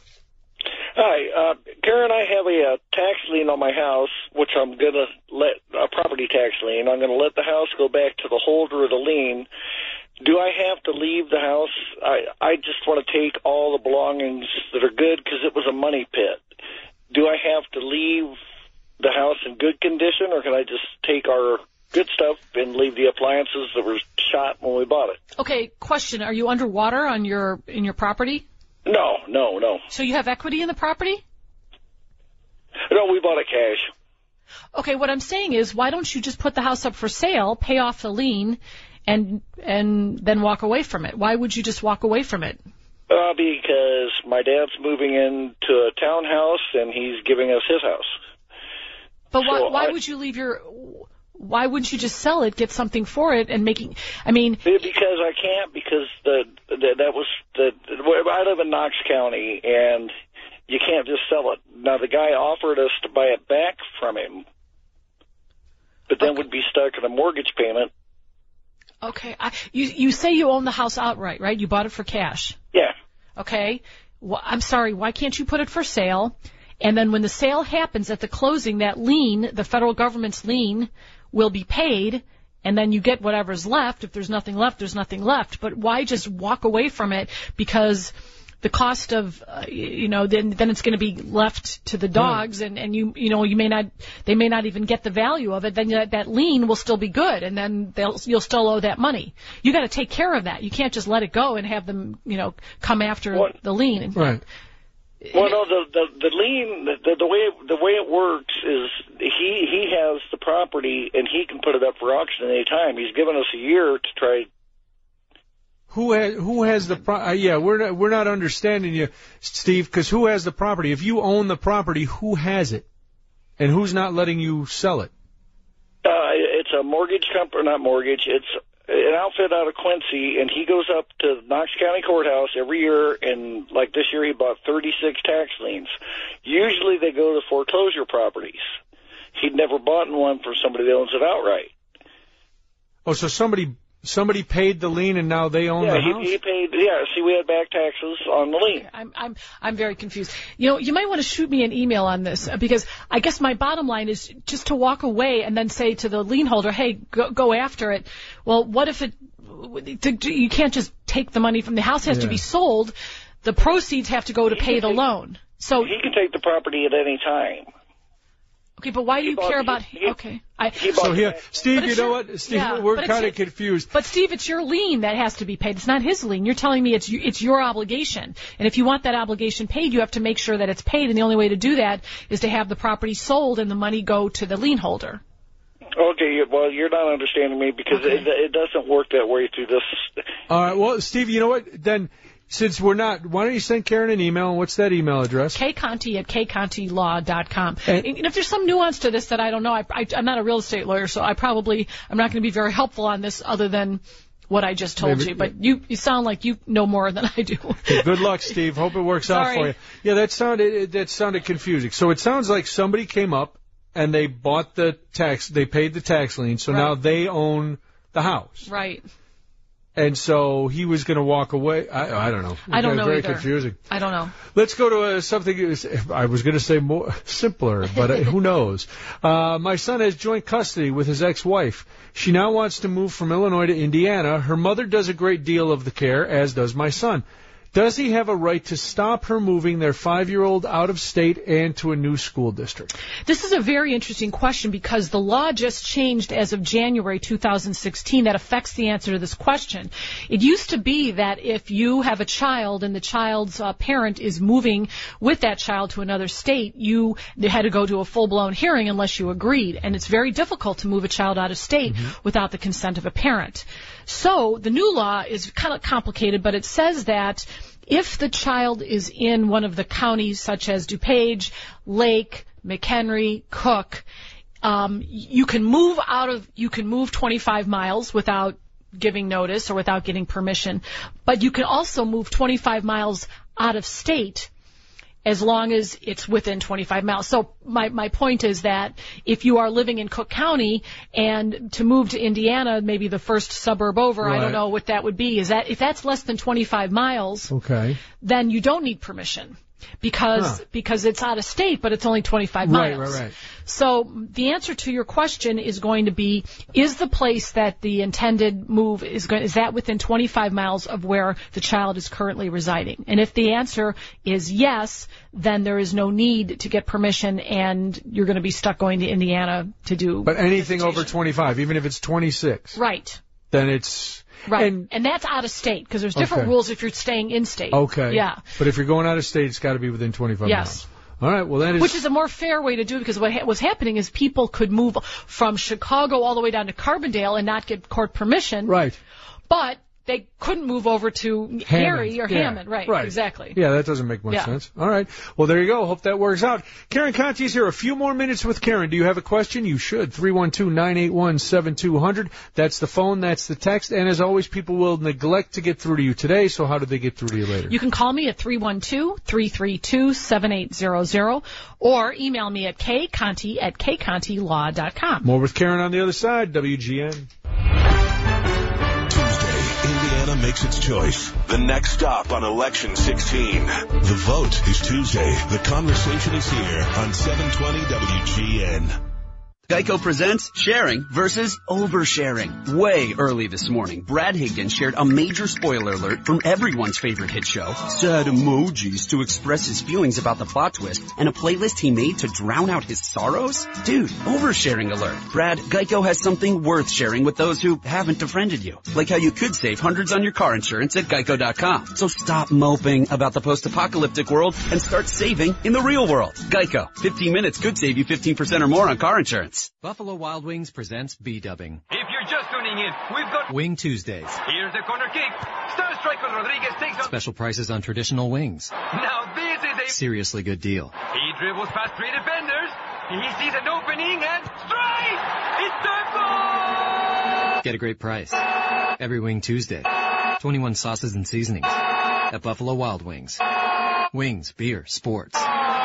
Hi, uh, Karen. I have a, uh tax lien on my house, which I'm going to let a property tax lien. I'm going to let the house go back to the holder of the lien. Do I have to leave the house? I I just want to take all the belongings that are good because it was a money pit. Do I have to leave the house in good condition, or can I just take our good stuff and leave the appliances that were shot when we bought it? Okay, question. Are you underwater on your in your property? No, no, no. So you have equity in the property? No, we bought it cash. Okay, what I'm saying is, why don't you just put the house up for sale, pay off the lien, and and then walk away from it? Why would you just walk away from it? Uh, because my dad's moving into a townhouse, and he's giving us his house. But why, So why I- would you leave your... Why wouldn't you just sell it, get something for it, and making... I mean... Because I can't, because the, the that was... the I live in Knox County, and you can't just sell it. Now, the guy offered us to buy it back from him, but then we'd be stuck in a mortgage payment. Okay, I, you you say you own the house outright, right? You bought it for cash. Yeah. Okay. Well, I'm sorry, why can't you put it for sale? And then when the sale happens at the closing, that lien, the federal government's lien, will be paid, and then you get whatever's left. If there's nothing left, there's nothing left. But why just walk away from it? Because the cost of, uh, you know, then then it's going to be left to the dogs, and, and you you know you may not they may not even get the value of it. Then that, that lien will still be good, and then they'll you'll still owe that money. You got to take care of that. You can't just let it go and have them you know come after What? the lien. Right. Well, no, the the, the lien, the, the way it, the way it works is he he has the property and he can put it up for auction at any time. He's given us a year to try. Who has who has the pro- uh, yeah we're not, we're not understanding you, Steve, because who has the property? If you own the property, who has it, and who's not letting you sell it? Uh, it's a mortgage company, not mortgage. It's an outfit out of Quincy, and he goes up to Knox County Courthouse every year, and like this year he bought thirty-six tax liens. Usually they go to foreclosure properties. He'd never bought one from somebody that owns it outright. Oh, so somebody somebody paid the lien and now they own Yeah, the he, house? he paid. Yeah, see, we had back taxes on the lien. I'm I'm I'm very confused. You know, you might want to shoot me an email on this, uh, because I guess my bottom line is just to walk away and then say to the lien holder, "Hey, go, go after it." Well, what if it? You can't just take the money from the house; it has to Yeah. be sold. The proceeds have to go to pay the loan. So He can take the property at any time. okay, but why do you bought- care about? he- Okay, I. So here, Steve, But you it's know your- what, Steve, yeah, we're but it's kind of your- confused. But Steve, it's your lien that has to be paid. It's not his lien. You're telling me it's you- it's your obligation, and if you want that obligation paid, you have to make sure that it's paid. And the only way to do that is to have the property sold and the money go to the lien holder. Okay, well, you're not understanding me because it, it doesn't work that way through this. All right, well, Steve, you know what? Then, since we're not, why don't you send Karen an email? What's that email address? kconti at k conti law dot com. And, and if there's some nuance to this that I don't know, I, I, I'm not a real estate lawyer, so I probably I'm not going to be very helpful on this other than what I just told Maybe- you. But you you sound like you know more than I do. Hey, good luck, Steve. Hope it works out Sorry. for you. Yeah, that sounded that sounded confusing. So it sounds like somebody came up and they bought the tax, they paid the tax lien, so Right. now they own the house. Right. And so he was going to walk away. I, I don't know. I don't It's know very either. confusing. I don't know. Let's go to uh, something, I was going to say more simpler, but uh, who knows. Uh, my son has joint custody with his ex-wife. She now wants to move from Illinois to Indiana. Her mother does a great deal of the care, as does my son. Does he have a right to stop her moving their five-year-old out of state and to a new school district? This is a very interesting question because the law just changed as of January two thousand sixteen that affects the answer to this question. It used to be that if you have a child and the child's uh, parent is moving with that child to another state, you had to go to a full-blown hearing unless you agreed. And it's very difficult to move a child out of state without the consent of a parent. So the new law is kind of complicated, but it says that if the child is in one of the counties such as DuPage, Lake, McHenry, Cook, um, you can move out of, you can move twenty-five miles without giving notice or without getting permission, but you can also move twenty-five miles out of state as long as it's within twenty-five miles. So my, my point is that if you are living in Cook County and to move to Indiana, maybe the first suburb over, I Right. don't know what that would be, is that if that's less than twenty-five miles, Okay. then you don't need permission. because Huh. because it's out of state, but it's only twenty-five Right, miles. right, right. So the answer to your question is going to be: is the place that the intended move is going is that within twenty-five miles of where the child is currently residing? And if the answer is yes, then there is no need to get permission, and you're going to be stuck going to Indiana to do. But anything over twenty-five, even if it's twenty-six, Right. then it's Right. And, And that's out of state because there's different Okay. rules if you're staying in state. okay. Yeah. But if you're going out of state, it's got to be within twenty-five Yes. miles. All right. Well, that is. Which is a more fair way to do it because what ha- was happening is people could move from Chicago all the way down to Carbondale and not get court permission. Right. But they couldn't move over to Gary or Yeah. Hammond. Right. Right. Exactly. Yeah, that doesn't make much Yeah. sense. All right. Well, there you go. Hope that works out. Karen Conti's here. A few more minutes with Karen. Do you have a question? You should. three one two, nine eight one, seven two zero zero. That's the phone. That's the text. And as always, people will neglect to get through to you today. So how do they get through to you later? You can call me at three one two, three three two, seven eight zero zero or email me at kconti at k conti law dot com. More with Karen on the other side. W G N. Indiana makes its choice. The next stop on Election sixteen. The vote is Tuesday. The conversation is here on seven twenty W G N. Geico presents sharing versus oversharing. Way early this morning, Brad Higdon shared a major spoiler alert from everyone's favorite hit show, sad emojis to express his feelings about the plot twist, and a playlist he made to drown out his sorrows? Dude, oversharing alert. Brad, Geico has something worth sharing with those who haven't befriended you. Like how you could save hundreds on your car insurance at geico dot com. So stop moping about the post-apocalyptic world and start saving in the real world. Geico. fifteen minutes could save you fifteen percent or more on car insurance. Buffalo Wild Wings presents B-dubbing. If you're just tuning in, we've got Wing Tuesdays. Here's the corner kick. Star striker Rodriguez takes on. Special prices on traditional wings. Now this is a Seriously good deal. He dribbles past three defenders. He sees an opening and strike! It's the goal! Get a great price. Every Wing Tuesday. twenty-one sauces and seasonings. At Buffalo Wild Wings. Wings, beer, sports.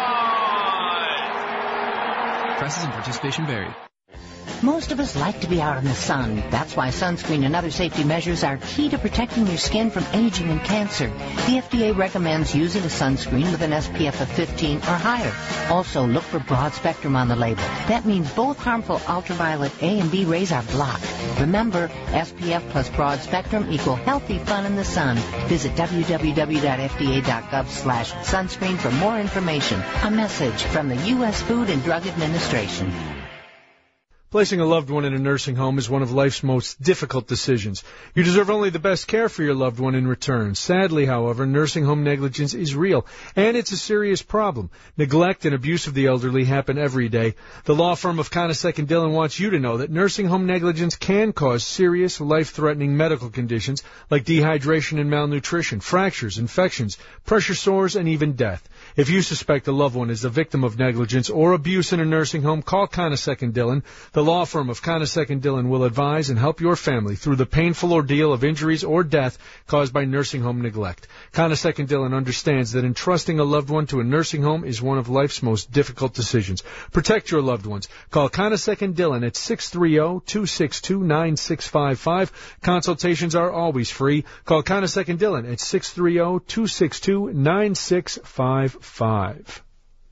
Prices and participation vary. Most of us like to be out in the sun. That's why sunscreen and other safety measures are key to protecting your skin from aging and cancer. The F D A recommends using a sunscreen with an S P F of fifteen or higher. Also, look for broad spectrum on the label. That means both harmful ultraviolet A and B rays are blocked. Remember, S P F plus broad spectrum equal healthy fun in the sun. Visit w w w dot f d a dot gov slash sunscreen for more information. A message from the U S Food and Drug Administration. Placing a loved one in a nursing home is one of life's most difficult decisions. You deserve only the best care for your loved one in return. Sadly, however, nursing home negligence is real, and it's a serious problem. Neglect and abuse of the elderly happen every day. The law firm of Conasec and Dillon wants you to know that nursing home negligence can cause serious, life-threatening medical conditions like dehydration and malnutrition, fractures, infections, pressure sores, and even death. If you suspect a loved one is the victim of negligence or abuse in a nursing home, call Conasec and Dillon. The law firm of Conasec and Dillon will advise and help your family through the painful ordeal of injuries or death caused by nursing home neglect. Conasec and Dillon understands that entrusting a loved one to a nursing home is one of life's most difficult decisions. Protect your loved ones. Call Conasec and Dillon at six three zero, two six two, nine six five five. Consultations are always free. Call Conasec and Dillon at six three zero, two six two, nine six five five.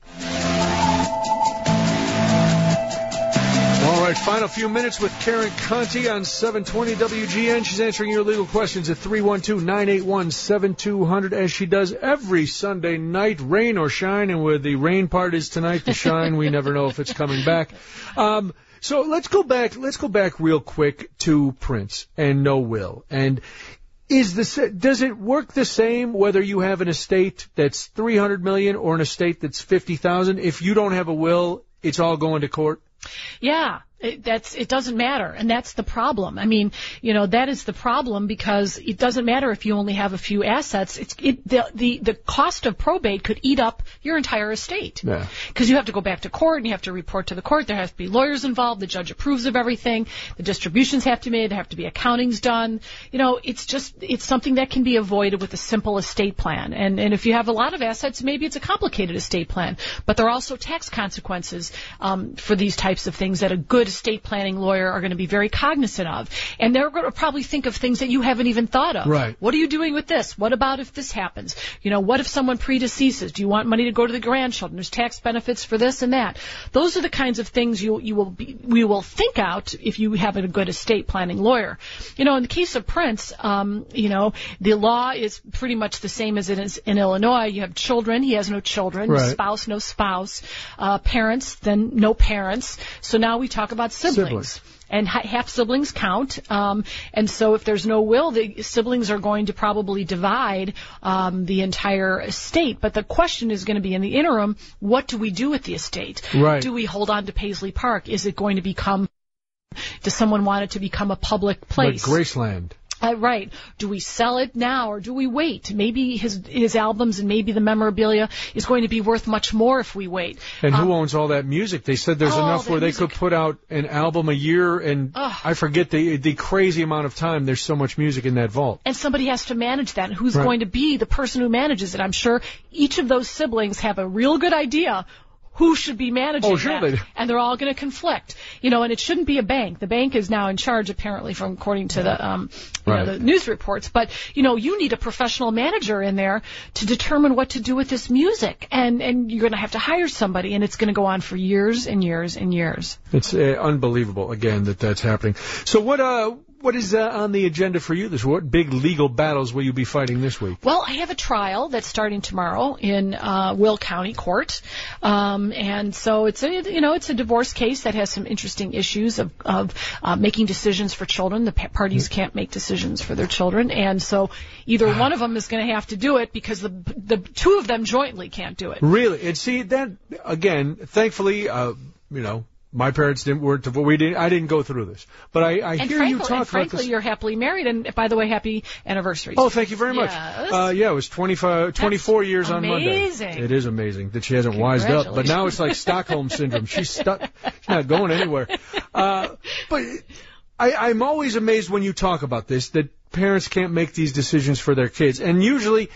All right, final few minutes with Karen Conti on seven twenty W G N. She's answering your legal questions at three one two, nine eight one, seven two zero zero, as she does every Sunday night, rain or shine. And where the rain part is tonight, the shine, we never know if it's coming back. Um, so let's go back. Let's go back real quick to Prince and no will. And is this, does it work the same whether you have an estate that's three hundred million dollars or an estate that's fifty thousand dollars? If you don't have a will, it's all going to court? Yeah, it, that's it doesn't matter, and that's the problem. I mean, you know, that is the problem because it doesn't matter if you only have a few assets. It's it the the, the cost of probate could eat up your entire estate. Yeah. Because you have to go back to court and you have to report to the court. There has to be lawyers involved. The judge approves of everything. The distributions have to be made. There have to be accountings done. You know, it's just it's something that can be avoided with a simple estate plan. And and if you have a lot of assets, maybe it's a complicated estate plan. But there are also tax consequences um, for these types of things that a good good estate planning lawyer are going to be very cognizant of. And they're going to probably think of things that you haven't even thought of. Right. What are you doing with this? What about if this happens? You know, what if someone predeceases? Do you want money to go to the grandchildren? There's tax benefits for this and that. Those are the kinds of things you you will be, we will think out if you have a good estate planning lawyer. You know, in the case of Prince, um, you know, the law is pretty much the same as it is in Illinois. You have children. He has no children. Right. Spouse, no spouse. Uh, parents, then no parents. So now we talk about siblings. Siblings. And ha- half siblings count, um, and so if there's no will, the siblings are going to probably divide um, the entire estate. But the question is going to be, in the interim, what do we do with the estate? Right. Do we hold on to Paisley Park? Is it going to become? Does someone want it to become a public place? Like Graceland. Uh, right. Do we sell it now or do we wait? Maybe his his albums and maybe the memorabilia is going to be worth much more if we wait. And um, who owns all that music? They said there's oh, enough where they music. could put out an album a year, and Ugh. I forget the the crazy amount of time. There's so much music in that vault. And somebody has to manage that. And who's Right. going to be the person who manages it? I'm sure each of those siblings have a real good idea who should be managing Oh, sure that. they do. And they're all going to conflict. You know, and it shouldn't be a bank. The bank is now in charge, apparently, from according to the, um, you Right. know, the news reports. But, you know, you need a professional manager in there to determine what to do with this music. And, and you're going to have to hire somebody, and it's going to go on for years and years and years. It's uh, unbelievable, again, that that's happening. So what uh what is uh, on the agenda for you this week? What big legal battles will you be fighting this week? Well, I have a trial that's starting tomorrow in uh, Will County Court, um, and so it's a you know it's a divorce case that has some interesting issues of of uh, making decisions for children. The pa- parties can't make decisions for their children, and so either one of them is going to have to do it because the the two of them jointly can't do it. Really? And see that again. Thankfully, uh, you know. My parents didn't weren't we didn't I didn't go through this, but I, I and hear frankly, you talk and about frankly, this. you're happily married, and by the way, happy anniversary. Oh, thank you very much. Yes. Uh, yeah, it was twenty-five, twenty-four That's years on Monday. amazing. It is amazing that she hasn't wised up, but now it's like Stockholm syndrome. She's stuck. She's not going anywhere. Uh, but I, I'm always amazed when you talk about this that parents can't make these decisions for their kids, and usually,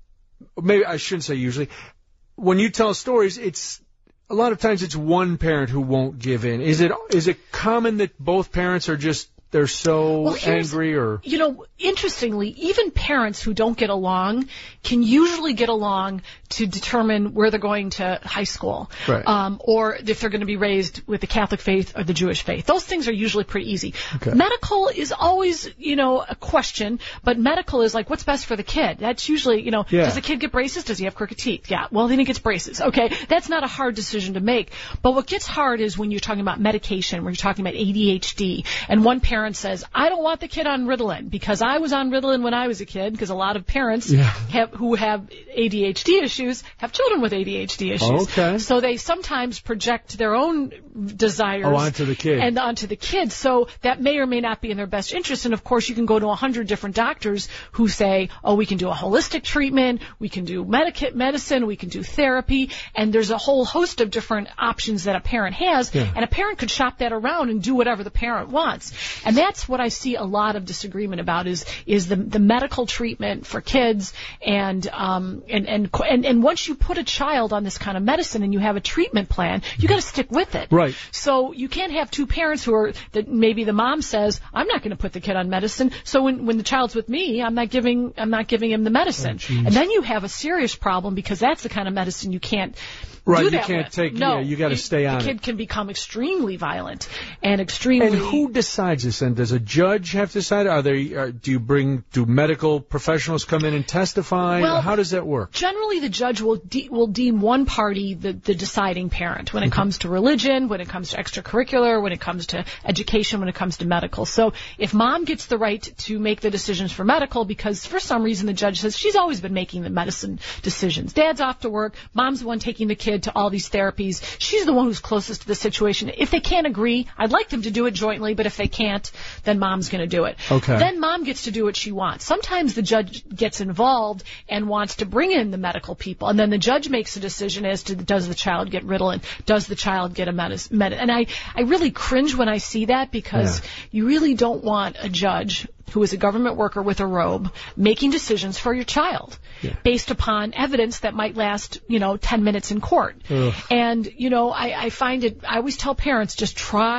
maybe I shouldn't say usually, when you tell stories, it's. A lot of times it's one parent who won't give in. Is it is it common that both parents are just they're so Well, here's- angry or You know, interestingly, even parents who don't get along can usually get along to determine where they're going to high school, Right. um, or if they're going to be raised with the Catholic faith or the Jewish faith. Those things are usually pretty easy. Okay. Medical is always, you know, a question, but medical is like, what's best for the kid? That's usually, you know, Yeah. does the kid get braces? Does he have crooked teeth? Yeah, well, then he gets braces. Okay, that's not a hard decision to make. But what gets hard is when you're talking about medication, when you're talking about A D H D, and one parent says, I don't want the kid on Ritalin because I was on Ritalin when I was a kid, because a lot of parents Yeah. have, who have A D H D issues have children with A D H D issues. Okay. So they sometimes project their own desires Oh, onto the kid. and onto the kid. So that may or may not be in their best interest. And of course, you can go to a hundred different doctors who say, oh, we can do a holistic treatment, we can do medica- medicine, we can do therapy, and there's a whole host of different options that a parent has. Yeah. And a parent could shop that around and do whatever the parent wants. And that's what I see a lot of disagreement about is is the the medical treatment for kids, and um and and and, and once you put a child on this kind of medicine and you have a treatment plan, you got to stick with it. Right. So you can't have two parents who are that maybe the mom says, I'm not going to put the kid on medicine, so when when the child's with me, I'm not giving I'm not giving him the medicine. Oh, and then you have a serious problem because that's the kind of medicine you can't Right, do you that can't with. take- no, yeah, you gotta it- stay on The it. kid can become extremely violent and extremely And who decides this? And does a judge have to decide? Are they? Are, do you bring? Do medical professionals come in and testify? Well, How does that work? Generally, the judge will de- will deem one party the, the deciding parent when it comes to religion, when it comes to extracurricular, when it comes to education, when it comes to medical. So if mom gets the right to make the decisions for medical because for some reason the judge says she's always been making the medicine decisions. Dad's off to work. Mom's the one taking the kid to all these therapies. She's the one who's closest to the situation. If they can't agree, I'd like them to do it jointly, but if they can't, then mom's going to do it. Okay. Then mom gets to do what she wants. Sometimes the judge gets involved and wants to bring in the medical people, and then the judge makes a decision as to does the child get Ritalin, does the child get a medicine. Med- and I, I really cringe when I see that because Yeah. you really don't want a judge who is a government worker with a robe making decisions for your child Yeah. based upon evidence that might last, you know, ten minutes in court. Ugh. And, you know, I, I find it, I always tell parents, just try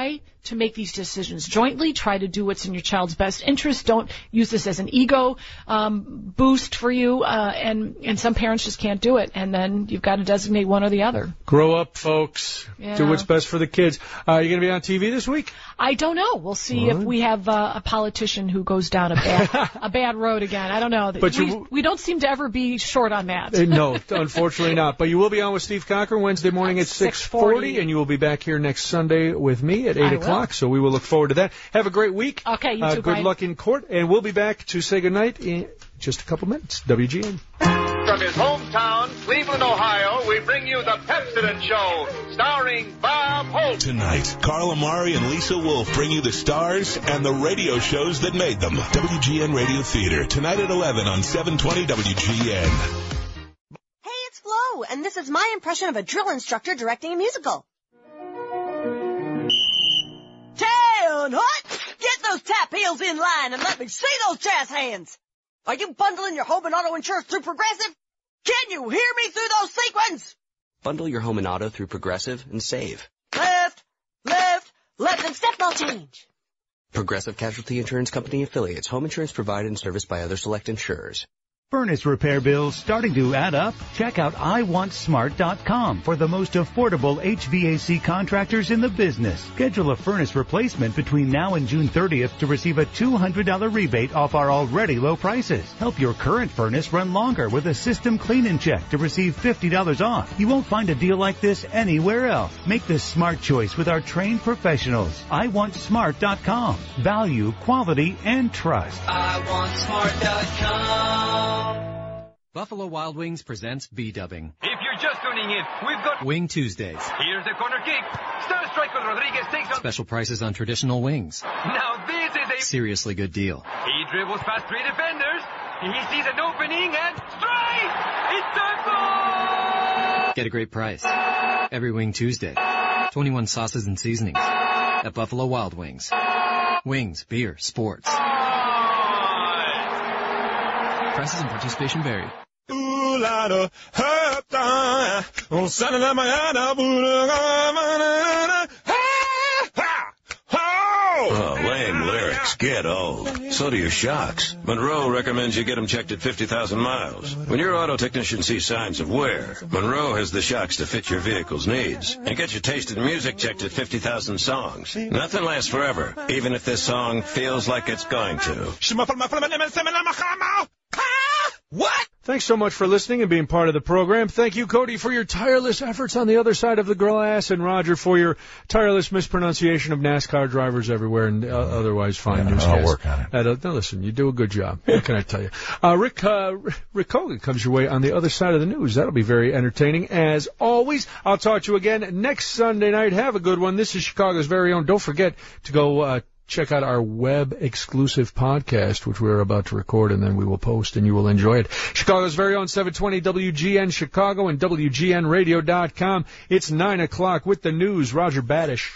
to make these decisions jointly. Try to do what's in your child's best interest. Don't use this as an ego um, boost for you. Uh, and, and some parents just can't do it. And then you've got to designate one or the other. Grow up, folks. Yeah. Do what's best for the kids. Uh, you going to be on T V this week? I don't know. We'll see What? if we have uh, a politician who goes down a bad a bad road again. I don't know. But we, you- we don't seem to ever be short on that. Uh, no, unfortunately not. But you will be on with Steve Cochran Wednesday morning at six forty, and you will be back here next Sunday with me at eight I o'clock. will. So we will look forward to that. Have a great week. Okay, you uh, too, Good Brian. luck in court, and we'll be back to say goodnight in just a couple minutes. W G N. From his hometown, Cleveland, Ohio, we bring you the Pepsodent Show, starring Bob Hope. Tonight, Carl Amari and Lisa Wolf bring you the stars and the radio shows that made them. W G N Radio Theater, tonight at eleven on seven twenty W G N. Hey, it's Flo, and this is my impression of a drill instructor directing a musical. Ten hot! Get those tap heels in line and let me see those jazz hands. Are you bundling your home and auto insurance through Progressive? Can you hear me through those sequins? Bundle your home and auto through Progressive and save. Left, left, left, and step ball change. Progressive Casualty Insurance Company affiliates. Home insurance provided and serviced by other select insurers. Furnace repair bills starting to add up? Check out I want smart dot com for the most affordable H V A C contractors in the business. Schedule a furnace replacement between now and June thirtieth to receive a two hundred dollars rebate off our already low prices. Help your current furnace run longer with a system clean-in check to receive fifty dollars off. You won't find a deal like this anywhere else. Make the smart choice with our trained professionals. I want smart dot com. Value, quality, and trust. I want smart dot com. Buffalo Wild Wings presents B-Dubbing. If you're just tuning in, we've got Wing Tuesdays. Here's the corner kick. Star striker Rodriguez takes on. Special prices on traditional wings. Now this is a. Seriously good deal. He dribbles past three defenders. He sees an opening and strike. It's a goal. Get a great price. Every Wing Tuesday. twenty-one sauces and seasonings. At Buffalo Wild Wings. Wings, beer, sports. Prices and participation vary. Ooh, la, da, ha, da, oh, sa, na, na, ma, ya, da, boo, da, ga, ma, na, na, ha, ha, ho! Oh, lame lyrics. Get old. So do your shocks. Monroe recommends you get them checked at fifty thousand miles. When your auto technician sees signs of wear, Monroe has the shocks to fit your vehicle's needs. And get your taste in music checked at fifty thousand songs. Nothing lasts forever, even if this song feels like it's going to. What? Thanks so much for listening and being part of the program. Thank you, Cody, for your tireless efforts on the other side of the glass, and Roger for your tireless mispronunciation of NASCAR drivers everywhere and uh, otherwise fine Yeah, newscasts. I'll work on it. Uh, no, listen, you do a good job. What can I tell you? Uh, Rick, uh, Rick Hogan comes your way on the other side of the news. That'll be very entertaining as always. I'll talk to you again next Sunday night. Have a good one. This is Chicago's very own. Don't forget to go uh, check out our web-exclusive podcast, which we're about to record, and then we will post, and you will enjoy it. Chicago's very own seven twenty W G N Chicago and W G N radio dot com. It's nine o'clock with the news. Roger Badish.